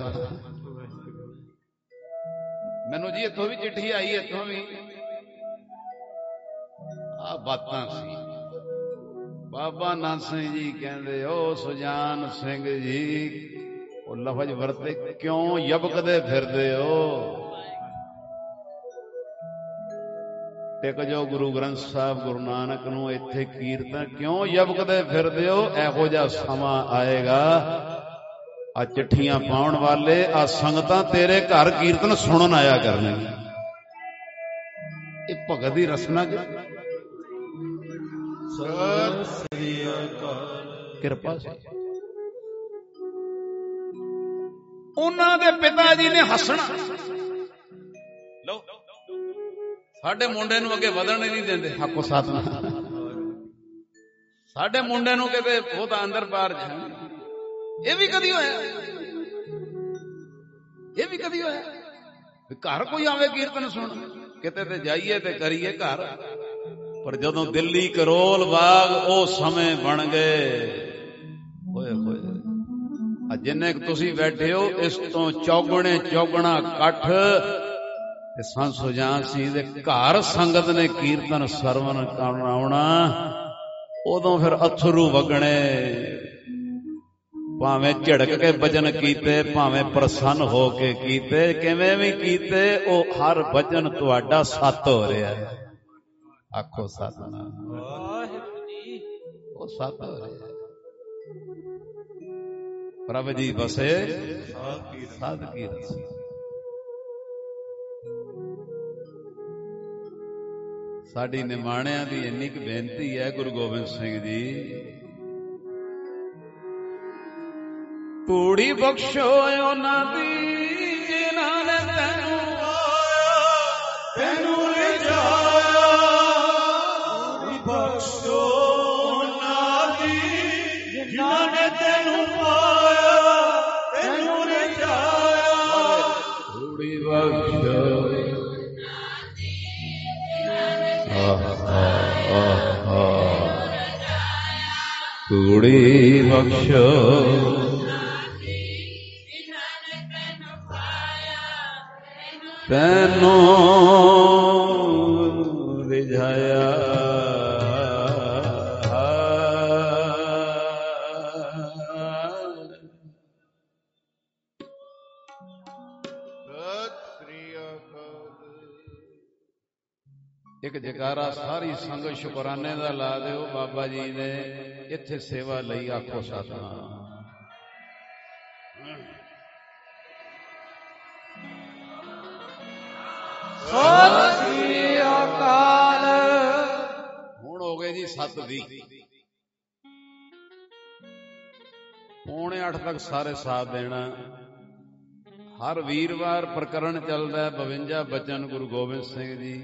ਮੈਨੂੰ ਜੀ ਇੱਥੋਂ ਵੀ ਚਿੱਠੀ ਆਈ, ਇੱਥੋਂ ਵੀ ਆ ਬਾਤਾਂ ਸੀ। ਬਾਬਾ ਨਾਨਕ ਸਿੰਘ ਜੀ ਕਹਿੰਦੇ ਓ ਸੁਜਾਨ ਸਿੰਘ ਜੀ, ਉਹ ਲਫ਼ਜ਼ ਵਰਤੇ, ਕਿਉਂ ਯਬਕਦੇ ਫਿਰਦੇ ਹੋ? ਟਿਕ ਜੋ ਗੁਰੂ ਗ੍ਰੰਥ ਸਾਹਿਬ ਗੁਰੂ ਨਾਨਕ ਨੂੰ ਇੱਥੇ ਕੀਰਤਨ ਕਿਉਂ ਯਬਕਦੇ ਫਿਰਦੇ ਹੋ? ਇਹੋ ਜਿਹਾ ਸਮਾਂ ਆਏਗਾ, ਆ ਚਿੱਠੀਆਂ ਪਾਉਣ ਵਾਲੇ, ਆ ਸੰਗਤਾਂ ਤੇਰੇ ਘਰ ਕੀਰਤਨ ਸੁਣਨ ਆਇਆ ਕਰਨਗੇ। ਇਹ ਭਗਤ ਦੀ ਰਸਨਾ ਸਤਿ ਸ੍ਰੀ ਅਕਾਲ ਕਿਰਪਾ ਸੀ। ਉਹਨਾਂ ਦੇ ਪਿਤਾ ਜੀ ਨੇ ਹੱਸਣਾ, ਲਓ ਸਾਡੇ ਮੁੰਡੇ ਨੂੰ ਅੱਗੇ ਵਧਣ ਨਹੀਂ ਦਿੰਦੇ। ਆਖੋ ਸਤਿਨਾਮ। ਸਾਡੇ ਮੁੰਡੇ ਨੂੰ ਕਿਤੇ ਉਹ ਤਾਂ ਅੰਦਰ ਬਾਹਰ ਜਾਣ। ਇਹ ਵੀ ਕਦੀ ਹੋਇਆ? ਇਹ ਵੀ ਕਦੀ ਹੋਇਆ ਘਰ ਕੋਈ ਆਵੇ ਕੀਰਤਨ ਸੁਣ? ਕਿਤੇ ਤੇ ਜਾਈਏ ਤੇ ਕਰੀਏ ਘਰ। ਪਰ ਜਦੋਂ ਦਿੱਲੀ ਕਰੋਲ ਬਾਗ ਉਹ ਸਮੇਂ ਬਣ ਗਏ, ਹੋਏ ਹੋਏ, ਜਿੰਨੇ ਤੁਸੀਂ ਬੈਠੇ ਹੋ ਇਸ ਤੋਂ ਚੌਗੁਣੇ ਚੌਗਣਾ ਇਕੱਠ ਤੇ ਸੰਤ ਸੁਜਾਨ ਸਿੰਘ ਦੇ ਘਰ ਸੰਗਤ ਨੇ ਕੀਰਤਨ ਸਰਵਨ ਕਰਨ ਆਉਣਾ। ਉਦੋਂ ਫਿਰ ਅਥਰੂ ਵਗਣੇ, ਭਾਵੇਂ ਝੜਕ ਕੇ ਭਜਨ ਕੀਤੇ, ਭਾਵੇਂ ਪ੍ਰਸੰਨ ਹੋ ਕੇ ਕੀਤੇ, ਕਿਵੇਂ ਵੀ ਕੀਤੇ, ਉਹ ਹਰ ਭਜਨ ਤੁਹਾਡਾ ਸੱਤ ਹੋ ਰਿਹਾ ਹੈ। ਆਖੋ ਸਤਿਨਾਮ। ਵਾਹਿਗੁਰੂ ਜੀ, ਉਹ ਸੱਤ ਹੋ ਰਿਹਾ। ਪ੍ਰਭ ਜੀ ਬਸੇ ਸਾਧ ਕੀ ਰਸੀ। ਸਾਡੀ ਨਿਮਾਣਿਆਂ ਦੀ ਇੰਨੀ ਕੁ ਬੇਨਤੀ ਹੈ, ਗੁਰੂ ਗੋਬਿੰਦ ਸਿੰਘ ਜੀ, ਤੂੜੀ ਬਖਸ਼ੋ ਉਹਨਾਂ ਦੀ ਜਿਨ੍ਹਾਂ ਨੇ ਤੈਨੂੰ ਪਾਇਆ, ਤੈਨੂੰ ਲਿਜਾਇਆ। ਤੂੜੀ ਬਖਸ਼ੋ ਉਹਨਾਂ ਦੀ ਜਿਨ੍ਹਾਂ ਨੇ ਤੈਨੂੰ ਪਾਇਆ, ਤੈਨੂੰ ਲਿਜਾਇਆ। ਤੂੜੀ ਬਖਸ਼ੋ ਤੂੜੀ ਬਖਸ਼ੋ ਤੈਨੂੰ ਰਿਝਾਇਆ। ਇੱਕ ਜਕਾਰਾ ਸਾਰੀ ਸੰਗਤ ਸ਼ੁਕਰਾਨੇ ਦਾ ਲਾ ਦਿਓ। ਬਾਬਾ ਜੀ ਨੇ ਇੱਥੇ ਸੇਵਾ ਲਈ। ਆਖੋ ਸਤਿਨਾਮ। ਸਤਿ ਸ੍ਰੀ ਅਕਾਲ। ਹੁਣ ਹੋ ਗਏ ਜੀ 7:20, 7:45 ਤੱਕ ਸਾਰੇ ਸਾਥ ਦੇਣਾ। ਹਰ ਵੀਰਵਾਰ ਪ੍ਰਕਰਣ ਚੱਲਦਾ 52 ਬਚਨ ਗੁਰੂ ਗੋਬਿੰਦ ਸਿੰਘ ਜੀ।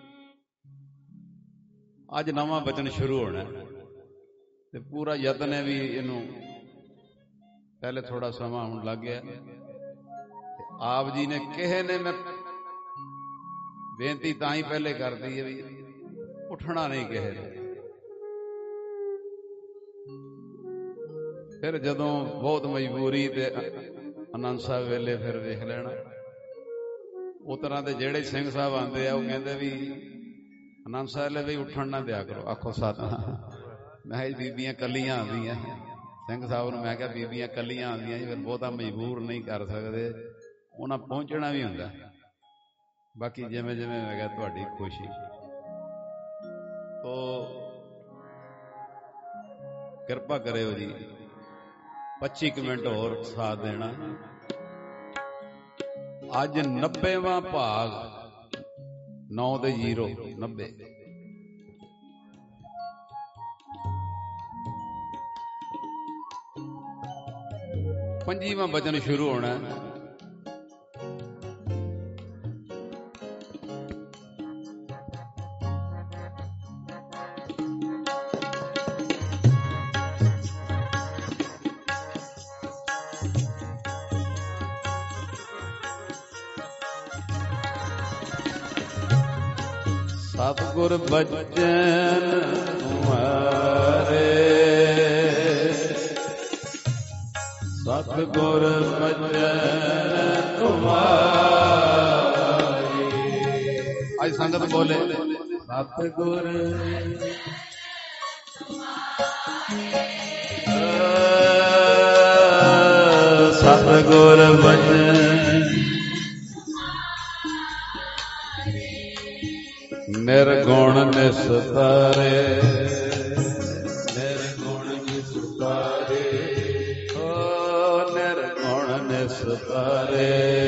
ਅੱਜ ਨਵਾਂ ਬਚਨ ਸ਼ੁਰੂ ਹੋਣਾ ਤੇ ਪੂਰਾ ਯਤਨ ਹੈ ਵੀ ਇਹਨੂੰ, ਪਹਿਲੇ ਥੋੜਾ ਸਮਾਂ ਹੁਣ ਲੱਗ ਗਿਆ। ਆਪ ਜੀ ਨੇ ਕਿਸੇ ਨੇ, ਮੈਂ ਬੇਨਤੀ ਤਾਂ ਹੀ ਪਹਿਲੇ ਕਰਦੀ ਹੈ ਵੀ ਉੱਠਣਾ ਨਹੀਂ ਕਿਸੇ ਨੇ। ਫਿਰ ਜਦੋਂ ਬਹੁਤ ਮਜਬੂਰੀ ਤੇ ਆਨੰਦ ਸਾਹਿਬ ਵੇਲੇ ਫਿਰ ਵੇਖ ਲੈਣਾ। ਉਹ ਤਰ੍ਹਾਂ ਦੇ ਜਿਹੜੇ ਸਿੰਘ ਸਾਹਿਬ ਆਉਂਦੇ ਆ ਉਹ ਕਹਿੰਦੇ ਵੀ ਆਨੰਦ ਸਾਹਿਬ ਲਈ ਵੀ ਉੱਠਣ ਨਾ ਦਿਆ ਕਰੋ। ਆਖੋ ਸਤਿਨਾਮ। ਮੈਂ ਕਿਹਾ ਬੀਬੀਆਂ ਕੱਲੀਆਂ ਆਉਂਦੀਆਂ। ਸਿੰਘ ਸਾਹਿਬ ਨੂੰ ਮੈਂ ਕਿਹਾ ਬੀਬੀਆਂ ਕੱਲੀਆਂ ਆਉਂਦੀਆਂ ਜੀ, ਫਿਰ ਬਹੁਤਾ ਮਜਬੂਰ ਨਹੀਂ ਕਰ ਸਕਦੇ, ਉਹਨਾਂ ਪਹੁੰਚਣਾ ਵੀ ਹੁੰਦਾ। ਬਾਕੀ ਜਿਵੇਂ ਜਿਵੇਂ ਮੈਂ ਕਿਹਾ ਤੁਹਾਡੀ ਖੁਸ਼ੀ। ਤੋ ਕਿਰਪਾ ਕਰਿਓ ਜੀ, 25 ਮਿੰਟ ਹੋਰ ਸਾਥ ਦੇਣਾ। ਅੱਜ 90ਵਾਂ ਭਾਗ 9:0 90। ਪੰਜੀਵਾਂ ਬਚਨ ਸ਼ੁਰੂ ਹੋਣਾ। ਸਤਿਗੁਰ ਬਚਨ ਤੁਮਾਰੇ, ਸਤਿਗੁਰ ਬਚਨ ਤੁਮਾਰੇ। ਅੱਜ ਸੰਗਤ ਬੋਲੇ ਸਤਿਗੁਰ ਸਤਿਗੁਰ ਬਚਨ ਨਿਰਗੁਣ ਨਿਸਤਾਰੇ ਨਿਰਗੁਣ ਨਿਸਤਾਰੇ ਓ ਨਿਰਗੁਣ ਨਿਸਤਾਰੇ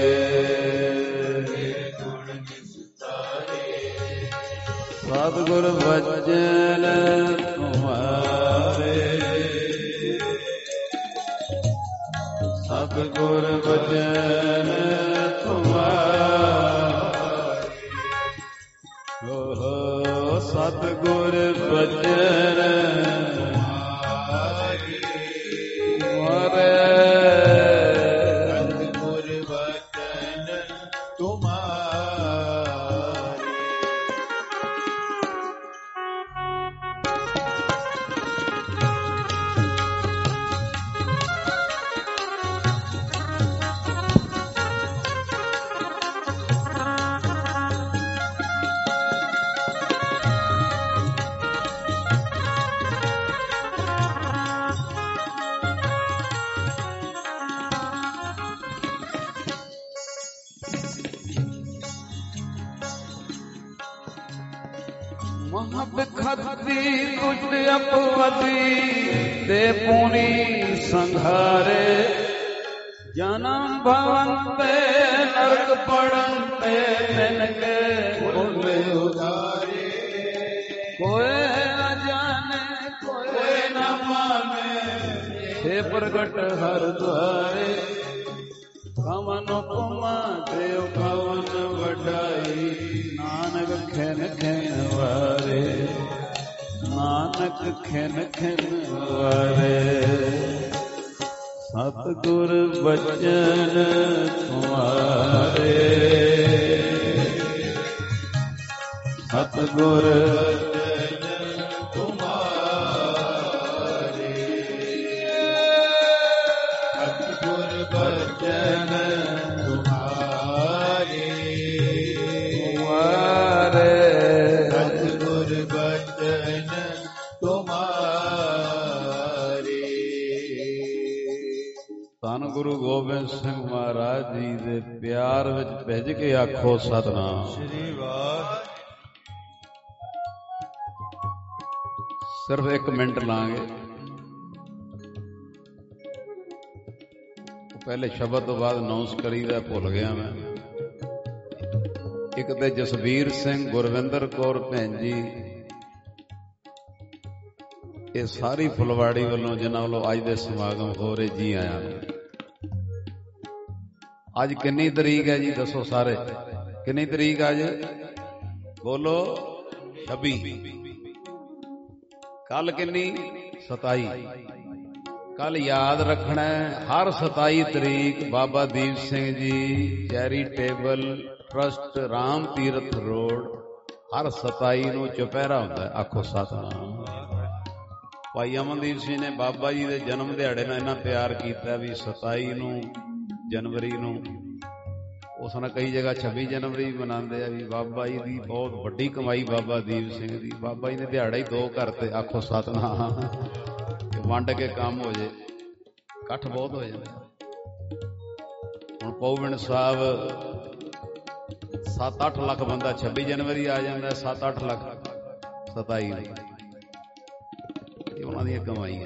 ਨਿਰਗੁਣ ਨਿਸਤਾਰੇ ਸਤਿਗੁਰ ਬਚਨ ਤੁਮਾਰੇ ਸਤਿਗੁਰ ਬਚਨ ਸਤਿਗੁਰ ਬਚਨ ਤੁਮਾਰੇ ਸਤਿਗੁਰ ਬਚਨ ਤੁਮਾਰੇ ਮਹਾਬਖਤੀ ਕੁੱਟ ਅਪਵਦੀ ਤੇ ਪੂਰੀ ਸੰਘਾਰੇ ਜਨਮ ਭਵਨ ਤੇ ਨਰਕ ਪੜਨ ਤੇ ਤਿਨਕੇ ਭੁੱਲੇ ਉਧਾਰੇ ਕੋਏ ਨ ਜਾਣੇ ਕੋਏ ਨ ਮਾਨੇ ਸੇ ਪ੍ਰਗਟ ਹਰ ਦੁਆਰੇ ਕਵਨ ਉਪਮਾ ਦੇਵ ਕਵਨ ਵਡਾਈ ਨਾਨਕ ਖਿਨ ਖਿਨ ਵਾਰੇ ਨਾਨਕ ਖਿਨ ਖਿਨ ਵਾਰੇ ਸਤਿਗੁਰ ਬਚਨ ਤੁਮਾਰੇ ਸਤਿਗੁਰ ਤੁਮਾਰੇ ਸਤਿਗੁਰ ਬਚਨ ਤੁਮਾਰੇ ਸਤਿਗੁਰ ਬਚਨ ਤੁਮਾਰੇ ਧੰਨ ਗੁਰੂ ਗੋਬਿੰਦ ਸਿੰਘ ਮਹਾਰਾਜ ਜੀ ਦੇ ਪਿਆਰ ਵਿੱਚ ਭਿੱਜ ਕੇ ਆਖੋ ਸਤਿਨਾਮ ਸ੍ਰੀ ਵਾਹਿਗੁਰੂ। ਸਿਰਫ 1 ਮਿੰਟ ਲਾਂਗੇ। ਪਹਿਲੇ ਸ਼ਬਦ ਤੋਂ ਬਾਅਦ ਅਨਾਉਂਸ ਕਰੀਦਾ, ਭੁੱਲ ਗਿਆ ਮੈਂ। ਇੱਕ ਤੇ ਜਸਵੀਰ ਸਿੰਘ, ਗੁਰਵਿੰਦਰ ਕੌਰ ਭੈਣ ਜੀ, ਇਹ ਸਾਰੀ ਫੁਲਵਾੜੀ ਵੱਲੋਂ ਜਿਨ੍ਹਾਂ ਵੱਲੋਂ ਅੱਜ ਦੇ ਸਮਾਗਮ ਹੋ ਰਹੇ, ਜੀ ਆਇਆਂ। ਅੱਜ ਕਿੰਨੀ ਤਰੀਕ ਹੈ ਜੀ ਦੱਸੋ ਸਾਰੇ? ਕਿੰਨੀ ਤਰੀਕ ਅੱਜ? ਬੋਲੋ। 26। ਕੱਲ ਕਿੰਨੀ? 27। ਕੱਲ ਯਾਦ ਰੱਖਣਾ ਹਰ 27 ਤਰੀਕ Baba Deep Singh ji charitable trust Ram Tirath road ਹਰ 27 ਨੂੰ ਚੁਪਹਿਰਾ ਹੁੰਦਾ। ਆਖੋ ਸਤਿਨਾਮ। ਭਾਈ ਅਮਨਦੀਪ ਸਿੰਘ ਨੇ ਬਾਬਾ ਜੀ ਦੇ ਜਨਮ ਦਿਹਾੜੇ ਨਾਲ ਇੰਨਾ ਪਿਆਰ ਕੀਤਾ ਵੀ 27 ਨੂੰ ਜਨਵਰੀ ਨੂੰ, ਉਸ ਨਾਲ ਕਈ ਜਗ੍ਹਾ 26 ਜਨਵਰੀ ਵੀ ਮਨਾਉਂਦੇ ਆ ਵੀ ਬਾਬਾ ਜੀ ਦੀ ਬਹੁਤ ਵੱਡੀ ਕਮਾਈ ਬਾਬਾ ਦੀਪ ਸਿੰਘ ਦੀ। ਬਾਬਾ ਜੀ ਨੇ ਦਿਹਾੜਾ ਹੀ 2 ਕਰਤੇ। ਆਖੋ ਸਤਿਨਾਮ। ਵੰਡ ਕੇ ਕੰਮ ਹੋ ਜੇ, ਇਕੱਠ ਬਹੁਤ ਹੋ ਜਾਂਦਾ। ਹੁਣ ਪੌਵਿੰਡ ਸਾਹਿਬ 7-8 ਲੱਖ ਬੰਦਾ 26 ਜਨਵਰੀ ਆ ਜਾਂਦਾ, 7-8 ਲੱਖ 27 ਨੂੰ। ਇਹ ਉਹਨਾਂ ਦੀਆਂ ਕਮਾਈਆਂ।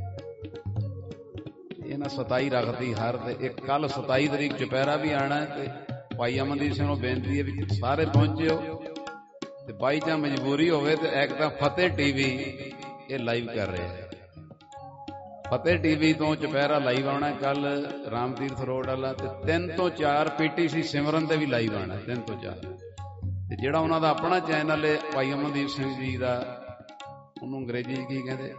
ਇਹਨਾਂ 27 ਰੱਖਦੀ ਹਰ ਤੇ ਇੱਕ। ਕੱਲ 27 ਤਰੀਕ ਚੁਪਹਿਰਾ ਵੀ ਆਣਾ ਤੇ ਭਾਈ ਅਮਨਦੀਪ ਸਿੰਘ ਨੂੰ ਬੇਨਤੀ ਹੈ ਵੀ ਸਾਰੇ ਪਹੁੰਚਿਓ, ਤੇ ਬਾਈ ਜਾਂ ਮਜਬੂਰੀ ਹੋਵੇ ਤੇ ਇੱਕ ਤਾਂ ਫਤਿਹ ਟੀਵੀ ਇਹ ਲਾਈਵ ਕਰ ਰਿਹਾ ਹੈ। ਫਤਿਹ ਟੀਵੀ ਤੋਂ ਚੁਪਹਿਰਾ ਲਾਈਵ ਆਉਣਾ ਕੱਲ ਰਾਮ ਤੀਰਥ ਰੋਡ ਵਾਲਾ, ਤੇ 3 ਤੋਂ 4 PTC ਸਿਮਰਨ ਤੇ ਵੀ ਲਾਈਵ ਆਉਣਾ 3 ਤੋਂ 4। ਤੇ ਜਿਹੜਾ ਉਹਨਾਂ ਦਾ ਆਪਣਾ ਚੈਨਲ ਹੈ ਭਾਈ ਅਮਨਦੀਪ ਸਿੰਘ ਜੀ ਦਾ, ਉਹਨੂੰ ਅੰਗਰੇਜ਼ੀ ਚ ਕੀ ਕਹਿੰਦੇ?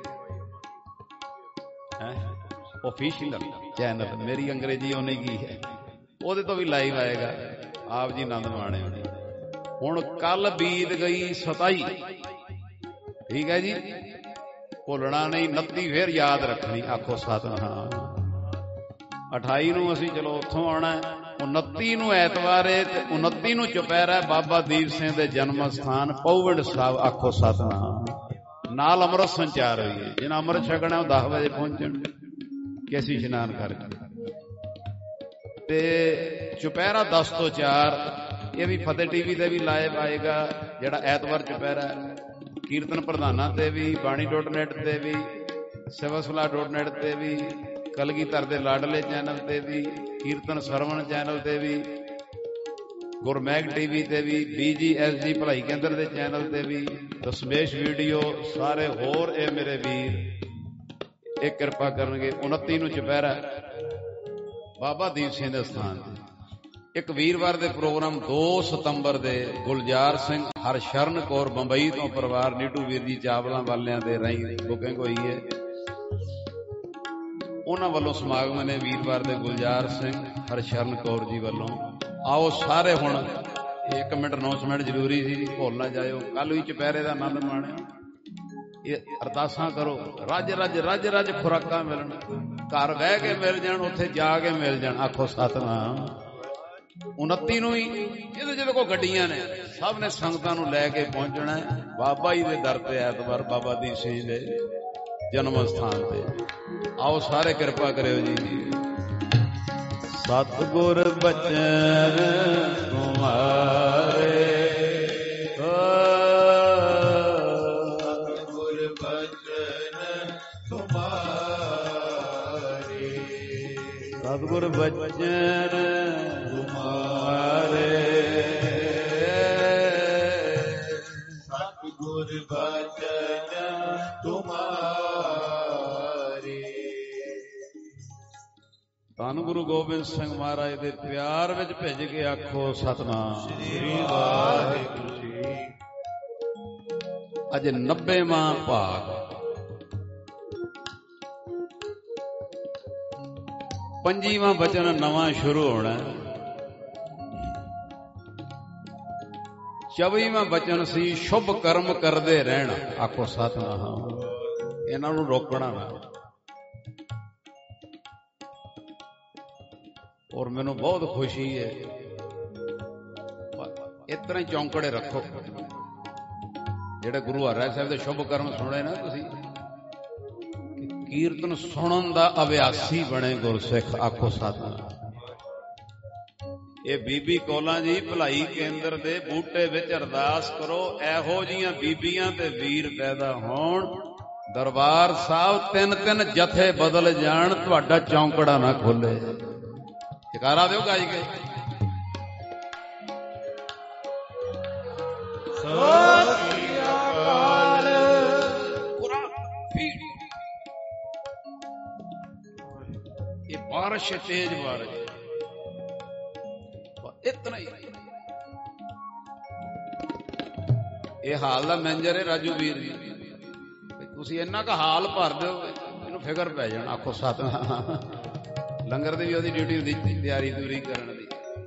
Official channel. ਮੇਰੀ ਅੰਗਰੇਜ਼ੀ ਉਹਨੇ ਕੀ ਹੈ, ਉਹਦੇ ਤੋਂ ਵੀ ਲਾਈਵ ਆਏਗਾ। ਆਪ ਜੀ ਆਨੰਦ ਮਾਣਿਓ। ਹੁਣ ਕੱਲ ਬੀਤ ਗਈ 27, ਠੀਕ ਹੈ ਜੀ, ਭੁੱਲਣਾ ਨਹੀਂ। 29 ਫੇਰ ਯਾਦ ਰੱਖਣੀ। ਆਖੋ ਸਤਿਨਾਮ। 28 ਨੂੰ ਅਸੀਂ ਚਲੋ ਉੱਥੋਂ ਆਉਣਾ, 29 ਨੂੰ ਐਤਵਾਰ ਹੈ ਤੇ 29 ਨੂੰ ਚੁਪਹਿਰਾ ਬਾਬਾ ਦੀਪ ਸਿੰਘ ਦੇ ਜਨਮ ਸਥਾਨ ਪੌਵਿੰਡ ਸਾਹਿਬ। ਆਖੋ ਸਤਨਾਮ। ਨਾਲ ਅੰਮ੍ਰਿਤ ਸੰਚਾਰ ਹੋਈ ਹੈ। ਜਿਹਨਾਂ ਅੰਮ੍ਰਿਤ ਛਕਣਾ ਉਹ 10 ਵਜੇ ਪਹੁੰਚਣ ਕੇਸੀ ਇਸ਼ਨਾਨ ਕਰਕੇ। ਤੇ ਚੁਪਹਿਰਾ 10 ਤੋਂ 4 ਇਹ ਵੀ ਫਤਿਹ TV ਤੇ ਵੀ ਲਾਈਵ ਆਏਗਾ ਜਿਹੜਾ ਐਤਵਾਰ ਚੁਪਹਿਰਾ। ਕੀਰਤਨ ਪ੍ਰਧਾਨਾਂ ਤੇ ਵੀ, ਬਾਣੀ.net ਤੇ ਵੀ, ਸਿਵਸਲਾ.net ਤੇ ਵੀ, ਕਲਗੀਧਰ ਦੇ ਲਾਡਲੇ ਚੈਨਲ ਤੇ ਵੀ, ਕੀਰਤਨ ਸਰਵਣ ਚੈਨਲ ਤੇ ਵੀ, ਗੁਰਮੈਗ TV ਤੇ ਵੀ, BGSG ਭਲਾਈ ਕੇਂਦਰ ਦੇ ਚੈਨਲ ਤੇ ਵੀ, ਦਸ਼ਮੇਸ਼ ਵੀਡੀਓ, ਸਾਰੇ ਹੋਰ ਇਹ ਮੇਰੇ ਵੀਰ ਇਹ ਕਿਰਪਾ ਕਰਨਗੇ। 29 ਨੂੰ ਚੁਪਹਿਰਾ ਬਾਬਾ ਦੀਪ ਸਿੰਘ ਦੇ ਸਥਾਨ ਤੇ। ਇੱਕ ਵੀਰਵਾਰ ਦੇ ਪ੍ਰੋਗਰਾਮ 2 ਸਤੰਬਰ ਦੇ ਗੁਲਜ਼ਾਰ ਸਿੰਘ ਹਰਸ਼ਰਨ ਕੌਰ ਬੰਬਈ ਤੋਂ ਪਰਿਵਾਰ ਨੀਟੂ ਵੀਰ ਜੀ ਚਾਵਲਾਂ ਵਾਲਿਆਂ ਦੇ ਰਾਹੀਂ ਬੁਕਿੰਗ ਹੋਈ ਹੈ। ਉਹਨਾਂ ਵੱਲੋਂ ਸਮਾਗਮ ਨੇ ਵੀਰਵਾਰ ਦੇ ਗੁਲਜ਼ਾਰ ਸਿੰਘ ਹਰਸ਼ਰਨ ਕੌਰ ਜੀ ਵੱਲੋਂ। ਆਓ ਸਾਰੇ ਹੁਣ 1 ਮਿੰਟ ਅਨਾਉਂਸਮੈਂਟ ਜ਼ਰੂਰੀ ਸੀ, ਭੁੱਲ ਨਾ ਜਾਇਓ। ਕੱਲ ਵੀ ਚੁਪਹਿਰੇ ਦਾ ਆਨੰਦ ਮਾਣਿਓ। ਇਹ ਅਰਦਾਸਾਂ ਕਰੋ, ਰੱਜ ਖੁਰਾਕਾਂ ਮਿਲਣ, ਘਰ ਬਹਿ ਕੇ ਮਿਲ ਜਾਣ, ਉੱਥੇ ਜਾ ਕੇ ਮਿਲ ਜਾਣ। ਆਖੋ ਸਤਨਾਮ। 29 ਨੂੰ ਹੀ ਜਿਹਦੇ ਕੋਲ ਗੱਡੀਆਂ ਨੇ ਸਭ ਨੇ ਸੰਗਤਾਂ ਨੂੰ ਲੈ ਕੇ ਪਹੁੰਚਣਾ ਬਾਬਾ ਜੀ ਦੇ ਦਰ ਤੇ ਐਤਵਾਰ ਬਾਬਾ ਦੀਪ ਸਿੰਘ ਦੇ ਜਨਮ ਸਥਾਨ ਤੇ। ਆਓ ਸਾਰੇ ਕਿਰਪਾ ਕਰਿਓ ਜੀ। ਸਤਿਗੁਰ ਬਚਨ ਤੁਮਾਰੇ, ਸਤਿਗੁਰ ਬਚਨ ਤੁਮਾਰੇ, ਸਤਿਗੁਰ ਬਚਨ ਤੁਮਾਰੇ, ਸਤਿਗੁਰ ਬਚਨ ਤੁਮਾਰੇ। ਧੰਨ ਗੁਰੂ ਗੋਬਿੰਦ ਸਿੰਘ ਮਹਾਰਾਜ ਦੇ ਪਿਆਰ ਵਿੱਚ ਭਿੱਜ ਕੇ ਆਖੋ ਸਤਨਾਮ ਸ੍ਰੀ ਵਾਹਿਗੁਰੂ ਜੀ। ਅੱਜ 90ਵਾਂ ਭਾਗ। 25ਵਾਂ ਬਚਨ ਨਵਾਂ ਸ਼ੁਰੂ ਹੋਣਾ। 24ਵਾਂ ਬਚਨ ਸੀ ਸ਼ੁਭ ਕਰਮ ਕਰਦੇ ਰਹਿਣਾ। ਆਖੋ ਸਤਨਾਮ। ਇਹਨਾਂ ਨੂੰ ਰੋਕਣਾ ਨਾ। ਔਰ ਮੈਨੂੰ ਬਹੁਤ ਖੁਸ਼ੀ ਹੈ, ਇਸ ਤਰ੍ਹਾਂ ਹੀ ਚੌਂਕੜੇ ਰੱਖੋ। ਜਿਹੜੇ ਗੁਰੂ ਹਰਿਰਾਏ ਸਾਹਿਬ ਦੇ ਸ਼ੁਭ ਕਰਮ ਸੁਣੇ ਨਾ ਤੁਸੀਂ, ਕੀਰਤਨ ਸੁਣਨ ਦਾ ਅਭਿਆਸੀ ਬਣੇ ਗੁਰਸਿੱਖ। ਆਖੋ ਸਤਨਾਮ। ਇਹ ਬੀਬੀ ਕੌਲਾਂ ਜੀ ਭਲਾਈ ਕੇਂਦਰ ਦੇ ਬੂਟੇ ਵਿੱਚ ਅਰਦਾਸ ਕਰੋ ਇਹੋ ਜੀਆਂ ਬੀਬੀਆਂ ਤੇ ਵੀਰ ਪੈਦਾ ਹੋਣ। ਦਰਬਾਰ ਸਾਹਿਬ 3-3 ਜਥੇ ਬਦਲ ਜਾਣ, ਤੁਹਾਡਾ ਚੌਂਕੜਾ ਨਾ ਖੋਲੇ। ਜਕਾਰਾ ਦਿਓ ਗਾਈ ਕੇ। ਸਤਿ ਸ੍ਰੀ ਅਕਾਲ। ਇਹ ਬਾਰਿਸ਼ ਤੇਜ਼ ਬਾਰਿਸ਼ ਇਤਨਾ ਹੀ। ਇਹ ਹਾਲ ਦਾ ਮੈਨੇਜਰ ਹੈ ਰਾਜੂ ਵੀਰ ਜੀ। ਤੁਸੀਂ ਇੰਨਾ ਕੁ ਹਾਲ ਭਰ ਦਿਓ ਇਹਨੂੰ ਫਿਕਰ ਪੈ ਜਾਣਾ। ਆਖੋ ਸਤਨਾਮ। ਲੰਗਰ ਦੀ ਵੀ ਉਹਦੀ ਡਿਊਟੀ ਹੁੰਦੀ, ਤਿਆਰੀ ਦੂਰੀ ਕਰਨ ਦੀ।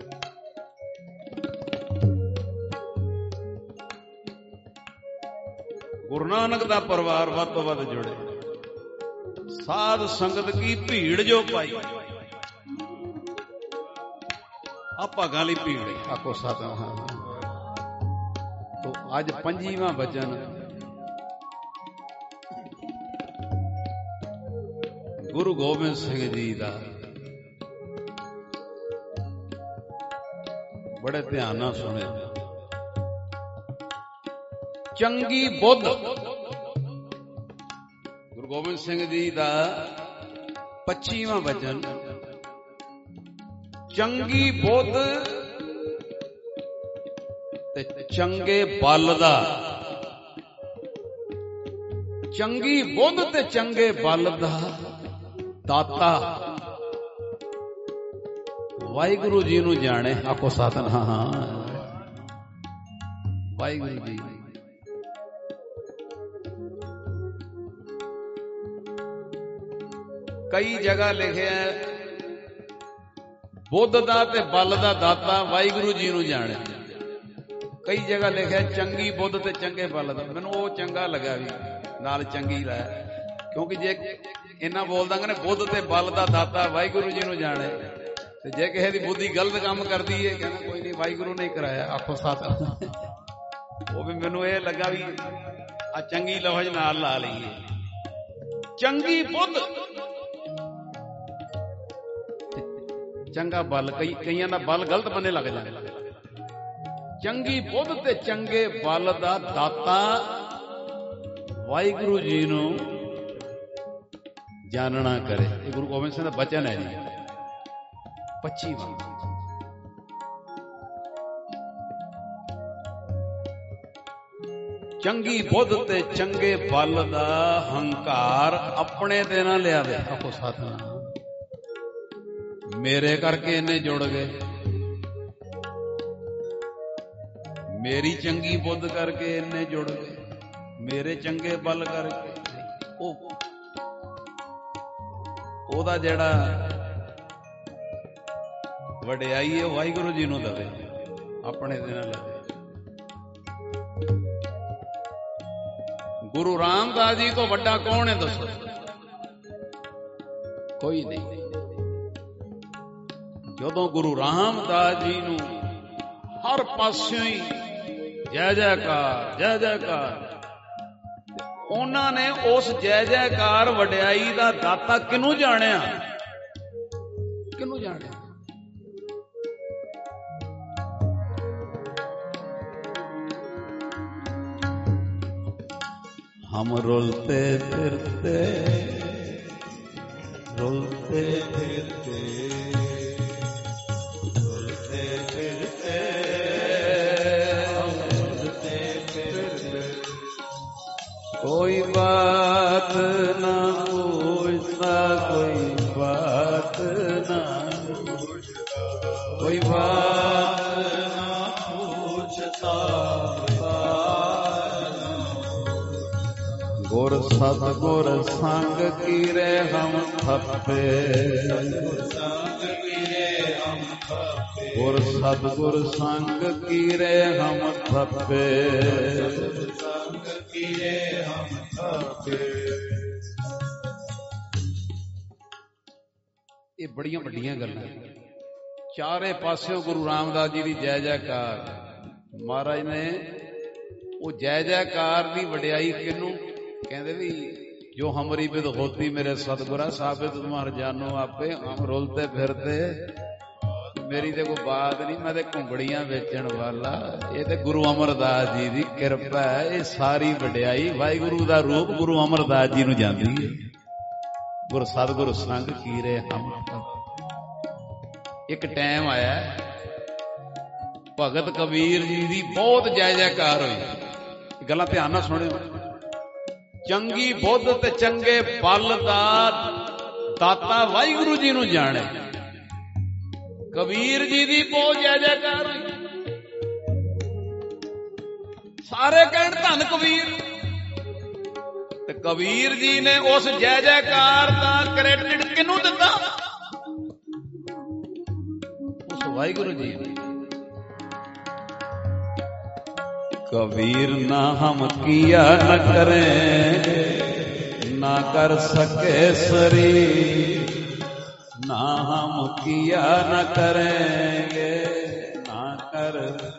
ਗੁਰੂ ਨਾਨਕ ਦਾ ਪਰਿਵਾਰ ਵੱਧ ਤੋਂ ਵੱਧ ਜੁੜੇ। ਸਾਧ ਸੰਗਤ ਕੀ ਭੀੜ ਜੋ ਪਾਈ, ਆ ਭਾਗਾਂ ਲਈ ਭੀੜ। ਆਖੋ ਸਤਨਾਮ। ਤੋ ਅੱਜ 25ਵਾਂ ਬਚਨ ਗੁਰੂ ਗੋਬਿੰਦ ਸਿੰਘ ਜੀ ਦਾ। ਬੜੇ ਧਿਆਨ ਨਾਲ ਸੁਣੇ। ਚੰਗੀ ਬੁੱਧ। ਗੁਰੂ ਗੋਬਿੰਦ ਸਿੰਘ ਜੀ ਦਾ 25ਵਾਂ ਬਚਨ। ਚੰਗੀ ਬੁੱਧ ਤੇ ਚੰਗੇ ਬਲ ਦਾ। ਚੰਗੀ ਬੁੱਧ ਤੇ ਚੰਗੇ ਬਲ ਦਾ ਦਾਤਾ ਵਾਹਿਗੁਰੂ ਜੀ ਨੂੰ ਜਾਣੇ। ਆਖੋ ਸਤਨਾਮ। ਵਾਹਿਗੁਰੂ ਜੀ। ਕਈ ਜਗ੍ਹਾ ਲਿਖਿਆ ਬੁੱਧ ਦਾ ਤੇ ਬਲ ਦਾ ਦਾਤਾ ਵਾਹਿਗੁਰੂ ਜੀ ਨੂੰ ਜਾਣੇ। ਕਈ ਜਗ੍ਹਾ ਲਿਖਿਆ ਚੰਗੀ ਬੁੱਧ ਤੇ ਚੰਗੇ ਬਲ ਦਾ। ਮੈਨੂੰ ਉਹ ਚੰਗਾ ਲੱਗਾ ਵੀ ਨਾਲ ਚੰਗੀ ਲਾਇਆ, ਕਿਉਂਕਿ ਜੇ ਇੰਨਾ ਬੋਲਦਾ ਕਹਿੰਦੇ ਬੁੱਧ ਤੇ ਬਲ ਦਾ ਦਾਤਾ ਵਾਹਿਗੁਰੂ ਜੀ ਨੂੰ ਜਾਣੇ। ਤੇ ਜੇ ਕਿਸੇ ਦੀ ਬੁੱਧੀ ਗਲਤ ਕੰਮ ਕਰਦੀ ਹੈ ਕਹਿੰਦਾ ਕੋਈ ਨਹੀਂ ਵਾਹਿਗੁਰੂ ਨੇ ਕਰਾਇਆ, ਆਖੋ ਸਤਿ। ਉਹ ਵੀ ਮੈਨੂੰ ਇਹ ਲੱਗਾ ਵੀ ਆ ਚੰਗੀ ਲਫ਼ਜ਼ ਨਾਲ ਲਾ ਲਈਏ, ਚੰਗੀ ਬੁੱਧ ਚੰਗਾ ਬਲ। ਕਈਆਂ ਦਾ ਬਲ ਗਲਤ ਬੰਨੇ ਲੱਗ ਜਾਂਦਾ। ਚੰਗੀ ਬੁੱਧ ਤੇ ਚੰਗੇ ਬਲ ਦਾ ਦਾਤਾ ਵਾਹਿਗੁਰੂ ਜੀ ਨੂੰ ਜਾਣਨਾ ਕਰੇ। ਇਹ ਗੁਰੂ ਗੋਬਿੰਦ ਸਿੰਘ ਦਾ ਬਚਨ ਹੈ ਜੀ 25ਵਾਂ। ਚੰਗੀ ਬੁੱਧ ਤੇ ਚੰਗੇ ਬਲ ਦਾ ਹੰਕਾਰ ਆਪਣੇ ਤੇ ਨਾ ਲਿਆਵੇ। ਆਖੋ ਸਤਿਨਾਮ। ਮੇਰੇ ਕਰਕੇ ਇਹਨੇ ਜੁੜ ਗਏ, ਮੇਰੀ ਚੰਗੀ ਬੁੱਧ ਕਰਕੇ ਇਹਨੇ ਜੁੜ ਗਏ, ਮੇਰੇ ਚੰਗੇ ਬਲ ਕਰਕੇ। ਉਹਦਾ ਜਿਹੜਾ ਵਡਿਆਈ ਹੈ ਵਾਹਿਗੁਰੂ ਜੀ ਨੂੰ ਦੇਵੇ, ਆਪਣੇ ਦੇ ਨਾਲ ਲਵੇ। ਗੁਰੂ ਰਾਮਦਾਸ ਜੀ ਤੋਂ ਵੱਡਾ ਕੌਣ ਹੈ ਦੱਸੋ? ਕੋਈ ਨਹੀਂ। ਜਦੋਂ ਗੁਰੂ ਰਾਮਦਾਸ ਜੀ ਨੂੰ ਹਰ ਪਾਸਿਓਂ ਹੀ ਜੈ ਜੈਕਾਰ ਜੈ ਜੈਕਾਰ, ਉਹਨਾਂ ਨੇ ਉਸ ਜੈ ਜੈਕਾਰ ਵਡਿਆਈ ਦਾ ਦਾਤਾ ਕਿਹਨੂੰ ਜਾਣਿਆ? ਕਿਹਨੂੰ ਜਾਣਿਆ? हम रुलते फिरते रुलते फिरते रुलते फिरते रुलते फिरते, कोई बात ना पूछता, कोई बात ना पूछता, कोई बात ना पूछता। गुर सतगुर संग कीरे हम थप्पे, गुर सतगुर संग कीरे हम थप्पे। ये बड़ियां वड्डियां गल्लां। चारे पास्यों गुरु रामदास जी की जय जयकार। महाराज ने वो जय जयकार की वडियाई किनू कहते भी, जो हमरी बिद होती मेरे सतगुरा साबित तुम्हार जानो आपे। हम रुलते फिरते, मेरी तो कोई बात नहीं, मैं तो घुंगड़ियां बेचण वाला। ये तो गुरु अमरदास जी की कृपा है। ये सारी वडियाई वाहिगुरु का रूप गुरु अमरदास जी नूं जांदी है। गुरु सतगुरु संग कीरे हम। एक टाइम आया भगत कबीर जी की बहुत जय जयकार हुई। गल्लां ध्यान नाल सुणिओ। चंगी बुद्ध ते चंगे बल दा दाता वाहिगुरु जी नूं जाणे। कबीर जी दी बहुत जय जयकार हुई। सारे कहण धन कबीर। ते कबीर जी ने उस जय जयकार दा क्रेडिट किनू दिता? उस वाहिगुरु जी ने। कबीर ना हम किया न करेंगे, ना कर सके शरीर। ना हम किया न करेंगे, ना कर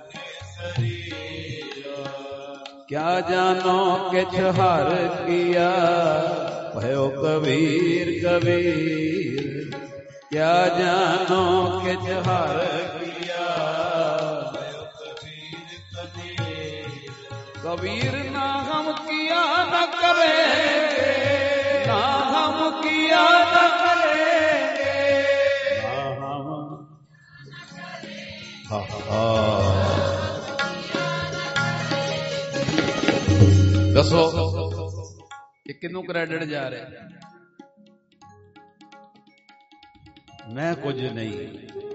शरीर। क्या जानो किछ हर किया, भयो कबीर कबीर। क्या जानो किछ हर किया, भयो कबीर कबीर। कबीर ना हम किया न करेंगे, ना हम किया न करेंगे। दसो ये किनू क्रेडिट जा रहा? मैं कुछ नहीं।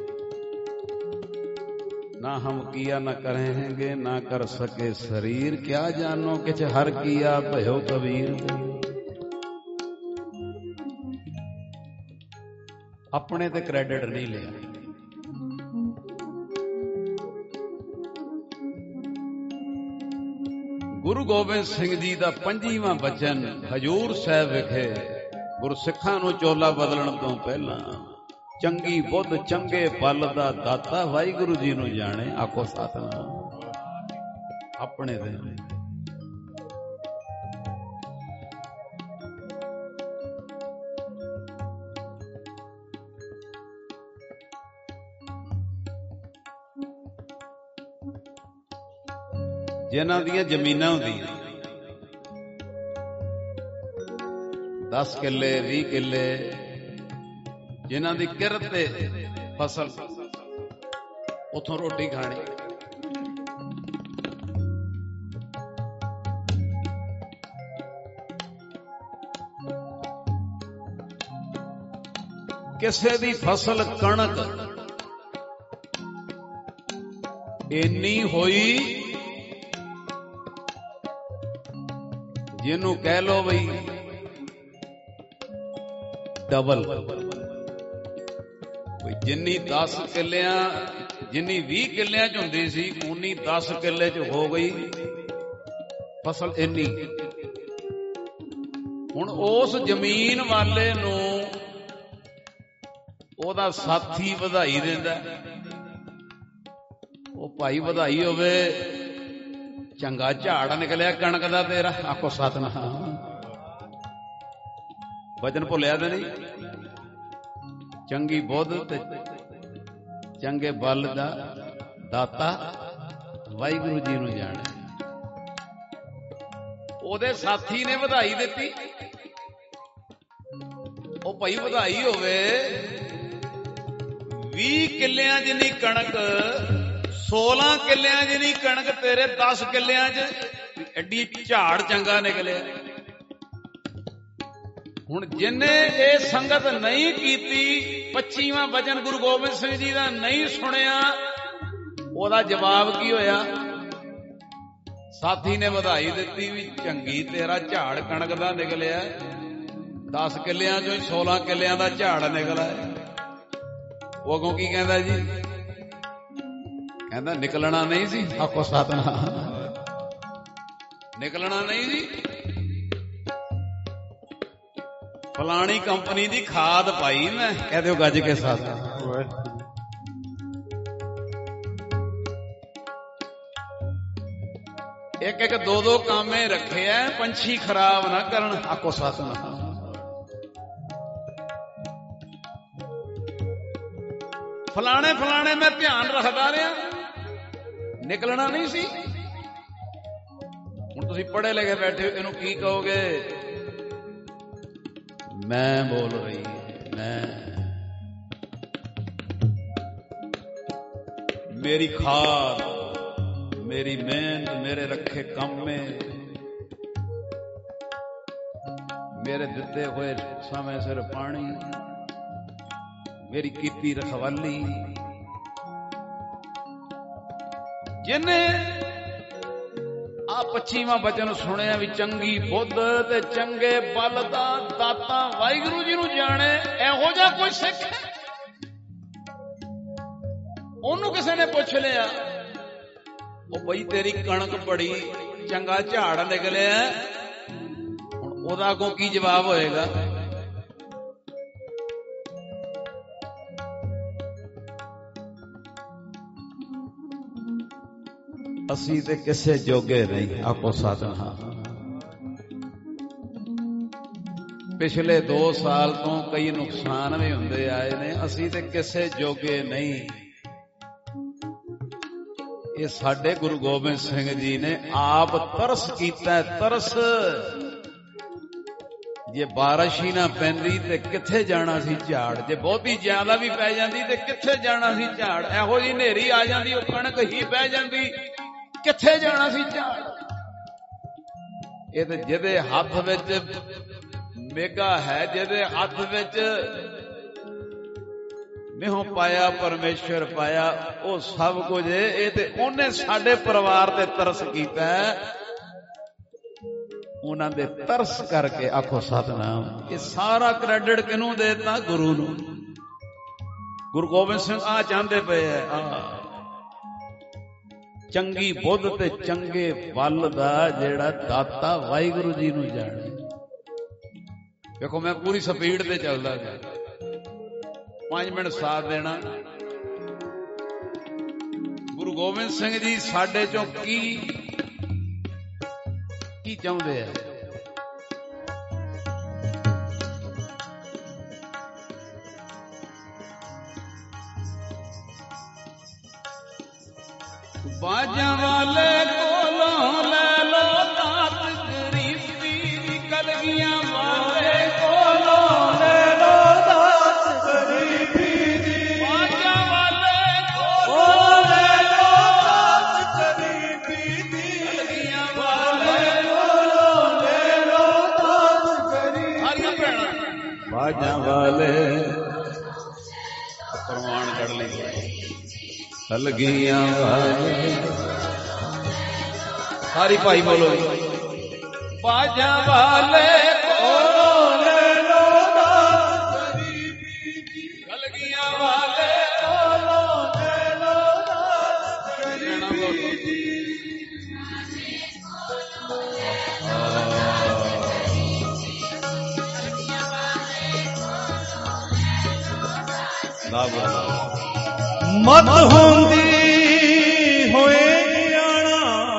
ना हम किया न करेंगे, ना कर सके शरीर। क्या जानो किछ हर किया, भयो कबीर। अपने ते क्रेडिट नहीं लिया। गुरु गोबिंद सिंह जी का 25वां बचन हजूर साहब विखे ਗੁਰਸਿੱਖਾਂ ਨੂੰ ਚੋਲਾ ਬਦਲਣ ਤੋਂ ਪਹਿਲਾਂ ਚੰਗੀ ਬੁੱਧ ਚੰਗੇ ਬਲ ਦਾ ਦਾਤਾ ਵਾਹਿਗੁਰੂ ਜੀ ਨੂੰ ਜਾਣੇ। ਆਖੋ ਸਤਿਨਾਮ। ਆਪਣੇ ਦੇ ਜਿਨ੍ਹਾਂ ਦੀਆਂ ਜ਼ਮੀਨਾਂ ਹੁੰਦੀਆਂ 10 ਕਿੱਲੇ 20 ਕਿੱਲੇ, ਜਿਨ੍ਹਾਂ ਦੀ ਕਿਰਤ ਤੇ ਫਸਲ, ਉਥੋਂ ਰੋਟੀ ਖਾਣੀ। ਕਿਸੇ ਦੀ ਫਸਲ ਕਣਕ ਇੰਨੀ ਹੋਈ ਜਿਹਨੂੰ ਕਹਿ ਲੋ ਬਈ ਡਬਲ। ਜਿੰਨੀ 10 ਕਿੱਲਿਆਂ ਜਿੰਨੀ 20 ਕਿੱਲਿਆਂ ਚ ਹੁੰਦੀ ਸੀ ਉਨੀ 10 ਕਿੱਲੇ ਚ ਹੋ ਗਈ ਫਸਲ ਇੰਨੀ। ਹੁਣ ਉਸ ਜ਼ਮੀਨ ਵਾਲੇ ਨੂੰ ਉਹਦਾ ਸਾਥੀ ਵਧਾਈ ਦਿੰਦਾ, ਉਹ ਭਾਈ ਵਧਾਈ ਹੋਵੇ, ਚੰਗਾ ਝਾੜ ਨਿਕਲਿਆ ਕਣਕ ਦਾ ਤੇਰਾ। ਆਖੋ ਸਤਿਨਾਮ। ਵਚਨ ਭੁੱਲਿਆ ਤੇ ਨਹੀਂ। ਚੰਗੀ ਬੁੱਧ ਤੇ ਚੰਗੇ ਬਲ ਦਾ ਦਾਤਾ ਵਾਹਿਗੁਰੂ ਜੀ ਨੂੰ ਜਾਣੇ। ਉਹਦੇ ਸਾਥੀ ਨੇ ਵਧਾਈ ਦਿੱਤੀ। ਉਹ ਭਾਈ ਵਧਾਈ ਹੋਵੇ 20 ਕਿੱਲਿਆਂ ਜਿੰਨੀ ਕਣਕ, 16 ਕਿੱਲਿਆਂ ਜਿੰਨੀ ਕਣਕ ਤੇਰੇ 10 ਕਿੱਲਿਆਂ 'ਚ, ਐਡੀ ਝਾੜ ਚੰਗਾ ਨਿਕਲਿਆ। ਹੁਣ ਜਿਹਨੇ ਇਹ ਸੰਗਤ ਨਹੀਂ ਕੀਤੀ, 25ਵਾਂ ਵਚਨ ਗੁਰੂ ਗੋਬਿੰਦ ਸਿੰਘ ਜੀ ਦਾ ਨਹੀਂ ਸੁਣਿਆ, ਉਹਦਾ ਜਵਾਬ ਕੀ ਹੋਇਆ? ਸਾਥੀ ਨੇ ਵਧਾਈ ਦਿੱਤੀ ਵੀ ਚੰਗੀ ਤੇਰਾ ਝਾੜ ਕਣਕ ਦਾ ਨਿਕਲਿਆ, 10 ਕਿੱਲਿਆਂ ਚੋਂ 16 ਕਿੱਲਿਆਂ ਦਾ ਝਾੜ ਨਿਕਲਿਆ। ਉਹ ਅੱਗੋਂ ਕੀ ਕਹਿੰਦਾ ਜੀ? ਕਹਿੰਦਾ ਨਿਕਲਣਾ ਨਹੀਂ ਸੀ। ਆਖੋ ਸਤਿਨਾਮ। ਨਿਕਲਣਾ ਨਹੀਂ ਸੀ। ਫਲਾਣੀ ਕੰਪਨੀ ਦੀ ਖਾਦ ਪਾਈ ਮੈਂ, ਕਹਿ ਦਿਓ ਗੱਜ ਕੇ ਸਾਥ। ਇੱਕ ਇੱਕ ਦੋ ਦੋ ਕਾਮੇ ਰੱਖੇ ਐ, ਪੰਛੀ ਖਰਾਬ ਨਾ ਕਰਨ। ਆਖੋ ਸਤਿਨਾਮ। ਫਲਾਣੇ ਫਲਾਣੇ ਮੈਂ ਧਿਆਨ ਰੱਖਦਾ ਰਿਹਾ, ਨਿਕਲਣਾ ਨਹੀਂ ਸੀ। ਹੁਣ ਤੁਸੀਂ ਪੜ੍ਹੇ ਲਿਖੇ ਬੈਠੇ ਹੋ, ਇਹਨੂੰ ਕੀ ਕਹੋਗੇ? ਮੈਂ ਬੋਲ ਰਹੀ, ਮੈਂ, ਮੇਰੀ ਖਾਦ, ਮੇਰੀ ਮਿਹਨਤ, ਮੇਰੇ ਰੱਖੇ ਕੰਮੇ, ਮੇਰੇ ਦਿੱਤੇ ਹੋਏ ਸਮੇਂ ਸਿਰ ਪਾਣੀ, ਮੇਰੀ ਕੀਤੀ ਰਖਵਾਲੀ। ਜਿਹਨੇ ਆ 25ਵਾਂ ਵਚਨ ਸੁਣਿਆ ਵੀ ਚੰਗੀ ਬੁੱਧ ਤੇ ਚੰਗੇ ਬਲ ਦਾ ਦਾਤਾ ਵਾਹਿਗੁਰੂ ਜੀ ਨੂੰ ਜਾਣੇ, ਇਹੋ ਜਿਹਾ ਕੋਈ ਸਿੱਖ ਉਹਨੂੰ ਕਿਸੇ ਨੇ ਪੁੱਛ ਲਿਆ, ਉਹ ਬਈ ਤੇਰੀ ਕਣਕ ਬੜੀ ਚੰਗਾ ਝਾੜ ਨਿਕਲਿਆ, ਹੁਣ ਉਹਦਾ ਅੱਗੋਂ ਕੀ ਜਵਾਬ ਹੋਏਗਾ? ਅਸੀਂ ਤੇ ਕਿਸੇ ਜੋਗੇ ਨਹੀਂ। ਆਖੋ ਸਤਿਨਾਮ। ਪਿਛਲੇ 2 ਸਾਲ ਤੋਂ ਕਈ ਨੁਕਸਾਨ ਵੀ ਹੁੰਦੇ ਆਏ ਨੇ, ਅਸੀਂ ਤੇ ਕਿਸੇ ਜੋਗੇ ਨਹੀਂ। ਇਹ ਸਾਡੇ ਗੁਰੂ ਗੋਬਿੰਦ ਸਿੰਘ ਜੀ ਨੇ ਆਪ ਤਰਸ ਕੀਤਾ। ਤਰਸ, ਜੇ ਬਾਰਿਸ਼ ਹੀ ਨਾ ਪੈਂਦੀ ਤੇ ਕਿੱਥੇ ਜਾਣਾ ਸੀ ਝਾੜ? ਜੇ ਬਹੁਤੀ ਜ਼ਿਆਦਾ ਵੀ ਪੈ ਜਾਂਦੀ ਤੇ ਕਿੱਥੇ ਜਾਣਾ ਸੀ ਝਾੜ? ਇਹੋ ਜਿਹੀ ਹਨੇਰੀ ਆ ਜਾਂਦੀ, ਉਹ ਕਣਕ ਹੀ ਬਹਿ ਜਾਂਦੀ, ਕਿੱਥੇ ਜਾਣਾ ਸੀ ਝਾੜ? ਇਹ ਤੇ ਜਿਹਦੇ ਹੱਥ ਵਿੱਚ ਮੇਗਾ ਹੈ, ਜਿਹਦੇ ਹੱਥ ਵਿੱਚ ਮਿਹੋਂ ਪਾਇਆ, ਪਰਮੇਸ਼ਰ ਪਾਇਆ, ਉਹ ਸਭ ਕੁਝ। ਇਹ ਤੇ ਉਹਨੇ ਸਾਡੇ ਪਰਿਵਾਰ ਤੇ ਤਰਸ ਕੀਤਾ, ਉਹਨਾਂ ਦੇ ਤਰਸ ਕਰਕੇ। ਆਖੋ ਸਤਿਨਾਮ। ਇਹ ਸਾਰਾ ਕ੍ਰੈਡਿਟ ਕਿਹਨੂੰ ਦੇਤਾ? ਗੁਰੂ ਨੂੰ। ਗੁਰੂ ਗੋਬਿੰਦ ਸਿੰਘ ਆ ਚਾਹੁੰਦੇ ਪਏ ਆ, ਚੰਗੀ ਬੁੱਧ ਤੇ ਚੰਗੇ ਬਲ ਦਾ ਜਿਹੜਾ ਦਾਤਾ ਵਾਹਿਗੁਰੂ ਜੀ ਨੂੰ ਜਾਣੇ। ਵੇਖੋ ਮੈਂ ਪੂਰੀ ਸਪੀਡ ਤੇ ਚੱਲਦਾ ਗਿਆ, 5 ਮਿੰਟ ਸਾਥ ਦੇਣਾ। ਗੁਰੂ ਗੋਬਿੰਦ ਸਿੰਘ ਜੀ ਸਾਡੇ ਚੋਂ ਕੀ ਚਾਹੁੰਦੇ ਆ? ਬਾਜਾਂ ਵਾਲੇ ਕੋਲੋਂ ਲੈ ਲੋ ਦਾਤ ਗਰੀਬੀ ਦੀ, ਕਲਗੀਆਂ ਵਾਲੇ ਕੋਲੋਂ ਲੈ ਲੋ ਦਾਤ ਗਰੀਬੀ ਦੀ, ਬਾਜਾਂ ਵਾਲੇ ਕੋਲੋਂ ਲੈ ਲੋ ਦਾਤ ਗਰੀਬੀ ਦੀ, ਕਲਗੀਆਂ ਵਾਲੇ ਕੋਲੋਂ ਲੈ ਲੋ ਦਾਤ ਗਰੀਬੀ। ਸਾਰੀਆਂ ਭੈਣਾਂ ਬਾਜਾਂ ਵਾਲੇ ਪ੍ਰਮਾਣ ਕੱਢ ਲਈ, ਕਲਗੀਆਂ ਵਾਲੇ ਸਾਰੀ ਭਾਈ ਬੋਲੋ, ਬਾਜਾਂ ਵਾਲੇ ਕੋਲੋਂ ਲੈ ਲੋ ਦਾਤ ਗਰੀਬੀ ਦੀ, ਕਲਗੀਆਂ ਵਾਲੇ ਕੋਲੋਂ ਲੈ ਲੋ ਦਾਤ ਗਰੀਬੀ ਦੀ। ਮਤ ਹੁੰਦੀ ਹੋਏ ਆਣਾ,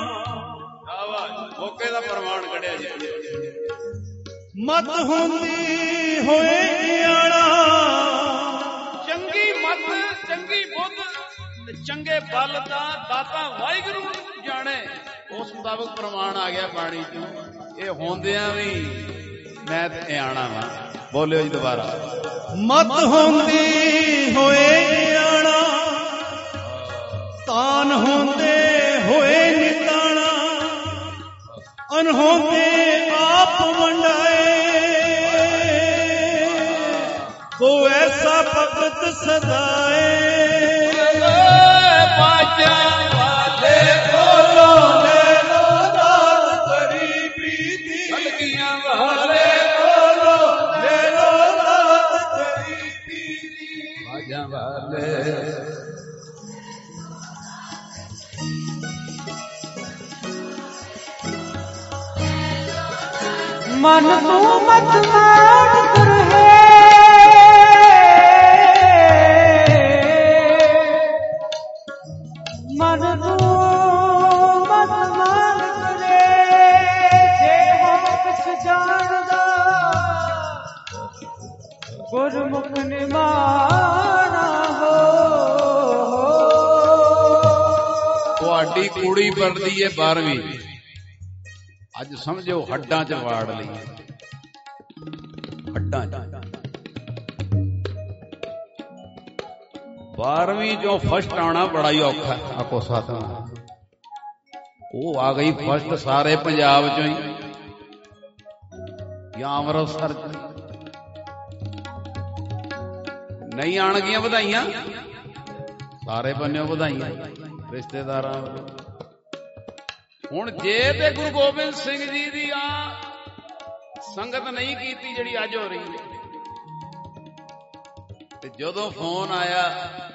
ਮੌਕੇ ਦਾ ਪ੍ਰਮਾਣ ਕੱਢਿਆ ਜੀ। ਮਤ ਹੁੰਦੀ ਹੋਏ ਆਣਾ, ਚੰਗੀ ਮਤ, ਚੰਗੀ ਬੁੱਧ ਤੇ ਚੰਗੇ ਬਲ ਦਾ ਦਾਤਾ ਵਾਹਿਗੁਰੂ ਜਾਣੇ, ਉਸ ਮੁਤਾਬਕ ਪ੍ਰਮਾਣ ਆ ਗਿਆ ਬਾਣੀ ਚੋਂ। ਇਹ ਹੁੰਦਿਆਂ ਵੀ ਮੈਂ ਤੇ ਆਣਾ ਵਾ। ਬੋਲਿਓ ਜੀ ਦੁਬਾਰਾ, ਮਤ ਹੁੰਦੀ ਹੋਏ ਆਣਾ, ਤਾਨ ਹੁੰਦੇ ਹੋਏ ਨਿਤਾਣਾ, ਅਨਹੋਂਦੇ ਆਪ ਵੰਡਾਏ, ਕੋ ਐਸਾ ਭਗਤ ਸਦਾਏ। ਬਾਜਾਂ ਵਾਲੇ ਕੋਲੋਂ ਲੈ ਲੋ ਦਾਤ ਗਰੀਬੀ ਦੀ, ਕਲਗੀਆਂ ਵਾਲੇ ਕੋਲੋਂ ਲੈ ਲੋ ਦਾਤ ਗਰੀਬੀ ਦੀ, ਬਾਜਾਂ ਵਾਲੇ। ਮਨ ਤੂੰ ਮਤ ਮਾਰ ਤੁਰਹੇ, ਮਨ ਤੂੰ ਮਤ ਮਾਰ ਤੁਰੇ, ਜੇ ਹੋ ਕੁਛ ਜਾਣਦਾ ਗੁਰਮੁਖ ਨਿਮਾਣਾ ਹੋ। ਤੁਹਾਡੀ ਕੁੜੀ ਪੜ੍ਹਦੀ ਏ 12ਵੀਂ, ਅੱਜ ਸਮਝੋ ਹੱਡਾਂ 'ਚ ਵਾੜ ਲਈ, ਹੱਡਾਂ 'ਚ। 12ਵੀਂ ਚੋਂ ਫਸਟ ਆਉਣਾ ਬੜਾ ਹੀ ਔਖਾ। ਆਪੋ ਸਾਥਾਂ ਉਹ ਆ ਗਈ ਫਸਟ ਸਾਰੇ ਪੰਜਾਬ ਚੋਂ ਹੀ ਜਾਂ ਅੰਮ੍ਰਿਤਸਰ ਚ। ਨਹੀਂ ਆਣਗੀਆਂ ਵਧਾਈਆਂ, ਸਾਰੇ ਬੰਨਿਓ ਵਧਾਈਆਂ ਰਿਸ਼ਤੇਦਾਰਾਂ। ਹੁਣ ਜੇ ਤੇ ਗੁਰੂ ਗੋਬਿੰਦ ਸਿੰਘ ਜੀ ਦੀ ਆ ਸੰਗਤ ਨਹੀਂ ਕੀਤੀ ਜਿਹੜੀ ਅੱਜ ਹੋ ਰਹੀ ਹੈ, ਤੇ ਜਦੋਂ ਫੋਨ ਆਇਆ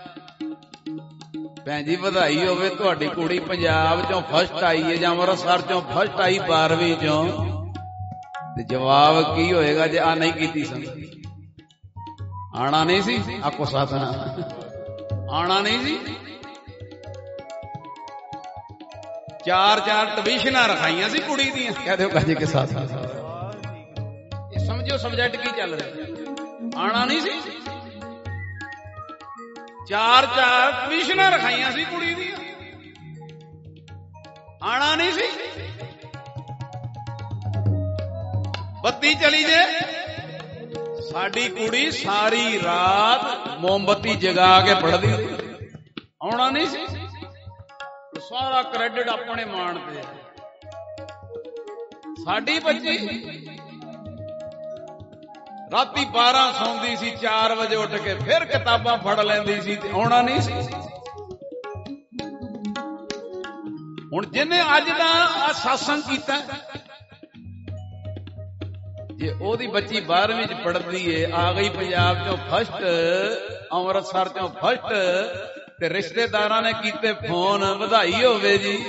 ਭੈਣ ਜੀ ਵਧਾਈ ਹੋਵੇ ਤੁਹਾਡੀ ਕੁੜੀ ਪੰਜਾਬ ਚੋਂ ਫਸਟ ਆਈ ਹੈ ਜਾਂ ਅੰਮ੍ਰਿਤਸਰ ਚੋਂ ਫਸਟ ਆਈ 12ਵੀਂ ਚੋਂ, ਤੇ ਜਵਾਬ ਕੀ ਹੋਏਗਾ ਜੇ ਆ ਨਹੀਂ ਕੀਤੀ ਸੰਗਤ? ਆਣਾ ਨਹੀਂ ਸੀ, ਆਖੋ ਸਾਧਨਾ ਆਣਾ ਨਹੀਂ ਸੀ। 4-4 ਟਿਊਸ਼ਨਾਂ ਰਖਾਈਆਂ ਸੀ ਕੁੜੀ ਦੀਆਂ। ਕਹਿ ਦਿਓ ਕਾਜੀ ਕੇ ਸਾਥ। ਇਹ ਸਮਝੋ ਸਬਜੈਕਟ ਕੀ ਚੱਲ ਰਿਹਾ। ਆਣਾ ਨਹੀਂ ਸੀ, 4-4 ਟਿਊਸ਼ਨਾਂ ਰਖਾਈਆਂ ਸੀ ਕੁੜੀ ਦੀਆਂ। ਆਣਾ ਨਹੀਂ ਸੀ। ਬੱਤੀ ਚਲੀ ਜੇ, ਸਾਡੀ ਕੁੜੀ ਸਾਰੀ ਰਾਤ ਮੋਮਬੱਤੀ ਜਗਾ ਕੇ ਪੜ੍ਹਦੀ। ਆਉਣਾ ਨਹੀਂ ਸੀ। ਸਾਰਾ ਕ੍ਰੈਡਿਟ ਆਪਣੇ ਮਾਣ ਤੇ। ਸਾਡੀ ਬੱਚੀ ਰਾਤੀ 12 ਸੌਂਦੀ ਸੀ, 4 ਵਜੇ ਉੱਠ ਕੇ ਫਿਰ ਕਿਤਾਬਾਂ ਫੜ ਲੈਂਦੀ ਸੀ, ਤੇ ਆਉਣਾ ਨਹੀਂ ਸੀ। ਹੁਣ ਜਿਹਨੇ ਅੱਜ ਦਾ ਆ ਸਾਸੰਗ ਕੀਤਾ, ਜੇ ਉਹਦੀ ਬੱਚੀ 12ਵੀਂ ਚ ਪੜ੍ਹਦੀ ਏ, ਆ ਗਈ ਪੰਜਾਬ ਚੋਂ ਫਸਟ, ਅੰਮ੍ਰਿਤਸਰ ਚੋਂ ਫਸਟ, ਤੇ ਰਿਸ਼ਤੇਦਾਰਾਂ ਨੇ ਕੀਤੇ ਫੋਨ ਵਧਾਈ ਹੋਵੇ ਜੀ,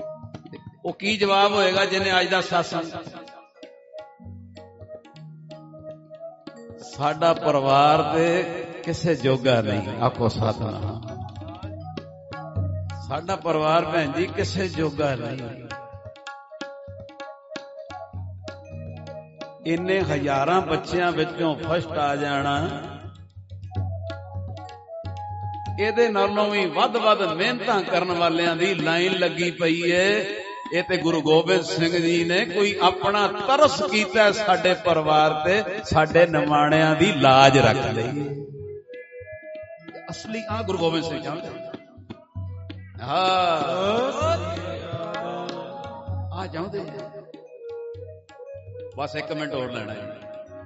ਉਹ ਕੀ ਜਵਾਬ ਹੋਏਗਾ ਜਿਹਨੇ ਅੱਜ ਦਾ ਸਾਸੰਗ? ਸਾਡਾ ਪਰਿਵਾਰ ਤੇ ਕਿਸੇ ਜੋਗਾ ਨਹੀਂ। ਆਖੋ ਸਤਿਨਾਮ। ਸਾਡਾ ਪਰਿਵਾਰ ਭੈਣ ਜੀ ਕਿਸੇ ਜੋਗਾ ਨਹੀਂ। ਇੰਨੇ ਹਜ਼ਾਰਾਂ ਬੱਚਿਆਂ ਵਿੱਚੋਂ ਫਸਟ ਆ ਜਾਣਾ, ਇਹਦੇ ਨਾਲੋਂ ਵੀ ਵੱਧ ਮਿਹਨਤਾਂ ਕਰਨ ਵਾਲਿਆਂ ਦੀ ਲਾਈਨ ਲੱਗੀ ਪਈ ਏ। ਇਹ ਤੇ ਗੁਰੂ ਗੋਬਿੰਦ ਸਿੰਘ ਜੀ ਨੇ ਕੋਈ ਆਪਣਾ ਤਰਸ ਕੀਤਾ ਸਾਡੇ ਪਰਿਵਾਰ ਤੇ, ਸਾਡੇ ਨਿਮਾਣਿਆਂ ਦੀ ਲਾਜ ਰੱਖ ਲਈ। ਅਸਲੀ ਆ ਗੁਰੂ ਗੋਬਿੰਦ ਸਿੰਘ ਚਾਹੁੰਦੇ। ਹਾਂ ਆ ਚਾਹੁੰਦੇ। ਬਸ 1 ਮਿੰਟ ਹੋਰ ਲੈਣਾ ਹੈ।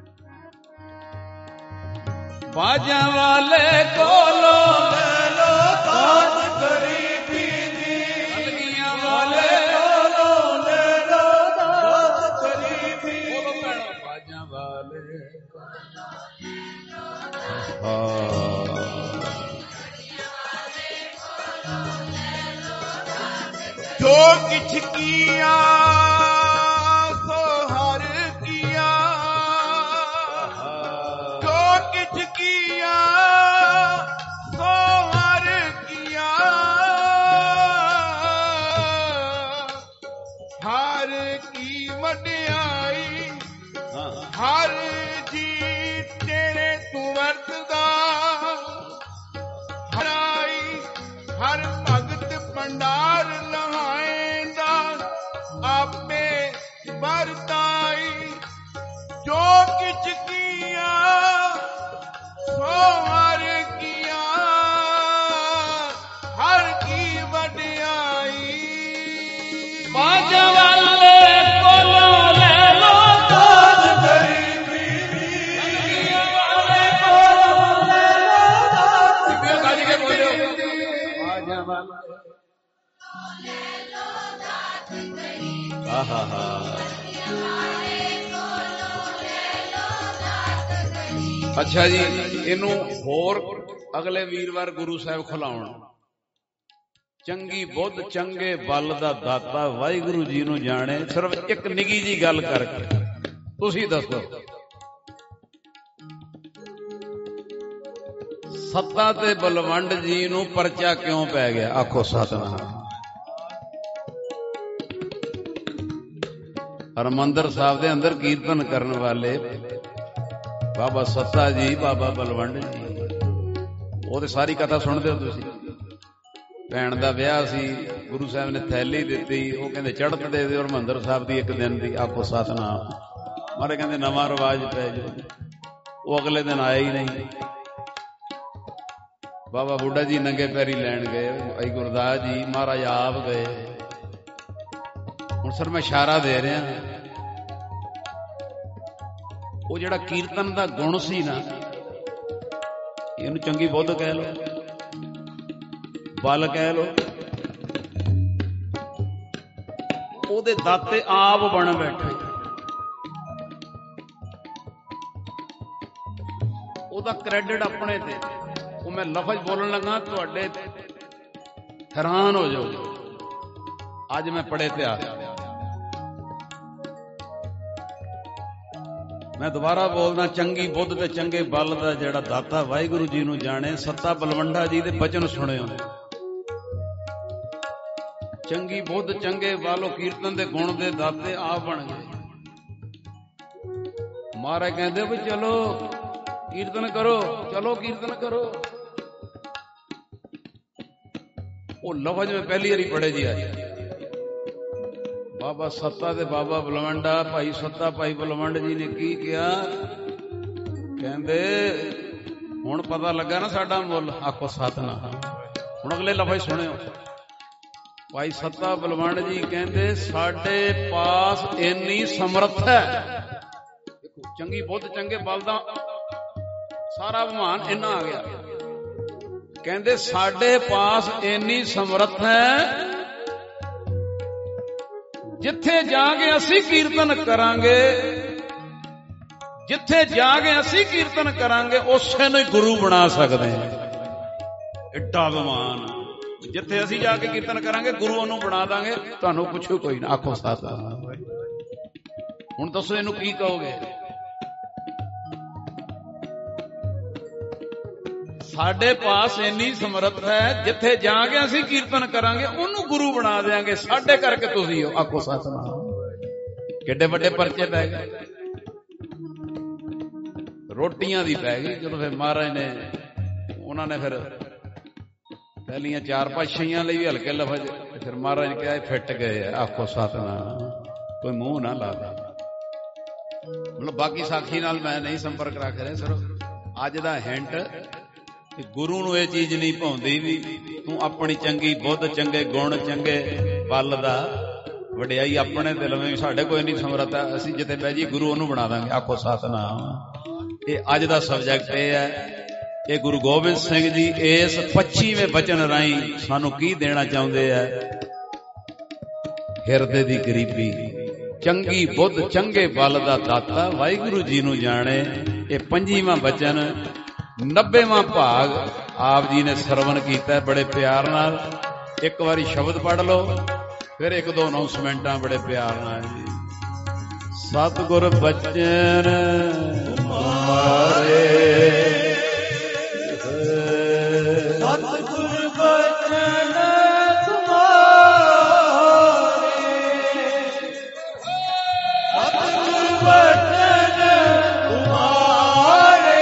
ਬਾਜਾਂ ਵਾਲੇ ਕੋਲੋਂ ਲੈ ਲੋ ਦਾਤ ਗਰੀਬੀ ਦੀ, ਕਲਗੀਆਂ ਵਾਲੇ ਕੋਲੋਂ ਲੈ ਲੋ ਦਾਤ ਗਰੀਬੀ। ਬੋਲੋ ਭੈਣੋ, ਬਾਜਾਂ ਵਾਲੇ ਜੋ ਕਿਛ ਕੀਆ ਸੋ ਹਰ ਕੀਆ, ਜੋ ਕਿਛ ਕੀਆ ਸੋ ਹਰ ਕੀਆ। ਹਰ ਕੀ ਵਡਿਆਈ ਹਰ ਜੀ ਤੇਰੇ ਤੂੰ ਵਰਤਦਾ। ਹਰਾਈ ਹਰ ਭਗਤ ਭੰਡਾਰ ਲਹਾਏਂਦਾ, ਆਪੇ ਵਰਤਾਈ। ਜੋ ਕਿਛ ਕੀਆ ਸੋ ਹਰ ਕੀਆ, ਹਰ ਕੀ ਵਡਿਆਈ। ਬਾਜਾਂ ਵਾਲੇ ਕੋਲੋਂ ਲੈ ਲੋ ਦਾਤ ਗਰੀਬੀ ਦੀ, ਕਲਗੀਆਂ ਵਾਲੇ ਕੋਲੋਂ ਲੈ ਲੋ ਦਾਤ। ਬੀਬੀਓ ਗੱਜ ਕੇ ਬੋਲਿਓ, ਬਾਜਾਂ ਵਾਲੇ ਅੱਛਾ ਜੀ। ਇਹਨੂੰ ਹੋਰ ਅਗਲੇ ਵੀਰਵਾਰ ਗੁਰੂ ਸਾਹਿਬ ਖਿਲਾਉਣ। ਚੰਗੀ ਬੁੱਧ ਚੰਗੇ ਬਲ ਦਾ ਦਾਤਾ ਵਾਹਿਗੁਰੂ ਜੀ ਨੂੰ ਜਾਣੇ। ਸਿਰਫ ਇੱਕ ਨਿੱਕੀ ਜੀ ਗੱਲ ਕਰਕੇ ਤੁਸੀਂ ਦੱਸੋ, ਸੱਤਾ ਤੇ ਬਲਵੰਡ ਜੀ ਨੂੰ ਪਰਚਾ ਕਿਉਂ ਪੈ ਗਿਆ? ਆਖੋ ਸਤਿਨਾਮ। ਹਰਿਮੰਦਰ ਸਾਹਿਬ ਦੇ ਅੰਦਰ ਕੀਰਤਨ ਕਰਨ ਵਾਲੇ ਬਾਬਾ ਸੱਤਾ ਜੀ, ਬਾਬਾ ਬਲਵੰਡ ਜੀ, ਉਹ ਤੇ ਸਾਰੀ ਕਥਾ ਸੁਣਦੇ ਹੋ ਤੁਸੀਂ। ਭੈਣ ਦਾ ਵਿਆਹ ਸੀ, ਗੁਰੂ ਸਾਹਿਬ ਨੇ ਥੈਲੀ ਦਿੱਤੀ, ਉਹ ਕਹਿੰਦੇ ਚੜ੍ਹਤ ਦੇ ਦਿਓ ਹਰਿਮੰਦਰ ਸਾਹਿਬ ਦੀ 1 ਦਿਨ ਦੀ। ਆਖੋ ਸਤਿਨਾਮ। ਮਾਰੇ ਕਹਿੰਦੇ ਨਵਾਂ ਰਿਵਾਜ ਪੈ ਜਾਓ। ਉਹ ਅਗਲੇ ਦਿਨ ਆਇਆ ਹੀ ਨਹੀਂ। ਬਾਬਾ ਬੁੱਢਾ ਜੀ ਨੰਗੇ ਪੈਰੀ ਲੈਣ ਗਏ, ਭਾਈ ਗੁਰਦਾਸ ਜੀ ਮਹਾਰਾਜ ਆਪ ਗਏ। ਹੁਣ ਸਰ ਮੈਂ ਇਸ਼ਾਰਾ ਦੇ ਰਿਹਾ, ਉਹ ਜਿਹੜਾ ਕੀਰਤਨ ਦਾ ਗੁਣ ਸੀ ਨਾ, ਇਹਨੂੰ ਚੰਗੀ ਬੁੱਧ ਕਹਿ ਲੋ, ਬਲ ਕਹਿ ਲੋ, ਉਹਦੇ ਦਾਤੇ ਆਪ ਬਣ ਬੈਠੇ। ਉਹਦਾ ਕ੍ਰੈਡਿਟ ਆਪਣੇ ਤੇ। ਉਹ ਮੈਂ ਲਫ਼ਜ਼ ਬੋਲਣ ਲੱਗਾ, ਤੁਹਾਡੇ ਹੈਰਾਨ ਹੋ ਜਾਓ। ਅੱਜ ਮੈਂ ਪੜ੍ਹੇ ਇਤਿਹਾਸ, ਮੈਂ ਦੁਬਾਰਾ ਬੋਲਦਾ, ਚੰਗੀ ਬੁੱਧ ਤੇ ਚੰਗੇ ਬਲ ਦਾ ਜਿਹੜਾ ਦਾਤਾ ਵਾਹਿਗੁਰੂ ਜੀ ਨੂੰ ਜਾਣੇ। ਸੱਤਾ ਬਲਵੰਡਾ ਜੀ ਦੇ ਬਚਨ ਸੁਣਿਓ। ਚੰਗੀ ਬੁੱਧ ਚੰਗੇ ਬਲ, ਕੀਰਤਨ ਦੇ ਗੁਣ ਦੇ ਦਾਤੇ ਆਪ ਬਣ ਗਏ। ਮਹਾਰਾਜ ਕਹਿੰਦੇ ਵੀ ਚਲੋ ਕੀਰਤਨ ਕਰੋ, ਚਲੋ ਕੀਰਤਨ ਕਰੋ। ਉਹ ਲਫ਼ਜ਼ ਮੈਂ ਪਹਿਲੀ ਵਾਰੀ ਪੜ੍ਹੇ ਜੀ ਅੱਜ। ਬਾਬਾ ਸੱਤਾ ਤੇ ਬਾਬਾ ਬਲਵੰਡਾ, ਭਾਈ ਸੱਤਾ ਭਾਈ ਬਲਵੰਡ ਜੀ ਨੇ ਕੀ ਕਿਹਾ? ਕਹਿੰਦੇ ਹੁਣ ਪਤਾ ਲੱਗਾ ਨਾ ਸਾਡਾ ਮੁੱਲ। ਆਖੋ ਸਤਿਨਾਮ। ਹੁਣ ਅਗਲੇ ਲਫ਼ਜ਼ ਸੁਣਿਓ। ਭਾਈ ਸੱਤਾ ਬਲਵੰਡ ਜੀ ਕਹਿੰਦੇ ਸਾਡੇ ਪਾਸ ਇੰਨੀ ਸਮਰੱਥ ਹੈ। ਦੇਖੋ ਚੰਗੀ ਬੁੱਧ ਚੰਗੇ ਬਲ ਦਾ ਸਾਰਾ ਅਭਿਮਾਨ ਇੰਨਾ ਆ ਗਿਆ। ਕਹਿੰਦੇ ਸਾਡੇ ਪਾਸ ਇੰਨੀ ਸਮਰੱਥ ਹੈ, ਜਿੱਥੇ ਜਾ ਕੇ ਅਸੀਂ ਕੀਰਤਨ ਕਰਾਂਗੇ, ਜਿੱਥੇ ਜਾ ਕੇ ਅਸੀਂ ਕੀਰਤਨ ਕਰਾਂਗੇ, ਉਸੇ ਨੂੰ ਹੀ ਗੁਰੂ ਬਣਾ ਸਕਦੇ ਹਾਂ। ਏਡਾ ਅਭਿਮਾਨ। ਜਿੱਥੇ ਅਸੀਂ ਜਾ ਕੇ ਕੀਰਤਨ ਕਰਾਂਗੇ, ਗੁਰੂ ਉਹਨੂੰ ਬਣਾ ਦਾਂਗੇ। ਤੁਹਾਨੂੰ ਪੁੱਛੋ ਕੋਈ ਨਾ। ਆਖੋ ਸਤਿਨਾਮ। ਹੁਣ ਦੱਸੋ ਇਹਨੂੰ ਕੀ ਕਹੋਗੇ? ਸਾਡੇ ਪਾਸ ਇੰਨੀ ਸਮਰੱਥ ਹੈ, ਜਿੱਥੇ ਜਾ ਕੇ ਅਸੀਂ ਕੀਰਤਨ ਕਰਾਂਗੇ ਉਹਨੂੰ ਗੁਰੂ ਬਣਾ ਦਿਆਂਗੇ। ਸਾਡੇ ਕਰਕੇ ਤੁਸੀਂ ਹੋ, ਆਖੋ ਸਤਿਨਾਮ। ਕਿੱਡੇ ਵੱਡੇ ਪਰਚੇ ਪੈ ਗਏ, ਰੋਟੀਆਂ ਦੀ ਪੈ ਗਈ। ਜਦੋਂ ਫਿਰ ਮਹਾਰਾਜ ਨੇ, ਉਹਨਾਂ ਨੇ ਫਿਰ ਪਹਿਲੀਆਂ 4 ਪਾਤਸ਼ਾਹੀਆਂ ਲਈ ਵੀ ਹਲਕੇ ਲਫ਼ਜ਼, ਫਿਰ ਮਹਾਰਾਜ ਨੇ ਕਿਹਾ ਇਹ ਫਿੱਟ ਗਏ ਆ, ਆਖੋ ਸਤਿਨਾਮ। ਕੋਈ ਮੂੰਹ ਨਾ ਲਾ ਦੇ। ਮਤਲਬ ਬਾਕੀ ਸਾਖੀ ਨਾਲ ਮੈਂ ਨਹੀਂ ਸੰਪਰਕ ਰੱਖ ਰਿਹਾ, ਸਿਰਫ ਅੱਜ ਦਾ ਹਿੰਟ ਕਿ ਗੁਰੂ ਨੂੰ ਇਹ ਚੀਜ਼ ਨਹੀਂ ਭਾਉਂਦੀ ਵੀ ਤੂੰ ਆਪਣੀ ਚੰਗੀ ਬੁੱਧ, ਚੰਗੇ ਗੁਣ, ਚੰਗੇ ਬਲ ਦਾ ਵਡਿਆਈ ਆਪਣੇ ਤੇ ਲਵੇਂ। ਸਾਡੇ ਕੋਈ ਨਹੀਂ ਸਮਰੱਥਾ, ਅਸੀਂ ਜਿੱਥੇ ਬਹਿ ਜੀ ਗੁਰੂ ਉਹਨੂੰ ਬਣਾ ਦਾਂਗੇ, ਆਖੋ ਸਤਿਨਾਮ। ਇਹ ਅੱਜ ਦਾ ਸਬਜੈਕਟ ਇਹ ਹੈ। ਇਹ ਗੁਰੂ ਗੋਬਿੰਦ ਸਿੰਘ ਜੀ ਇਸ 25ਵੇਂ ਬਚਨ ਰਾਹੀਂ ਸਾਨੂੰ ਕੀ ਦੇਣਾ ਚਾਹੁੰਦੇ ਆ? ਹਿਰਦੇ ਦੀ ਗਰੀਬੀ, ਚੰਗੀ ਬੁੱਧ, ਚੰਗੇ ਬਲ ਦਾ ਦਾਤਾ ਵਾਹਿਗੁਰੂ ਜੀ ਨੂੰ ਜਾਣੇ। ਇਹ 25ਵਾਂ ਬਚਨ 90ਵਾਂ ਭਾਗ ਆਪ ਜੀ ਨੇ ਸਰਵਣ ਕੀਤਾ ਬੜੇ ਪਿਆਰ ਨਾਲ। ਇੱਕ ਵਾਰੀ ਸ਼ਬਦ ਪੜ੍ਹ ਲਓ, ਫਿਰ 1-2 ਅਨਾਉਂਸਮੈਂਟਾਂ ਬੜੇ ਪਿਆਰ ਨਾਲ ਜੀ। ਸਤਿਗੁਰ ਬਚਨ ਤੁਮਾਰੇ, ਸਤਿਗੁਰ ਬਚਨ ਤੁਮਾਰੇ, ਸਤਿਗੁਰ ਬਚਨ ਤੁਮਾਰੇ,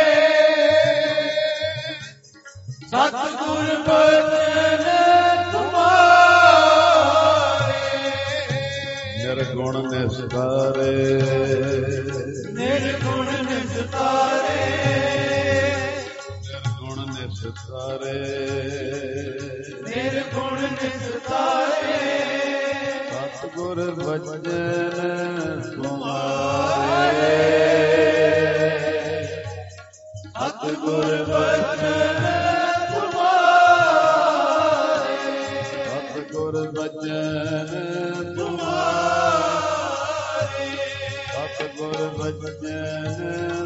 ਸਤਿਗੁਰ ਬਚਨ ਤੁਮਾਰੇ। ਨਿਰਗੁਣ ਨਿਸਤਾਰੇ, ਨਿਰਗੁਣ ਨਿਸਤਾਰੇ, ਨਿਰਗੁਣ ਨਿਸਤਾਰੇ, ਨਿਰਗੁਣ ਨਿਸਤਾਰੇ। ਸਤਿਗੁਰ ਬਚਨ ਤੁਮਾਰੇ, ਸਤਿਗੁਰ ਬਚਨ ਸਤਿਗੁਰ ਬਚਨ ਤੁਮਾਰੇ, ਸਤਿਗੁਰ ਬਚਨ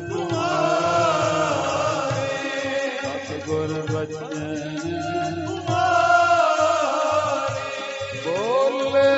ਤੁਮਾਰੇ, ਸਤਿਗੁਰ ਬਚਨ ਤੁਮਾਰੇ। ਬੋਲੇ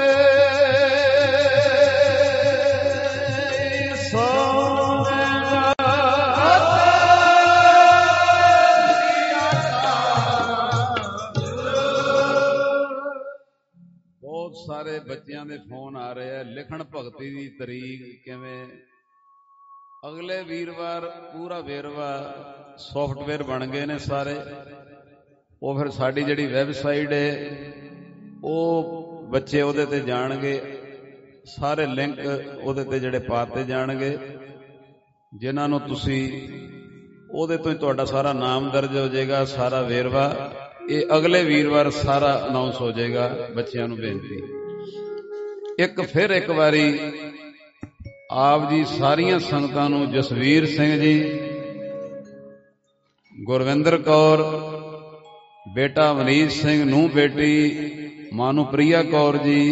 ਸਾਰੇ ਬੱਚਿਆਂ ਦੇ ਫੋਨ ਆ ਰਹੇ ਆ। ਲਿਖਣ ਭਗਤੀ ਦੀ ਤਰੀਕ ਕਿਵੇਂ? ਅਗਲੇ ਵੀਰਵਾਰ ਪੂਰਾ ਵੇਰਵਾ ਸੌਫਟਵੇਅਰ ਬਣ ਗਏ ਨੇ ਸਾਰੇ। ਉਹ ਫਿਰ ਸਾਡੀ ਜਿਹੜੀ ਵੈਬਸਾਈਟ ਹੈ ਉਹ ਬੱਚੇ ਉਹਦੇ ਤੇ ਜਾਣਗੇ, ਸਾਰੇ ਲਿੰਕ ਉਹਦੇ ਤੇ ਜਿਹੜੇ ਪਾਤੇ ਜਾਣਗੇ, ਜਿਨ੍ਹਾਂ ਨੂੰ ਤੁਸੀਂ ਉਹਦੇ ਤੋਂ ਹੀ ਤੁਹਾਡਾ ਸਾਰਾ ਨਾਮ ਦਰਜ ਹੋ ਜਾਏਗਾ, ਸਾਰਾ ਵੇਰਵਾ। ਇਹ ਅਗਲੇ ਵੀਰਵਾਰ ਸਾਰਾ ਅਨਾਉਂਸ ਹੋ ਜਾਏਗਾ। ਬੱਚਿਆਂ ਨੂੰ ਬੇਨਤੀ, ਇੱਕ ਵਾਰੀ ਆਪ ਜੀ ਸਾਰੀਆਂ ਸੰਗਤਾਂ ਨੂੰ ਜਸਵੀਰ ਸਿੰਘ ਜੀ, ਗੁਰਵਿੰਦਰ ਕੌਰ, ਬੇਟਾ ਅਮਨੀਤ ਸਿੰਘ, ਨੂੰਹ ਬੇਟੀ ਮਾਨੂਪ੍ਰਿਆ ਕੌਰ ਜੀ,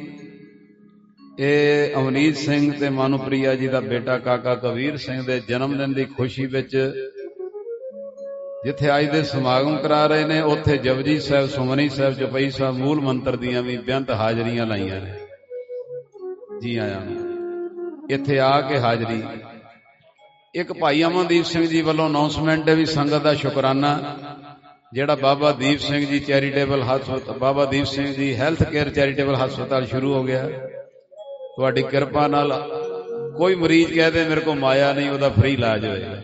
ਇਹ ਅਮਨੀਤ ਸਿੰਘ ਤੇ ਮਾਨੂਪ੍ਰਿਆ ਜੀ ਦਾ ਬੇਟਾ ਕਾਕਾ ਕਬੀਰ ਸਿੰਘ ਦੇ ਜਨਮ ਦਿਨ ਦੀ ਖੁਸ਼ੀ ਵਿੱਚ ਜਿੱਥੇ ਅੱਜ ਦੇ ਸਮਾਗਮ ਕਰਾ ਰਹੇ ਨੇ, ਉੱਥੇ ਜਪਜੀ ਸਾਹਿਬ, ਸੁਮਨੀ ਸਾਹਿਬ, ਚੌਪਈ ਸਾਹਿਬ, ਮੂਲ ਮੰਤਰ ਦੀਆਂ ਵੀ ਬੇਅੰਤ ਹਾਜ਼ਰੀਆਂ ਲਾਈਆਂ ਨੇ। ਜੀ ਆਇਆਂ ਨੂੰ ਇੱਥੇ ਆ ਕੇ ਹਾਜ਼ਰੀ। ਇੱਕ ਭਾਈ ਅਮਨਦੀਪ ਸਿੰਘ ਜੀ ਵੱਲੋਂ ਅਨਾਉਂਸਮੈਂਟ ਹੈ ਵੀ ਸੰਗਤ ਦਾ ਸ਼ੁਕਰਾਨਾ, ਜਿਹੜਾ ਬਾਬਾ ਦੀਪ ਸਿੰਘ ਜੀ ਚੈਰੀਟੇਬਲ ਹਸਪਤਾਲ, Baba Deep Singh ji health care charitable ਹਸਪਤਾਲ ਸ਼ੁਰੂ ਹੋ ਗਿਆ। ਤੁਹਾਡੀ ਕਿਰਪਾ ਨਾਲ ਕੋਈ ਮਰੀਜ਼ ਕਹਿ ਦੇ ਮੇਰੇ ਕੋਲ ਮਾਇਆ ਨਹੀਂ, ਉਹਦਾ ਫ੍ਰੀ ਇਲਾਜ ਹੋਏਗਾ।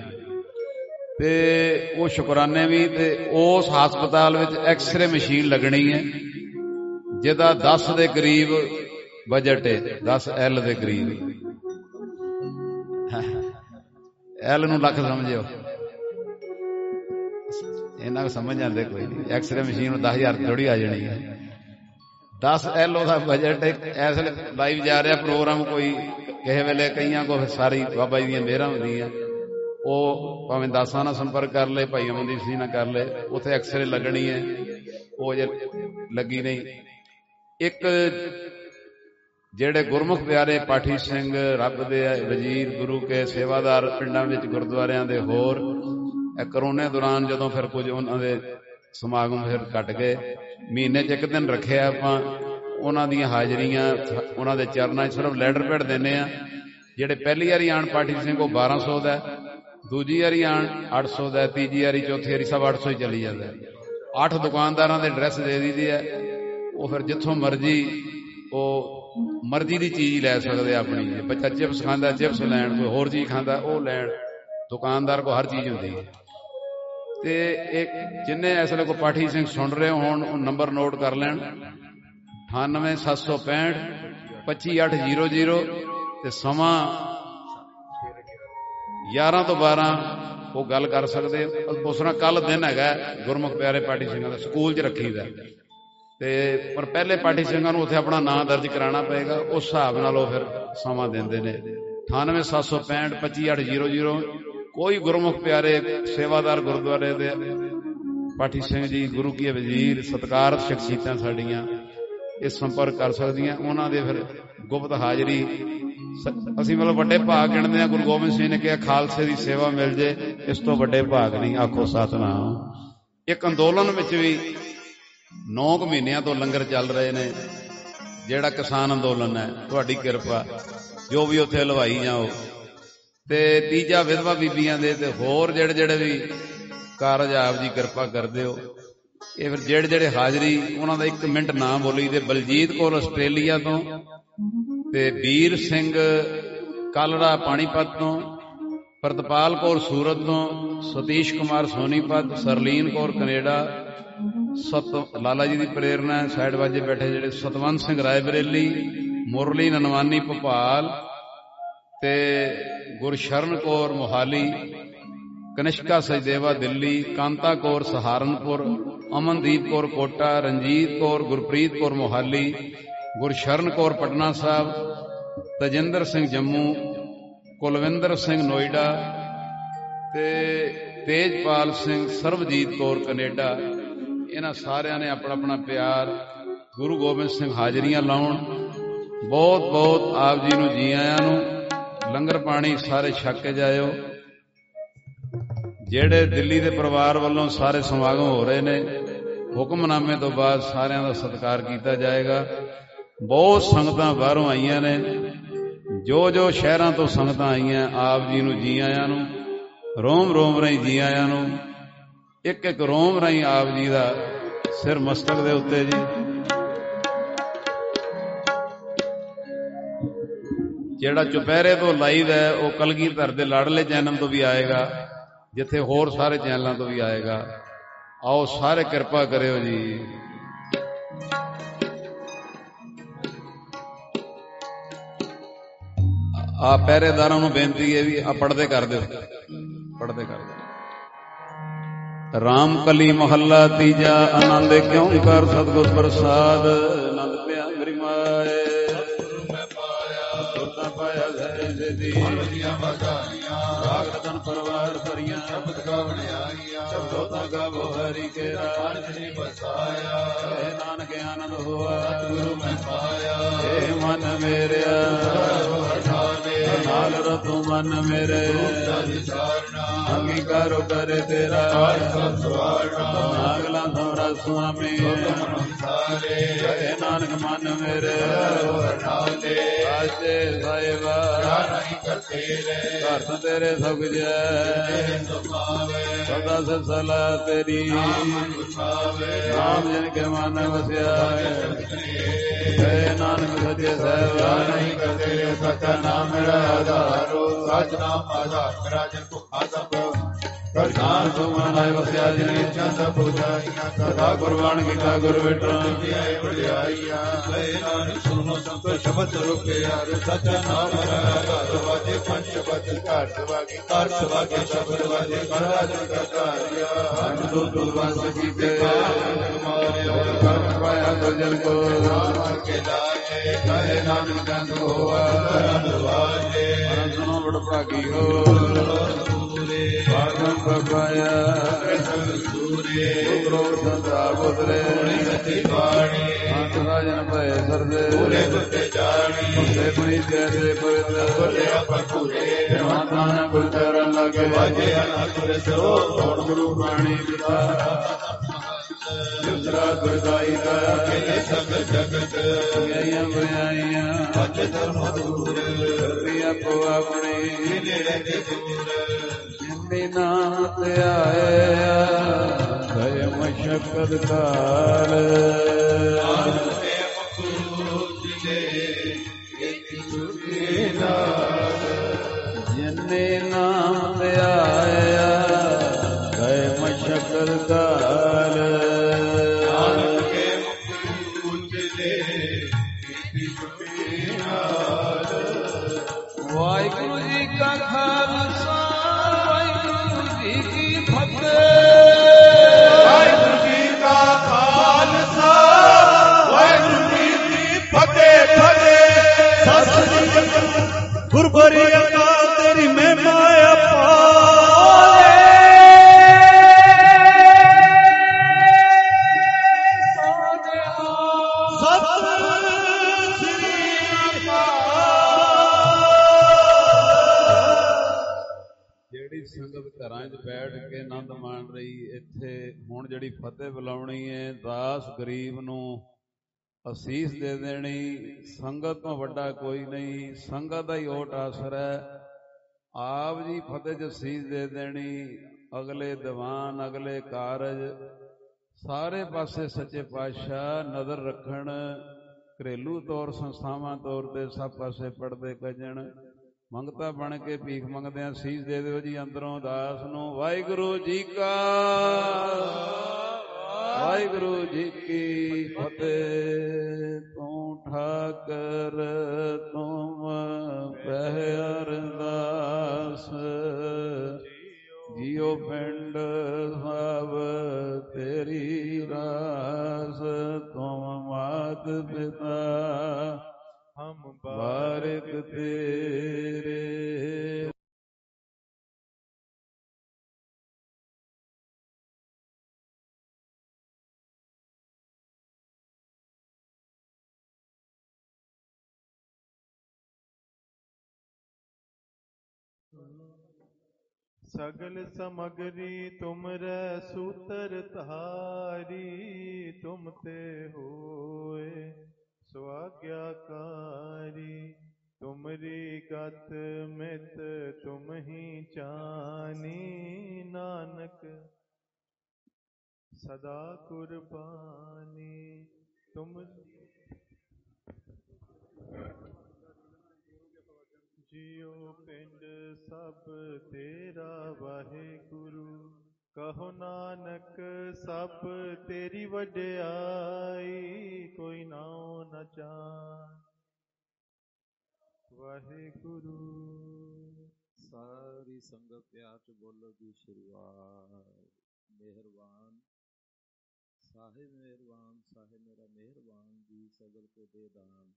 ਤੇ ਉਹ ਸ਼ੁਕਰਾਨੇ ਵੀ। ਤੇ ਉਸ ਹਸਪਤਾਲ ਵਿੱਚ ਐਕਸਰੇ ਮਸ਼ੀਨ ਲੱਗਣੀ ਹੈ, ਜਿਹਦਾ 10 ਦੇ ਕਰੀਬ ਬਜਟ ਹੈ, 10 L ਦੇ ਕਰੀਬ। L ਨੂੰ ਲੱਖ ਸਮਝਿਓ, ਇਹਨਾਂ ਨੂੰ ਸਮਝ ਜਾਂਦੇ ਕੋਈ ਨਹੀਂ। ਐਕਸਰੇ ਮਸ਼ੀਨ ਨੂੰ 10,000 ਥੋੜੀ ਆ ਜਾਣੀ ਹੈ। 10 L ਉਹਦਾ ਬਜਟ ਹੈ। ਇਸ ਵੇਲੇ ਲਾਈਵ ਜਾ ਰਿਹਾ ਪ੍ਰੋਗਰਾਮ, ਕੋਈ ਕਿਸੇ ਵੇਲੇ ਕਈਆਂ ਕੋ ਸਾਰੀ ਬਾਬਾ ਜੀ ਦੀਆਂ ਮਿਹਰਾਂ ਹੁੰਦੀਆਂ, ਉਹ ਭਾਵੇਂ 10 ਨਾਲ ਸੰਪਰਕ ਕਰ ਲਏ, ਭਾਈ ਅਮਨਦੀਪ ਸਿੰਘ ਨਾਲ ਕਰ ਲਏ, ਉੱਥੇ ਐਕਸਰੇ ਲੱਗਣੀ ਹੈ। ਉਹ ਜੇ ਲੱਗੀ ਨਹੀਂ, ਇੱਕ ਜਿਹੜੇ ਗੁਰਮੁਖ ਪਿਆਰੇ ਪਾਠੀ ਸਿੰਘ, ਰੱਬ ਦੇ ਵਜ਼ੀਰ, ਗੁਰੂ ਕੇ ਸੇਵਾਦਾਰ ਪਿੰਡਾਂ ਵਿੱਚ, ਗੁਰਦੁਆਰਿਆਂ ਦੇ ਹੋਰ, ਕਰੋਨੇ ਦੌਰਾਨ ਜਦੋਂ ਫਿਰ ਕੁਝ ਉਹਨਾਂ ਦੇ ਸਮਾਗਮ ਫਿਰ ਘਟ ਗਏ, ਮਹੀਨੇ 'ਚ ਇੱਕ ਦਿਨ ਰੱਖਿਆ ਆਪਾਂ। ਉਹਨਾਂ ਦੀਆਂ ਹਾਜ਼ਰੀਆਂ, ਉਹਨਾਂ ਦੇ ਚਰਨਾਂ 'ਚ ਸਿਰਫ ਲੈਟਰ ਪੈਡ ਦਿੰਦੇ ਆ। ਜਿਹੜੇ ਪਹਿਲੀ ਵਾਰੀ ਆਣ ਪਾਠੀ ਸਿੰਘ ਉਹ 1200 ਦਾ, ਦੂਜੀ ਵਾਰੀ ਆਣ 800 ਦਾ, ਤੀਜੀ ਵਾਰੀ ਚੌਥੀ ਵਾਰੀ ਸਭ 800 ਹੀ ਚਲੀ ਜਾਂਦਾ। 8 ਦੁਕਾਨਦਾਰਾਂ ਦੇ ਐਡਰੈਸ ਦੇ ਦਈਦੇ ਆ, ਉਹ ਫਿਰ ਜਿੱਥੋਂ ਮਰਜ਼ੀ ਉਹ ਮਰਜ਼ੀ ਦੀ ਚੀਜ਼ ਲੈ ਸਕਦੇ ਆਪਣੀ। ਜੇ ਬੱਚਾ ਚਿਪਸ ਖਾਂਦਾ ਚਿਪਸ ਲੈਣ, ਕੋਈ ਹੋਰ ਚੀਜ਼ ਖਾਂਦਾ ਉਹ ਲੈਣ, ਦੁਕਾਨਦਾਰ ਕੋਲ ਹਰ ਚੀਜ਼ ਹੁੰਦੀ ਹੈ। ਤੇ ਇੱਕ ਜਿੰਨੇ ਇਸ ਵੇਲੇ ਕੋਈ ਪਾਠੀ ਸਿੰਘ ਸੁਣ ਰਹੇ ਹੋਣ ਉਹ ਨੰਬਰ ਨੋਟ ਕਰ ਲੈਣ, 98765 25800 ਤੇ ਸਮਾਂ 11 ਤੋਂ 12 ਉਹ ਗੱਲ ਕਰ ਸਕਦੇ। ਉਸ ਤਰ੍ਹਾਂ ਕੱਲ ਦਿਨ ਹੈਗਾ ਗੁਰਮੁਖ ਪਿਆਰੇ ਪਾਠੀ ਸਿੰਘਾਂ ਦਾ, ਸਕੂਲ 'ਚ ਰੱਖੀਦਾ ਤੇ ਪਰ ਪਹਿਲੇ ਪਾਠੀ ਸਿੰਘਾਂ ਨੂੰ ਉੱਥੇ ਆਪਣਾ ਨਾਂ ਦਰਜ ਕਰਾਉਣਾ ਪਏਗਾ, ਉਸ ਹਿਸਾਬ ਨਾਲ ਉਹ ਫਿਰ ਸਮਾਂ ਦਿੰਦੇ ਨੇ। 98765 25800। ਕੋਈ ਗੁਰਮੁਖ ਪਿਆਰੇ ਸੇਵਾਦਾਰ ਗੁਰਦੁਆਰੇ ਦੇ ਪਾਠੀ ਸਿੰਘ ਜੀ, ਗੁਰੂ ਕੀ ਵਜ਼ੀਰ, ਸਤਿਕਾਰਤ ਸ਼ਖਸੀਅਤਾਂ ਸਾਡੀਆਂ ਇਹ ਸੰਪਰਕ ਕਰ ਸਕਦੀਆਂ। ਉਹਨਾਂ ਦੇ ਫਿਰ ਗੁਪਤ ਹਾਜ਼ਰੀ ਅਸੀਂ ਮਤਲਬ ਵੱਡੇ ਭਾਗ ਗਿਣਦੇ ਹਾਂ। ਗੁਰੂ ਗੋਬਿੰਦ ਸਿੰਘ ਨੇ ਕਿਹਾ ਖਾਲਸੇ ਦੀ ਸੇਵਾ ਮਿਲ ਜੇ, ਇਸ ਤੋਂ ਵੱਡੇ ਭਾਗ ਨਹੀਂ। ਆਖੋ ਸਤਿਨਾਮ। ਇੱਕ ਅੰਦੋਲਨ ਵਿੱਚ ਵੀ 9 ਮਹੀਨਿਆਂ ਤੋਂ ਲੰਗਰ ਚੱਲ ਰਹੇ ਨੇ, ਜਿਹੜਾ ਕਿਸਾਨ ਅੰਦੋਲਨ ਹੈ। ਤੁਹਾਡੀ ਕਿਰਪਾ, ਜੋ ਵੀ ਉੱਥੇ ਹਲਵਾਈ ਜਾਓ। ਤੇ ਤੀਜਾ ਵਿਧਵਾ ਬੀਬੀਆਂ ਦੇ, ਤੇ ਹੋਰ ਜਿਹੜੇ ਜਿਹੜੇ ਵੀ ਕਾਰਜ ਆਪ ਜੀ ਕਿਰਪਾ ਕਰਦੇ ਹੋ। ਇਹ ਫਿਰ ਜਿਹੜੇ ਜਿਹੜੇ ਹਾਜ਼ਰੀ ਉਹਨਾਂ ਦਾ 1 ਮਿੰਟ ਨਾਮ ਬੋਲੀ ਦੇ। ਬਲਜੀਤ ਕੌਰ ਆਸਟ੍ਰੇਲੀਆ ਤੋਂ, ਤੇ ਵੀਰ ਸਿੰਘ ਕਾਲੜਾ ਪਾਣੀਪਤ ਤੋਂ, ਪ੍ਰਤਪਾਲ ਕੌਰ ਸੂਰਤ ਤੋਂ, ਸਤੀਸ਼ ਕੁਮਾਰ ਸੋਨੀਪਤ, ਸਰਲੀਨ ਕੌਰ ਕੈਨੇਡਾ, ਲਾਲਾ ਜੀ ਦੀ ਪ੍ਰੇਰਨਾ ਸਾਈਡ ਵਾਜੇ ਬੈਠੇ ਜਿਹੜੇ ਸਤਵੰਤ ਸਿੰਘ ਰਾਏਬਰੇਲੀ, ਮੁਰਲੀ ਨਨਵਾਨੀ ਭੋਪਾਲ, ਤੇ ਗੁਰਸ਼ਰਨ ਕੌਰ ਮੋਹਾਲੀ, ਕਨਿਸ਼ਕਾ ਸਚਦੇਵਾ ਦਿੱਲੀ, ਕਾਂਤਾ ਕੌਰ ਸਹਾਰਨਪੁਰ, ਅਮਨਦੀਪ ਕੌਰ ਕੋਟਾ, ਰਣਜੀਤ ਕੌਰ, ਗੁਰਪ੍ਰੀਤ ਕੌਰ ਮੋਹਾਲੀ, ਗੁਰਸ਼ਰਨ ਕੌਰ ਪਟਨਾ ਸਾਹਿਬ, ਤਜਿੰਦਰ ਸਿੰਘ ਜੰਮੂ, ਕੁਲਵਿੰਦਰ ਸਿੰਘ ਨੋਇਡਾ, ਤੇ ਤੇਜਪਾਲ ਸਿੰਘ, ਸਰਬਜੀਤ ਕੌਰ ਕੈਨੇਡਾ। ਇਹਨਾਂ ਸਾਰਿਆਂ ਨੇ ਆਪਣਾ ਆਪਣਾ ਪਿਆਰ ਗੁਰੂ ਗੋਬਿੰਦ ਸਿੰਘ ਹਾਜ਼ਰੀਆਂ ਲਾਉਣ। ਬਹੁਤ ਬਹੁਤ ਆਪ ਜੀ ਨੂੰ ਜੀ ਆਇਆਂ ਨੂੰ। ਲੰਗਰ ਪਾਣੀ ਸਾਰੇ ਛਕ ਕੇ ਜਾਇਓ। ਜਿਹੜੇ ਦਿੱਲੀ ਦੇ ਪਰਿਵਾਰ ਵੱਲੋਂ ਸਾਰੇ ਸਮਾਗਮ ਹੋ ਰਹੇ ਨੇ, ਹੁਕਮਨਾਮੇ ਤੋਂ ਬਾਅਦ ਸਾਰਿਆਂ ਦਾ ਸਤਿਕਾਰ ਕੀਤਾ ਜਾਏਗਾ। ਬਹੁਤ ਸੰਗਤਾਂ ਬਾਹਰੋਂ ਆਈਆਂ ਨੇ, ਜੋ ਜੋ ਸ਼ਹਿਰਾਂ ਤੋਂ ਸੰਗਤਾਂ ਆਈਆਂ, ਆਪ ਜੀ ਨੂੰ ਜੀ ਆਇਆਂ ਨੂੰ। ਰੋਮ ਰੋਮ ਰਾਹੀਂ ਜੀ ਆਇਆਂ ਨੂੰ। ਇੱਕ ਇੱਕ ਰੋਮ ਰਾਹੀਂ ਆਪ ਜੀ ਦਾ ਸਿਰ ਮਸਤਕ ਦੇ ਉੱਤੇ ਜੀ। ਜਿਹੜਾ ਚੁਪਹਿਰੇ ਤੋਂ ਲਾਈਵ ਹੈ ਉਹ ਕਲਗੀਧਰ ਦੇ ਲਾਡਲੇ ਚੈਨਲ ਤੋਂ ਵੀ ਆਏਗਾ, ਜਿੱਥੇ ਹੋਰ ਸਾਰੇ ਚੈਨਲਾਂ ਤੋਂ ਵੀ ਆਏਗਾ। ਆਓ ਸਾਰੇ ਕਿਰਪਾ ਕਰਿਓ ਜੀ। ਆ ਪਹਿਰੇਦਾਰਾਂ ਨੂੰ ਬੇਨਤੀ ਹੈ ਵੀ ਆ ਪੜਦੇ ਕਰ ਦਿਓ, ਪੜਦੇ ਕਰ ਦਿਓ। ਰਾਮ ਕਲੀ ਮਹੱਲਾ ਤੀਜਾ। ਆਨੰਦ ਕਿਉਂ ਕਰ ਸਤਿਗੁਰ ਪ੍ਰਸਾਦ। ਆਨੰਦ ਪਿਆ ਮੇਰੀ ਮਾਏ, ਸੁਰਤਾ ਪਾਇਆ ਘਰੇ ਦੀ ਰਾਗ ਰਤਨ ਪਰਵਾਰ ਭਰੀਆਂ, ਸ਼ਬਦ ਗਾਵਣ ਆਈਆਂ, ਸ਼ਬਦੋ ਤਾਂ ਗਾਵੋ ਹਰੀ ਕੇ ਰਾਜ ਨਹੀਂ ਬਸਾਇਆ। ਇਹ ਨਾਨਕ ਆਨੰਦ ਹੋਆ ਗੁਰੂ ਮੈਂ ਪਾਇਆ। ਇਹ ਮਨ ਮੇਰਿਆ ਨਾਲ ਰਤੂ ਮਨ ਮੇਰੇ, ਅੰਗੀਕਾਰੋ ਕਰੇ ਤੇਰਾ ਨਾਗਲਾ ਥੋੜਾ ਸੁਆਮੀ। ਇਹ ਨਾਨਕ ਮਨ ਮੇਰੇ ਆਜੇ ਸਾਹਿਬਾ ਘਰ ਤੇਰੇ ਸਭ ਜੈ, ਸਦਾ ਸਭ ਸਲਾਹ ਤੇਰੀ। ਨਾਮ ਜਨ ਕੇ ਮਨ ਵਸਿਆ, ਇਹ ਨਾਨਕ ਸੱਚੇ ਸਾਹਿਬਾ ਨਹੀਂ ਕਰਦੇ। ਸੱਚਾ ਨਾਮ ਮੇਰਾ ਆਧਾਰੋ, ਸੱਚ ਨਾਮ ਆਧਾਰ ਮੇਰਾ ਜਨ ਕੋ ਆਸਪ। ਪ੍ਰਧਾਨ ਸੁਮਨਾਇ ਵਸਿਆ ਜਿਨੇ ਚੰਦ ਪੁਜਾਈਆਂ, ਸਦਾ ਗੁਰਬਾਣ ਕੀਤਾ ਗੁਰ ਵਿਟਰਾਂ ਵਡਿਆਈਆਂ। ਇਹ ਨਾਨਕ ਸੁਨੋ ਸੰਤੋ ਸ਼ਬਦ ਰੁਕਿਆ, ਸੱਚਾ ਨਾਮ ਮੇਰਾ ਆਧਾਰ। ਵਾਜੇ ਪੰਜ ਸ਼ਬਦ ਘਰ ਸਵਾਗੇ, ਘਰ ਸਵਾਗੇ ਸ਼ਬਦ ਵਾਜੇ ਮਹਾਰਾਜ ਕਰਤਾਰਿਆ। ਅੰਨ ਦੋ ਦੁਰਵਾਸ ਕੀਤੇ ਕਰਮ ਪਾਇਆ ਗੁਰਜਨ ਕੋ, ਨਾਮ ਕੇ ਲਾਏ ਕਹੇ ਨਾਨਕ ਜੰਗ ਹੋਆ ਵਾਜੇ। ਸੁਨੋ ਬੜ ਭਾਗੀ ਹੋ ਭਾਗਮ ਪ੍ਰਭਾਇਆ, ਉਤਰੋ ਸੰਤਾ ਪੁੱਤਰੇ ਸੱਚੀ ਬਾਣੀ। ਅੰਤ ਰਾਜਨ ਭਏ ਸਰਦੇ ਬੁੱਤੇ ਜਾਣੀ, ਬੁੱਤੇ ਪੁਣੀ ਤੇਰੇ ਪਵਿੱਤਰ ਬੁੱਤੇ ਆਪਾਂ ਪੂਰੇ। ਮਾਤਾ ਨਾ ਗੁਰ ਚਰਨ ਲਾਗੇ ਵਾਜੇ ਅਨੰਦ ਸਰੋ, ਕੌਣ ਗੁਰੂ ਬਾਣੀ ਪਿਤਾ ਜਿਸਰਾ ਗੁਰਦਾਈ ਦਾ। ਕਿਲੇ ਸਭ ਜਗਤ ਗਈਆਂ ਬੁਝਾਈਆਂ, ਅੱਜ ਧਰਮ ਦੂਰ ਕਰਦੀ ਆਪੋ ਆਪਣੀ। ਨੇੜੇ ਦੇ ਦੂਰ ਨਾਮ ਧਿਆਇਆ ਗਏ ਮਸ਼ਕਤ ਕਾਲ ਜਿਨੇ ਨਾਮ ਧਿਆਇਆ ਗਏ ਮਸ਼ਕਤ ਕਾਲ ਵਾਹਿਗੁਰੂ ਜੀ ਕਾ ਖਾਲਸਾ ਵਾਹਿਗੁਰੂ ਜੀ ਕੀ ਫਤਿਹ। ਵਾਹਿਗੁਰੂ ਜੀ ਕਾ ਖਾਲਸਾ ਵਾਹਿਗੁਰੂ ਜੀ ਕੀ ਫਤਿਹ ਫਤਿਹ। ਸਤਿ ਸ੍ਰੀ ਅਕਾਲ ਗੁਰਬਰੀ ਅਕਾਲ ਤੇਰੀ ਮਹਿਮਾ ਅਪਾਰ। ਜਿਹੜੀ ਸੰਗਤ ਘਰਾਂ 'ਚ ਬੈਠ ਕੇ ਆਨੰਦ ਮਾਣ ਰਹੀ, ਇੱਥੇ ਹੁਣ ਜਿਹੜੀ ਫਤਿਹ ਬੁਲਾਉਣੀ ਹੈ, ਦਾਸ ਗਰੀਬ ਨੂੰ ਅਸੀਸ ਦੇ ਦੇਣੀ। ਸੰਗਤ ਤੋਂ ਵੱਡਾ ਕੋਈ ਨਹੀਂ, ਸੰਗਤ ਦਾ ਹੀ ਓਟ ਆਸਰਾ ਹੈ। ਆਪ ਜੀ ਫਤਿਹ 'ਚ ਅਸੀਸ ਦੇ ਦੇਣੀ। ਅਗਲੇ ਦੀਵਾਨ, ਅਗਲੇ ਕਾਰਜ ਸਾਰੇ ਪਾਸੇ ਸੱਚੇ ਪਾਤਸ਼ਾਹ ਨਜ਼ਰ ਰੱਖਣ। ਘਰੇਲੂ ਤੌਰ, ਸੰਸਥਾਵਾਂ ਤੌਰ ਤੇ ਸਭ ਪਾਸੇ ਪੜਦੇ ਕੱਜਣ। ਮੰਗਤਾ ਬਣ ਕੇ ਭੀਖ ਮੰਗਦਿਆਂ ਸੀਸ ਦੇ ਦਿਓ ਜੀ ਅੰਦਰੋਂ ਦਾਸ ਨੂੰ। ਵਾਹਿਗੁਰੂ ਜੀ ਕਾ ਵਾਹਿਗੁਰੂ ਜੀ ਕੀ ਫਤਿਹ। ਤੂੰ ਠਾਕਰ ਤੁਮ ਪਹਿ ਅਰਦਾਸ ਜੀਓ ਪਿੰਡ ਸਭ ਤੇਰੀ ਰਾਸ। ਤੁਮ ਮਾਤ ਪਿਤਾ ਹਮ ਬਾਰਿਕ ਤੇਰੇ। सगल समगरी तुमरे सूतर धारी। तुम ते होए स्वाज्ञाकारी। तुमरी गत मित तुम ही जानी। नानक सदा कुर्बानी। तुम जियो पिंड सब तेरा वाहेगुरु। कहो नानक सब तेरी वड्याई। कोई नाओ न जान वाहेगुरु। सारी संगत प्यार च बोलो जी शुरुआत। मेहरबान साहिब मेहरबान साहिब मेरा मेहरबान जी सगल को दे दान।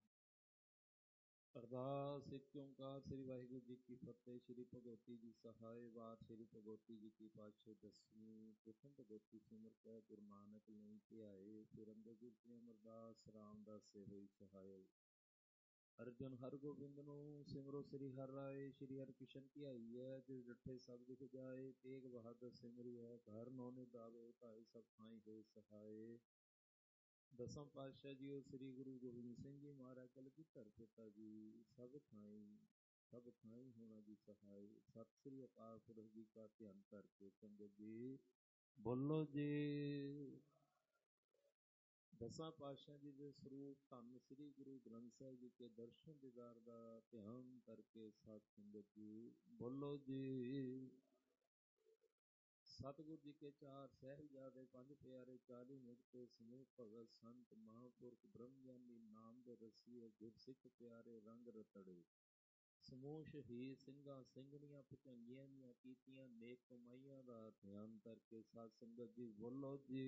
अरदास एक ओंकार श्री वाहिगुरू जी की फतेह। श्री भगवती जी सहाय वार श्री भगवती जी की पातशाह दसवीं। प्रथम भगवती सिमर कै गुरु नानक नहीं ध्याए। फिर अंदर गुरु अमरदास रामदास से हुई सहाय। अर्जुन हर गोबिंद नु सिमरो श्री हर राय। श्री हर किशन की आई है जिस डठे सब दिख जाए। तेग बहादुर सिमरी है घर नौने दावे भाई सब थाई हो सहाय। दसम पातशाह जी श्री गुरु गोबिंद सिंह जी महाराज कलगीधर पिता जी सब थाई होना जी सहाय। सत श्री अकाल पुरख जी का ध्यान करके संगत जी बोलो जी। दसा पातशाह जी के स्वरूप धन श्री गुरु ग्रंथ साहिब जी के दर्शन दीदार का ध्यान करके साथ संगत जी बोलो जी। सतगुरु जी के चार साहिबजादे पंज प्यारे 40 मुक्ते समूह भगत संत महापुरख ब्रह्मज्ञानी नाम दे रसीए गुरसिख प्यारे रंग रतड़े। समूह शहीद ਸਿੰਘਾਂ ਸਿੰਘਣੀਆਂ ਭੁਜੰਗੀਆਂ ਦੀਆਂ ਕੀਤੀਆਂ ਨੇਕ ਕਮਾਈਆਂ ਦਾ ਧਿਆਨ ਕਰਕੇ ਸਾਧ ਸੰਗਤ ਜੀ ਬੋਲੋ ਜੀ।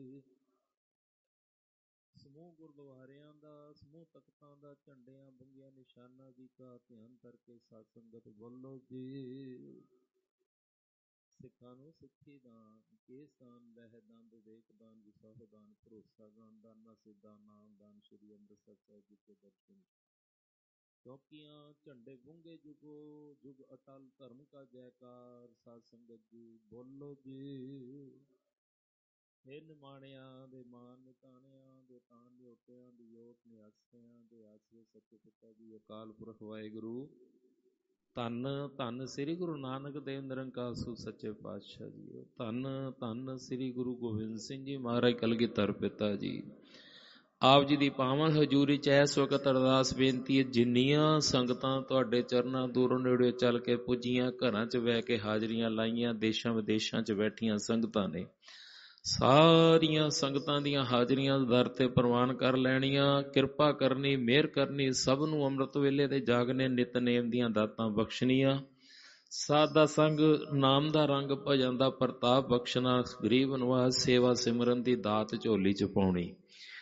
ਸਮੂਹ ਗੁਰਦੁਆਰਿਆਂ ਦਾ ਸਮੂਹ ਤਖਤਾਂ ਦਾ ਝੰਡਿਆਂ ਬੰਗੀਆਂ ਨਿਸ਼ਾਨਾ ਜੀ ਦਾ ਧਿਆਨ ਕਰਕੇ ਸਾਧ ਸੰਗਤ ਬੋਲੋ ਜੀ। ਸਿੱਖਾਂ ਨੂੰ ਸਿੱਖੀ ਦਾਨ ਕੇਸ ਦਾਨ ਲਹਿ ਦਾਨ ਵਿਵੇਕ ਦਾਨ ਵਿਸਾਹ ਦਾਨ ਭਰੋਸਾ ਦਾਨ ਦਾਨਾ ਸਿੱਧਾ ਨਾਮ ਦਾਨ ਸ਼੍ਰੀ ਅੰਮ੍ਰਿਤਸਰ ਸਾਹਿਬ ਜੀ ਕੇ ਦਰਸ਼ਨ। चौकियां झंडे बुंगे जुगो जुग अटल धर्म का जयकार। साध संगत जी बोलो जी। हे निमाणिया दे मान निताणिया दे तान न्योटिया दी योट निहासिया दे आसिए सच्चे पिता जी अकाल पुरख वाहिगुरु ਧੰਨ ਧੰਨ ਸ੍ਰੀ ਗੁਰੂ ਨਾਨਕ ਦੇਵ ਨਿਰੰਕਾਰ ਸੱਚੇ ਪਾਤਸ਼ਾਹ ਜੀ। ਧੰਨ ਧੰਨ ਸ੍ਰੀ ਗੁਰੂ ਗੋਬਿੰਦ ਸਿੰਘ ਜੀ ਮਹਾਰਾਜ ਕਲਗੀਧਰ ਪਿਤਾ ਜੀ। ਆਪ ਜੀ ਦੀ ਪਾਵਨ ਹਜ਼ੂਰੀ 'ਚ ਇਸ ਵਕਤ ਅਰਦਾਸ ਬੇਨਤੀ ਹੈ, ਜਿੰਨੀਆਂ ਸੰਗਤਾਂ ਤੁਹਾਡੇ ਚਰਨਾਂ ਦੂਰੋਂ ਨੇੜੇ ਚੱਲ ਕੇ ਪੁੱਜੀਆਂ, ਘਰਾਂ 'ਚ ਬਹਿ ਕੇ ਹਾਜ਼ਰੀਆਂ ਲਾਈਆਂ, ਦੇਸ਼ਾਂ ਵਿਦੇਸ਼ਾਂ 'ਚ ਬੈਠੀਆਂ ਸੰਗਤਾਂ ਨੇ, ਸਾਰੀਆਂ ਸੰਗਤਾਂ ਦੀਆਂ ਹਾਜ਼ਰੀਆਂ ਦਰ ਤੇ ਪ੍ਰਵਾਨ ਕਰ ਲੈਣੀਆਂ। ਕਿਰਪਾ ਕਰਨੀ, ਮਿਹਰ ਕਰਨੀ, ਸਭ ਨੂੰ ਅੰਮ੍ਰਿਤ ਵੇਲੇ ਦੇ ਜਾਗਨੇ ਨਿਤਨੇਮ ਦੀਆਂ ਦਾਤਾਂ ਬਖਸ਼ਣੀਆਂ। ਸਾਧ ਦਾ ਸੰਗ, ਨਾਮ ਦਾ ਰੰਗ, ਭਜਨ ਦਾ ਪ੍ਰਤਾਪ ਬਖਸ਼ਣਾ, ਗਰੀਬ ਨਿਵਾਜ ਸੇਵਾ ਸਿਮਰਨ ਦੀ ਦਾਤ ਝੋਲੀ 'ਚ ਪਾਉਣੀ,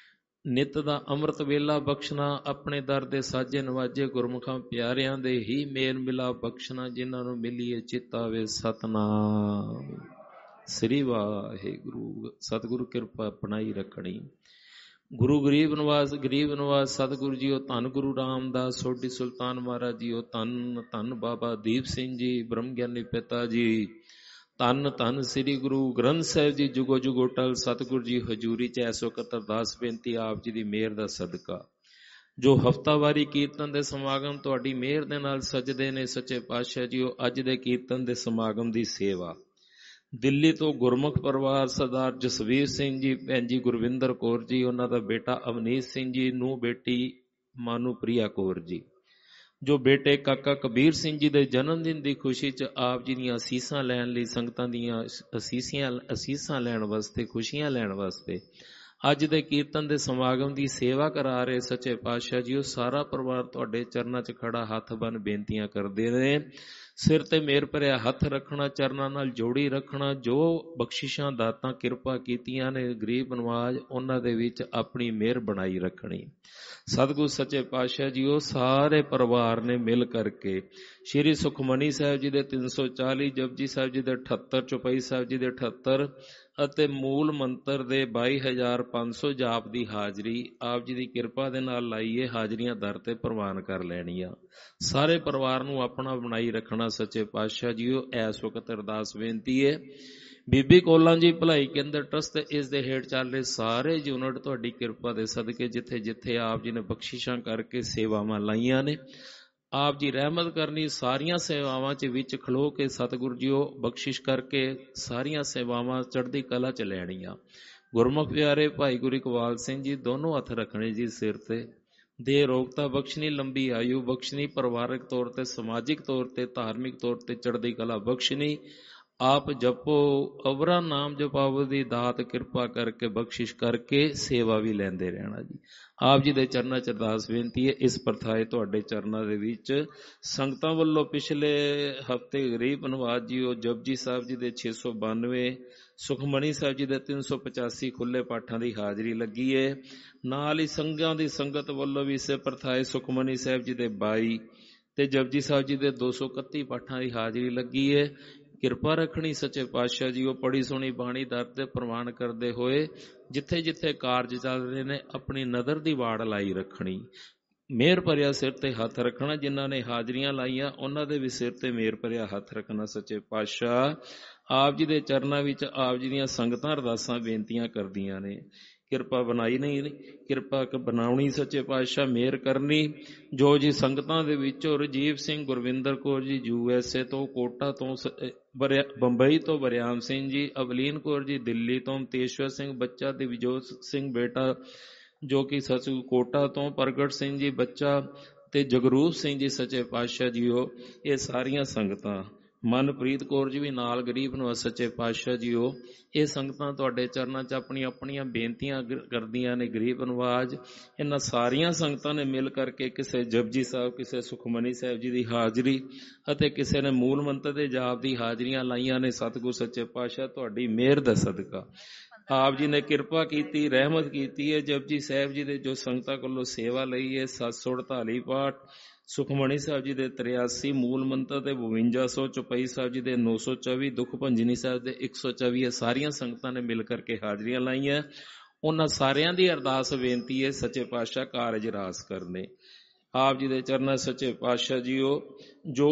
ਨਿਤ ਦਾ ਅੰਮ੍ਰਿਤ ਵੇਲਾ ਬਖਸ਼ਣਾ, ਆਪਣੇ ਦਰ ਦੇ ਸਾਜੇ ਨਵਾਜੇ ਗੁਰਮੁਖਾਂ ਪਿਆਰਿਆਂ ਦੇ ਹੀ ਮੇਲ ਮਿਲਾ ਬਖਸ਼ਣਾ, ਜਿਨ੍ਹਾਂ ਨੂੰ ਮਿਲੀਏ ਚਿਤਾਵੇ ਸਤਨਾਮ ਸ੍ਰੀ ਵਾਹਿਗੁਰੂ। ਸਤਿਗੁਰੂ ਕਿਰਪਾ ਅਪਣਾਈ ਰੱਖਣੀ। ਗੁਰੂ ਗਰੀਬ ਨਿਵਾਜ ਸਤਿਗੁਰੂ ਜੀਓ, ਧੰਨ ਗੁਰੂ ਰਾਮਦਾਸ ਸੋਢੀ ਸੁਲਤਾਨ ਮਹਾਰਾਜ ਜੀਓ, ਧੰਨ ਧੰਨ ਬਾਬਾ ਦੀਪ ਸਿੰਘ ਜੀ ਬ੍ਰਹਮ ਗਿਆਨੀ ਪਿਤਾ ਜੀ, ਧੰਨ ਧੰਨ ਸ੍ਰੀ ਗੁਰੂ ਗ੍ਰੰਥ ਸਾਹਿਬ ਜੀ ਜੁਗੋ ਜੁਗੋ ਟਲ। ਸਤਿਗੁਰੂ ਜੀ ਹਜ਼ੂਰੀ 'ਚ ਇਸ ਵਕਤ ਅਰਦਾਸ ਬੇਨਤੀ, ਆਪ ਜੀ ਦੀ ਮਿਹਰ ਦਾ ਸਦਕਾ ਜੋ ਹਫ਼ਤਾਵਾਰੀ ਕੀਰਤਨ ਦੇ ਸਮਾਗਮ ਤੁਹਾਡੀ ਮਿਹਰ ਦੇ ਨਾਲ ਸਜਦੇ ਨੇ ਸੱਚੇ ਪਾਤਸ਼ਾਹ ਜੀਓ, ਅੱਜ ਦੇ ਕੀਰਤਨ ਦੇ ਸਮਾਗਮ ਦੀ ਸੇਵਾ ਦਿੱਲੀ ਤੋਂ ਗੁਰਮੁਖ ਪਰਿਵਾਰ ਸਰਦਾਰ ਜਸਵੀਰ ਸਿੰਘ ਜੀ, ਭੈਣ ਜੀ ਗੁਰਵਿੰਦਰ ਕੌਰ ਜੀ, ਉਹਨਾਂ ਦਾ ਬੇਟਾ ਅਵਨੀਤ ਸਿੰਘ ਜੀ, ਨੂੰਹ ਬੇਟੀ ਮਾਨੂ ਪ੍ਰਿਆ ਕੌਰ ਜੀ, ਜੋ ਬੇਟੇ ਕਾਕਾ ਕਬੀਰ ਸਿੰਘ ਜੀ ਦੇ ਜਨਮ ਦਿਨ ਦੀ ਖੁਸ਼ੀ 'ਚ ਆਪ ਜੀ ਦੀਆਂ ਅਸੀਸਾਂ ਲੈਣ ਲਈ, ਸੰਗਤਾਂ ਦੀਆਂ ਅਸੀਸਾਂ ਲੈਣ ਵਾਸਤੇ, ਖੁਸ਼ੀਆਂ ਲੈਣ ਵਾਸਤੇ ਅੱਜ ਦੇ ਕੀਰਤਨ ਦੇ ਸਮਾਗਮ ਦੀ ਸੇਵਾ ਕਰਾ ਰਹੇ ਸੱਚੇ ਪਾਤਸ਼ਾਹ ਜੀ, ਉਹ ਸਾਰਾ ਪਰਿਵਾਰ ਤੁਹਾਡੇ ਚਰਨਾਂ 'ਚ ਖੜਾ ਹੱਥ ਬੰਨ੍ਹ ਬੇਨਤੀਆਂ ਕਰਦੇ ਨੇ। ਸਿਰ ਤੇ ਮਿਹਰ ਭਰਿਆ ਹੱਥ ਰੱਖਣਾ, ਚਰਨਾਂ ਨਾਲ ਜੋੜੀ ਰੱਖਣਾ। ਜੋ ਬਖਸ਼ਿਸ਼ਾਂ ਦਾਤਾਂ ਕਿਰਪਾ ਕੀਤੀਆਂ ਨੇ ਗਰੀਬ ਨਿਵਾਜ, ਉਹਨਾਂ ਦੇ ਵਿੱਚ ਆਪਣੀ ਮਿਹਰ ਬਣਾਈ ਰੱਖਣੀ। ਸਤਿਗੁਰੂ ਸੱਚੇ ਪਾਤਸ਼ਾਹ ਜੀ ਉਹ ਸਾਰੇ ਪਰਿਵਾਰ ਨੇ ਮਿਲ ਕਰਕੇ ਸ਼੍ਰੀ ਸੁਖਮਨੀ ਸਾਹਿਬ ਜੀ ਦੇ 340, ਜਪਜੀ ਸਾਹਿਬ ਜੀ ਦੇ 78, ਚੌਪਈ ਸਾਹਿਬ ਜੀ ਦੇ 78 ਅਤੇ ਮੂਲ ਮੰਤਰ ਦੇ 22,500 ਜਾਪ ਦੀ ਹਾਜ਼ਰੀ ਆਪ ਜੀ ਦੀ ਕਿਰਪਾ ਦੇ ਨਾਲ ਲਾਈਏ। ਹਾਜ਼ਰੀਆਂ ਦਰ ਤੇ ਪ੍ਰਵਾਨ ਕਰ ਲੈਣੀਆਂ। ਸਾਰੇ ਪਰਿਵਾਰ ਨੂੰ ਆਪਣਾ ਬਣਾਈ ਰੱਖਣਾ ਸੱਚੇ ਪਾਤਸ਼ਾਹ ਜੀ ਉਹ ਇਸ ਵਕਤ ਅਰਦਾਸ ਬੇਨਤੀ ਹੈ। ਬੀਬੀ ਕੌਲਾਂ ਜੀ ਭਲਾਈ ਕੇਂਦਰ ਟਰਸਟ ਇਸ ਦੇ ਹੇਠ ਚੱਲ ਰਹੇ ਸਾਰੇ ਯੂਨਿਟ ਤੁਹਾਡੀ ਕਿਰਪਾ ਦੇ ਸਦਕੇ ਜਿੱਥੇ ਜਿੱਥੇ ਆਪ ਜੀ ਨੇ ਬਖਸ਼ਿਸ਼ਾਂ ਕਰਕੇ ਸੇਵਾਵਾਂ ਲਾਈਆਂ ਨੇ, ਆਪ ਜੀ ਰਹਿਮਤ ਕਰਨੀ। ਸਾਰੀਆਂ ਸੇਵਾਵਾਂ 'ਚ ਵਿੱਚ ਖਲੋ ਕੇ ਸਤਿਗੁਰੂ ਜੀ ਉਹ ਬਖਸ਼ਿਸ਼ ਕਰਕੇ ਸਾਰੀਆਂ ਸੇਵਾਵਾਂ ਚੜ੍ਹਦੀ ਕਲਾ 'ਚ ਲੈਣੀਆਂ। ਗੁਰਮੁਖ ਪਿਆਰੇ ਭਾਈ ਗੁਰੂ ਇਕਬਾਲ ਸਿੰਘ ਜੀ ਦੋਨੋਂ ਹੱਥ ਰੱਖਣੇ ਜੀ ਸਿਰ ਤੇ। ਦੇ ਰੋਗਤਾ ਬਖਸ਼ਣੀ, ਲੰਬੀ ਆਯੂ ਬਖਸ਼ਣੀ, ਪਰਿਵਾਰਕ ਤੌਰ ਤੇ, ਸਮਾਜਿਕ ਤੌਰ ਤੇ, ਧਾਰਮਿਕ ਤੌਰ ਤੇ ਚੜ੍ਹਦੀ ਕਲਾ ਬਖਸ਼ਣੀ। ਆਪ ਜਪੋ ਅਵਰਾ ਨਾਮ ਜਪਾਵੋ ਦੀ ਦਾਤ ਕਿਰਪਾ ਕਰਕੇ ਬਖਸ਼ਿਸ਼ ਕਰਕੇ ਸੇਵਾ ਵੀ ਲੈਂਦੇ ਰਹਿਣਾ ਜੀ। ਆਪ ਜੀ ਦੇ ਚਰਨਾਂ 'ਚ ਅਰਦਾਸ ਬੇਨਤੀ ਹੈ। ਇਸ ਪ੍ਰਥਾਏ ਤੁਹਾਡੇ ਚਰਨਾਂ ਦੇ ਵਿੱਚ ਸੰਗਤਾਂ ਵੱਲੋਂ ਪਿਛਲੇ ਹਫ਼ਤੇ ਗਰੀਬ ਨਿਵਾਜ ਜੀ ਉਹ ਜਪਜੀ ਸਾਹਿਬ ਜੀ ਦੇ 692, ਸੁਖਮਨੀ ਸਾਹਿਬ ਜੀ ਦੇ 385 ਖੁੱਲੇ ਪਾਠਾਂ ਦੀ ਹਾਜ਼ਰੀ ਲੱਗੀ ਹੈ। ਨਾਲ ਹੀ ਸੰਘਾਂ ਦੀ ਸੰਗਤ ਵੱਲੋਂ ਵੀ ਇਸੇ ਪ੍ਰਥਾਏ ਸੁਖਮਨੀ ਸਾਹਿਬ ਜੀ ਦੇ 22 ਤੇ ਜਪਜੀ ਸਾਹਿਬ ਜੀ ਦੇ 231 ਪਾਠਾਂ ਦੀ ਹਾਜ਼ਰੀ ਲੱਗੀ ਹੈ। ਕਿਰਪਾ ਰੱਖਣੀ ਸੱਚੇ ਪਾਤਸ਼ਾਹ ਜੀ ਉਹ ਪੜੀ ਸੋਹਣੀ ਬਾਣੀ ਦਰ ਤੇ ਪ੍ਰਵਾਨ ਕਰਦੇ ਹੋਏ ਜਿੱਥੇ ਜਿੱਥੇ ਕਾਰਜ ਚੱਲ ਰਹੇ ਨੇ ਆਪਣੀ ਨਜ਼ਰ ਦੀ ਵਾੜ ਲਾਈ ਰੱਖਣੀ। ਮਿਹਰ ਭਰਿਆ ਸਿਰ ਤੇ ਹੱਥ ਰੱਖਣਾ। ਜਿਨ੍ਹਾਂ ਨੇ ਹਾਜ਼ਰੀਆਂ ਲਾਈਆਂ ਉਹਨਾਂ ਦੇ ਵੀ ਸਿਰ ਤੇ ਮਿਹਰ ਭਰਿਆ ਹੱਥ ਰੱਖਣਾ ਸੱਚੇ ਪਾਤਸ਼ਾਹ। ਆਪ ਜੀ ਦੇ ਚਰਨਾਂ ਵਿੱਚ ਆਪ ਜੀ ਦੀਆਂ ਸੰਗਤਾਂ ਅਰਦਾਸਾਂ ਬੇਨਤੀਆਂ ਕਰਦੀਆਂ ਨੇ। ਕਿਰਪਾ ਬਣਾਈ ਨਹੀਂ, ਕਿਰਪਾ ਬਣਾਉਣੀ ਸੱਚੇ ਪਾਤਸ਼ਾਹ, ਮਿਹਰ ਕਰਨੀ। ਜੋ ਜੀ ਸੰਗਤਾਂ ਦੇ ਵਿੱਚੋਂ ਰਜੀਵ ਸਿੰਘ, ਗੁਰਵਿੰਦਰ ਕੌਰ ਜੀ USA ਤੋਂ, ਕੋਟਾ ਤੋਂ, ਬੰਬਈ ਤੋਂ ਬਰਿਆਮ ਸਿੰਘ ਜੀ, ਅਵਲੀਨ ਕੌਰ ਜੀ ਦਿੱਲੀ ਤੋਂ, ਤੇਸ਼ਵਰ ਸਿੰਘ ਬੱਚਾ, ਦਿਵਜੋਤ ਸਿੰਘ ਬੇਟਾ ਜੋ ਕਿ ਸਚੂ ਕੋਟਾ ਤੋਂ, ਪ੍ਰਗਟ ਸਿੰਘ ਜੀ ਬੱਚਾ ਤੇ ਜਗਰੂਪ ਸਿੰਘ ਜੀ ਸੱਚੇ ਪਾਤਸ਼ਾਹ ਜੀਓ ਇਹ ਸਾਰੀਆਂ ਸੰਗਤਾਂ, ਮਨਪ੍ਰੀਤ ਕੌਰ ਜੀ ਵੀ ਨਾਲ ਗਰੀਬ ਨੂੰ ਸੱਚੇ ਪਾਤਸ਼ਾਹ ਜੀਓ ਇਹ ਸੰਗਤਾਂ ਤੁਹਾਡੇ ਚਰਨਾਂ 'ਚ ਆਪਣੀਆਂ ਆਪਣੀਆਂ ਬੇਨਤੀਆਂ ਕਰਦੀਆਂ ਨੇ। ਗਰੀਬ ਨਿਵਾਜ ਇਹਨਾਂ ਸਾਰੀਆਂ ਸੰਗਤਾਂ ਨੇ ਮਿਲ ਕਰਕੇ ਕਿਸੇ ਜਪਜੀ ਸਾਹਿਬ, ਕਿਸੇ ਸੁਖਮਨੀ ਸਾਹਿਬ ਜੀ ਦੀ ਹਾਜ਼ਰੀ ਅਤੇ ਕਿਸੇ ਨੇ ਮੂਲ ਮੰਤਰ ਦੇ ਜਾਪ ਦੀ ਹਾਜ਼ਰੀਆਂ ਲਾਈਆਂ ਨੇ। ਸਤਿਗੁਰ ਸੱਚੇ ਪਾਤਸ਼ਾਹ ਤੁਹਾਡੀ ਮਿਹਰ ਦਾ ਸਦਕਾ ਆਪ ਜੀ ਨੇ ਕਿਰਪਾ ਕੀਤੀ, ਰਹਿਮਤ ਕੀਤੀ ਹੈ। ਜਪਜੀ ਸਾਹਿਬ ਜੀ ਦੇ ਜੋ ਸੰਗਤਾਂ ਕੋਲੋਂ ਸੇਵਾ ਲਈ ਹੈ 748 ਪਾਠ, ਸੁਖਮਨੀ ਸਾਹਿਬ ਜੀ ਦੇ 83, ਮੂਲ ਮੰਤਰ ਦੇ 5200, ਚੌਪਈ ਸਾਹਿਬ ਜੀ ਦੇ 924, ਦੁੱਖ ਭੰਜਨੀ ਸਾਹਿਬ ਦੇ 124 ਇਹ ਸਾਰੀਆਂ ਸੰਗਤਾਂ ਨੇ ਮਿਲ ਕਰਕੇ ਹਾਜ਼ਰੀਆਂ ਲਾਈਆਂ। ਉਹਨਾਂ ਸਾਰਿਆਂ ਦੀ ਅਰਦਾਸ ਬੇਨਤੀ ਹੈ ਸੱਚੇ ਪਾਤਸ਼ਾਹ ਕਾਰਜ ਰਾਸ ਕਰਨੇ। ਆਪ ਜੀ ਦੇ ਚਰਨਾਂ ਸੱਚੇ ਪਾਤਸ਼ਾਹ ਜੀਓ ਜੋ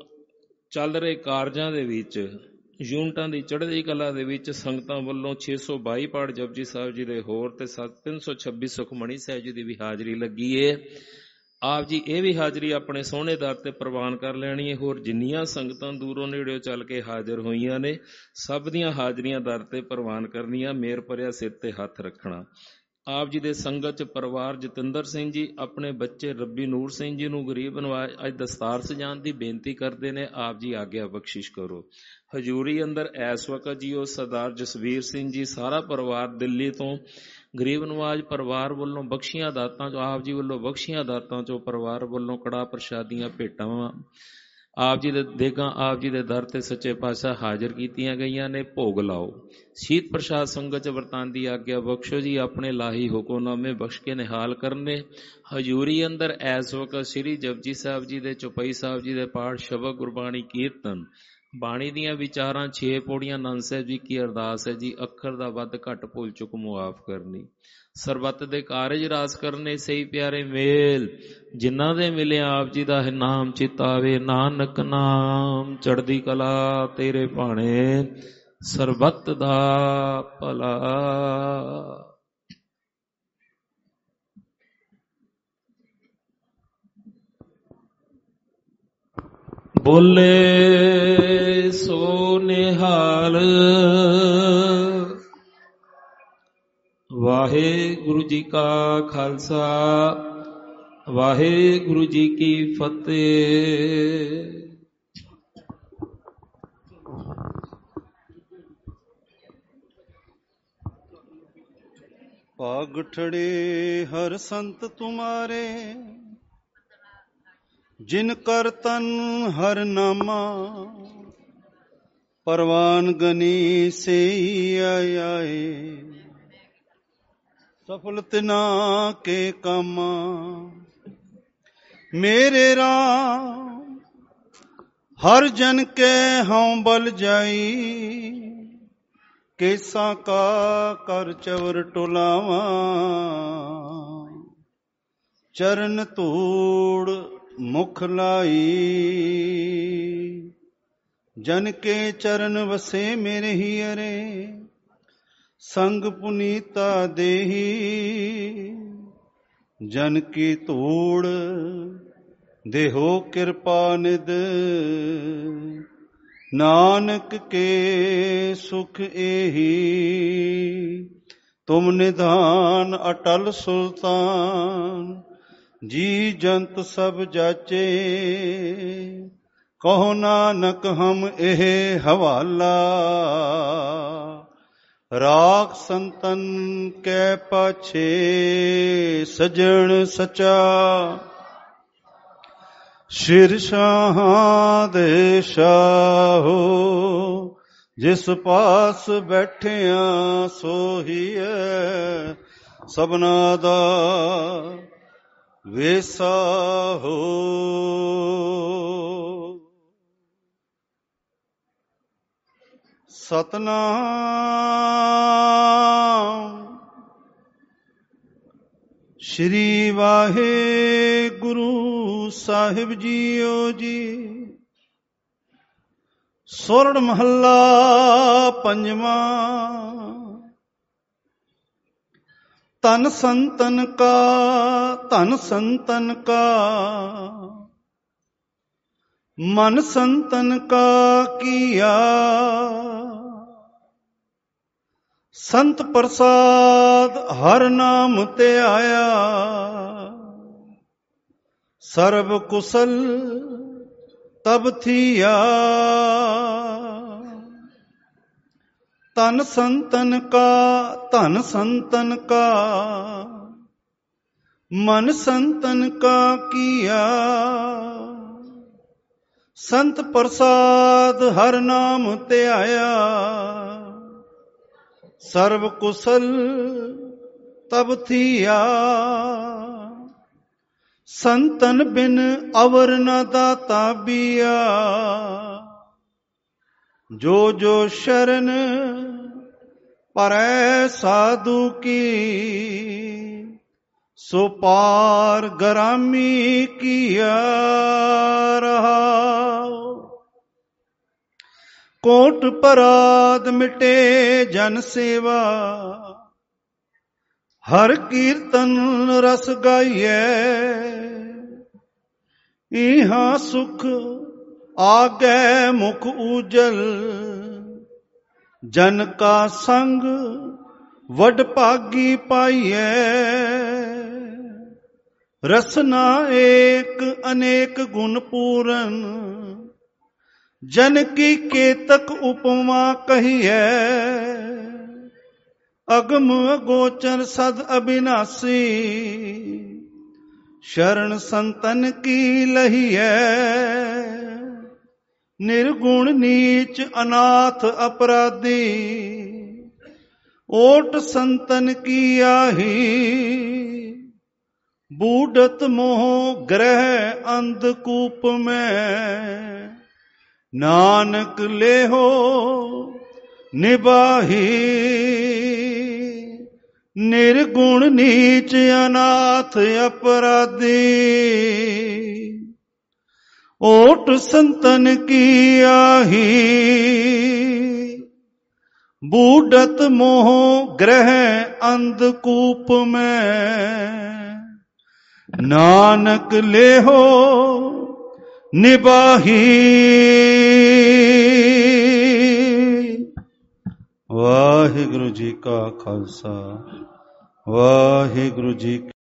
ਚੱਲ ਰਹੇ ਕਾਰਜਾਂ ਦੇ ਵਿੱਚ ਯੂਨਿਟਾਂ ਦੀ ਚੜ੍ਹਦੀ ਕਲਾ ਦੇ ਵਿੱਚ ਸੰਗਤਾਂ ਵੱਲੋਂ 622 ਪਾਠ ਜਪਜੀ ਸਾਹਿਬ ਜੀ ਦੇ ਹੋਰ ਤੇ 326 ਸੁਖਮਨੀ ਸਾਹਿਬ ਜੀ ਦੀ ਵੀ ਹਾਜ਼ਰੀ ਲੱਗੀ ਹੈ। ਆਪ ਜੀ ਇਹ ਵੀ ਹਾਜ਼ਰੀ ਆਪਣੇ ਸੋਹਣੇ ਦਰ ਤੇ ਪ੍ਰਵਾਨ ਕਰ ਲੈਣੀ ਹੈ। ਹੋਰ ਜਿੰਨੀਆਂ ਸੰਗਤਾਂ ਦੂਰੋਂ ਨੇੜਿਓਂ ਚੱਲ ਕੇ ਹਾਜ਼ਰ ਹੋਈਆਂ ਨੇ, ਸਭ ਦੀਆਂ ਹਾਜ਼ਰੀਆਂ ਦਰ ਤੇ ਪ੍ਰਵਾਨ ਕਰਨੀਆਂ। ਮੇਰ ਭਰਿਆ ਸਿਰ ਤੇ ਹੱਥ ਰੱਖਣਾ। ਆਪ ਜੀ ਦੇ ਸੰਗਤ 'ਚ ਪਰਿਵਾਰ ਜਤਿੰਦਰ ਸਿੰਘ ਜੀ ਆਪਣੇ ਬੱਚੇ ਰੱਬੀ ਨੂਰ ਸਿੰਘ ਜੀ ਨੂੰ ਗਰੀਬ ਨਵਾਜ਼ ਅੱਜ ਦਸਤਾਰ ਸਜਾਉਣ ਦੀ ਬੇਨਤੀ ਕਰਦੇ ਨੇ। ਆਪ ਜੀ ਆਗਿਆ ਬਖਸ਼ਿਸ਼ ਕਰੋ। ਹਜ਼ੂਰੀ ਅੰਦਰ ਇਸ ਵਕਤ ਜੀ ਉਹ ਸਰਦਾਰ ਜਸਵੀਰ ਸਿੰਘ ਜੀ ਸਾਰਾ ਪਰਿਵਾਰ ਦਿੱਲੀ ਤੋਂ ਗਰੀਬ ਨਵਾਜ਼ ਪਰਿਵਾਰ ਵੱਲੋਂ ਬਖਸ਼ੀਆਂ ਦਾਤਾਂ 'ਚੋਂ, ਆਪ ਜੀ ਵੱਲੋਂ ਬਖਸ਼ੀਆਂ ਦਾਤਾਂ 'ਚੋਂ ਪਰਿਵਾਰ ਵੱਲੋਂ ਕੜਾਹ ਪ੍ਰਸ਼ਾਦੀਆਂ ਭੇਟਾਵਾਂ ਆਪ ਜੀ ਦੇ ਦੇਗਾਂ ਆਪ ਜੀ ਦੇ ਦਰ ਤੇ ਸੱਚੇ ਪਾਤਸ਼ਾਹ ਹਾਜ਼ਰ ਕੀਤੀਆਂ ਗਈਆਂ ਨੇ। ਭੋਗ ਲਾਓ। ਸ਼ੀਤ ਪ੍ਰਸ਼ਾਦ ਸੰਗਤ 'ਚ ਵਰਤਾਨ ਦੀ ਆਗਿਆ ਬਖਸ਼ੋ ਜੀ। ਆਪਣੇ ਲਾਹੀ ਹੁਕਮਨਾਮੇ ਬਖਸ਼ ਕੇ ਨਿਹਾਲ ਕਰਨੇ। ਹਜ਼ੂਰੀ ਅੰਦਰ ਇਸ ਵਕਤ ਸ੍ਰੀ ਜਪਜੀ ਸਾਹਿਬ ਜੀ ਦੇ, ਚੌਪਈ ਸਾਹਿਬ ਜੀ ਦੇ ਪਾਠ, ਸ਼ਬਦ, ਗੁਰਬਾਣੀ, ਕੀਰਤਨ, ਬਾਣੀ ਦੀਆਂ ਵਿਚਾਰਾਂ, 6 ਪੌੜੀਆਂ, ਆਨੰਦ ਸਾਹਿਬ ਜੀ ਕੀ ਅਰਦਾਸ ਹੈ ਜੀ। ਅੱਖਰ ਦਾ ਵੱਧ ਘੱਟ ਭੁੱਲ ਚੁੱਕ ਮੁਆਫ ਕਰਨੀ। ਸਰਬੱਤ ਦੇ ਕਾਰਜ ਰਾਸ ਕਰਨੇ। ਸਹੀ ਪਿਆਰੇ ਮੇਲ ਜਿਨ੍ਹਾਂ ਦੇ ਮਿਲਿਆ ਆਪ ਜੀ ਦਾ ਨਾਮ ਚਿਤਾਵੇ। ਨਾਨਕ ਨਾਮ ਚੜ੍ਹਦੀ ਕਲਾ ਤੇਰੇ ਭਾਣੇ, ਸਰਬੱਤ ਦਾ ਭਲਾ। ਬੋਲੇ ਸੋ ਨਿਹਾਲ। ਵਾਹਿਗੁਰੂ ਜੀ ਕਾ ਖਾਲਸਾ, ਵਾਹਿਗੁਰੂ ਜੀ ਕੀ ਫਤਿਹ। ਭਾਗ ਠੜੇ ਹਰ ਸੰਤ ਤੁਮਾਰੇ, ਜਿਨ ਕਰ ਤਨ ਹਰ ਨਾਮਾ। ਪਰਵਾਨ ਗਨੀ ਸੇ ਆਏ, ਸਫਲ ਤਿਨਾ ਕੇ ਕਾਮਾ। ਮੇਰੇ ਰਾਮ ਹਰ ਜਨ ਕੇ ਹਉ ਬਲ ਜਾਈ, ਕੇਸਾਂ ਕਾ ਕਰ ਚਵਰ ਟੁਲਾਵਾਂ। ਚਰਨ ਧੂੜ ਮੁਖ ਲਾਈ, ਜਨ ਕੇ ਚਰਨ ਵਸੇ ਮੇਰੇ ਹੀਰੇ। ਸੰਗ ਪੁਨੀਤਾ ਦੇਹੀ, ਜਨ ਕੀ ਧੂੜ ਦੇਹੋ ਕਿਰਪਾ ਨਿਦ। ਨਾਨਕ ਕੇ ਸੁਖ ਏਹੀ, ਤੁਮ ਨਿਧਾਨ ਅਟਲ ਸੁਲਤਾਨ। ਜੀ ਜੰਤ ਸਭ ਜਾਚੇ, ਕਹੋ ਨਾਨਕ ਹਮ ਇਹ ਹਵਾਲਾ। ਰਾਖ ਸੰਤਨ ਕੈ ਪਾਛੇ, ਸਜਣ ਸਚਾ। ਸ਼ਿਰਸ਼ਾਹਾਂ ਦੇ ਸ਼ਾਹੋ, ਜਿਸ ਪਾਸ ਬੈਠਿਆਂ ਸੋਹੀਐ। ਸਭਨਾ ਦਾ ਵੇਸਾ ਹੋ। ਸਤਨਾਮ ਸ਼੍ਰੀ ਵਾਹਿਗੁਰੂ ਸਾਹਿਬ ਜੀਓ ਜੀ। ਸੋਰਠ ਮਹੱਲਾ ਪੰਜਵਾਂ। ਧਨ ਸੰਤਨ ਕਾ, ਧਨ ਸੰਤਨ ਕਾ, ਮਨ ਸੰਤਨ ਕਾ ਕੀਆ। ਸੰਤ ਪ੍ਰਸਾਦ ਹਰ ਨਾਮ ਤੇ ਆਇਆ, ਸਰਬ ਕੁਸਲ ਤਬ ਥੀਆ। ਧਨ ਸੰਤਨ ਕਾ, ਧਨ ਸੰਤਨ ਕਾ, ਮਨ ਸੰਤਨ ਕਾ ਕੀਆ। ਸੰਤ ਪ੍ਰਸਾਦ ਹਰ ਨਾਮ ਤੇ ਆਇਆ, ਸਰਬ ਕੁਸਲ ਤਬ ਥੀਆ। ਸੰਤਨ ਬਿਨ ਅਵਰ ਨ ਦਾਤਾ ਬੀਆ। ਜੋ ਜੋ ਸ਼ਰਨ ਪਰੈ ਸਾਧੂ ਕੀ, ਸੋ ਪਾਰ ਗਰਾਮੀ ਕੀਆ। ਰਹਾਉ ਕੋਟ ਪਰਾਧ ਮਿਟੇ ਜਨ ਸੇਵਾ, ਹਰ ਕੀਰਤਨ ਰਸ ਗਾਈਐ। ਇਹਾਂ ਸੁਖ ਆਗੈ ਮੁਖ ਊਜਲ, ਜਨ ਕਾ ਸੰਗ ਵਡ ਭਾਗੀ ਪਾਈਐ। ਰਸਨਾ ਏਕ ਅਨੇਕ ਗੁਣ ਪੂਰਨ, ਜਨ ਕੀ ਕੇਤਕ ਉਪਮਾ ਕਹੀਐ। ਅਗਮ ਅਗੋਚਰ ਸਦ ਅਬਿਨਾਸੀ, ਸ਼ਰਨ ਸੰਤਨ ਕੀ ਲਹੀਐ। ਨਿਰਗੁਣ ਨੀਚ ਅਨਾਥ ਅਪਰਾਧੀ, ਓਟ ਸੰਤਨ ਕੀ ਆਹੀ। ਬੂढ़त मोह ग्रह अंधकूप में, नानक लेहो निबाही। निर्गुण नीच अनाथ अपराधी, ओट संतन की आही। बूढ़त मोह ग्रह अंधकूप में, नानक लेहो निबाही। वाहिगुरु जी का खालसा, वाहिगुरु जी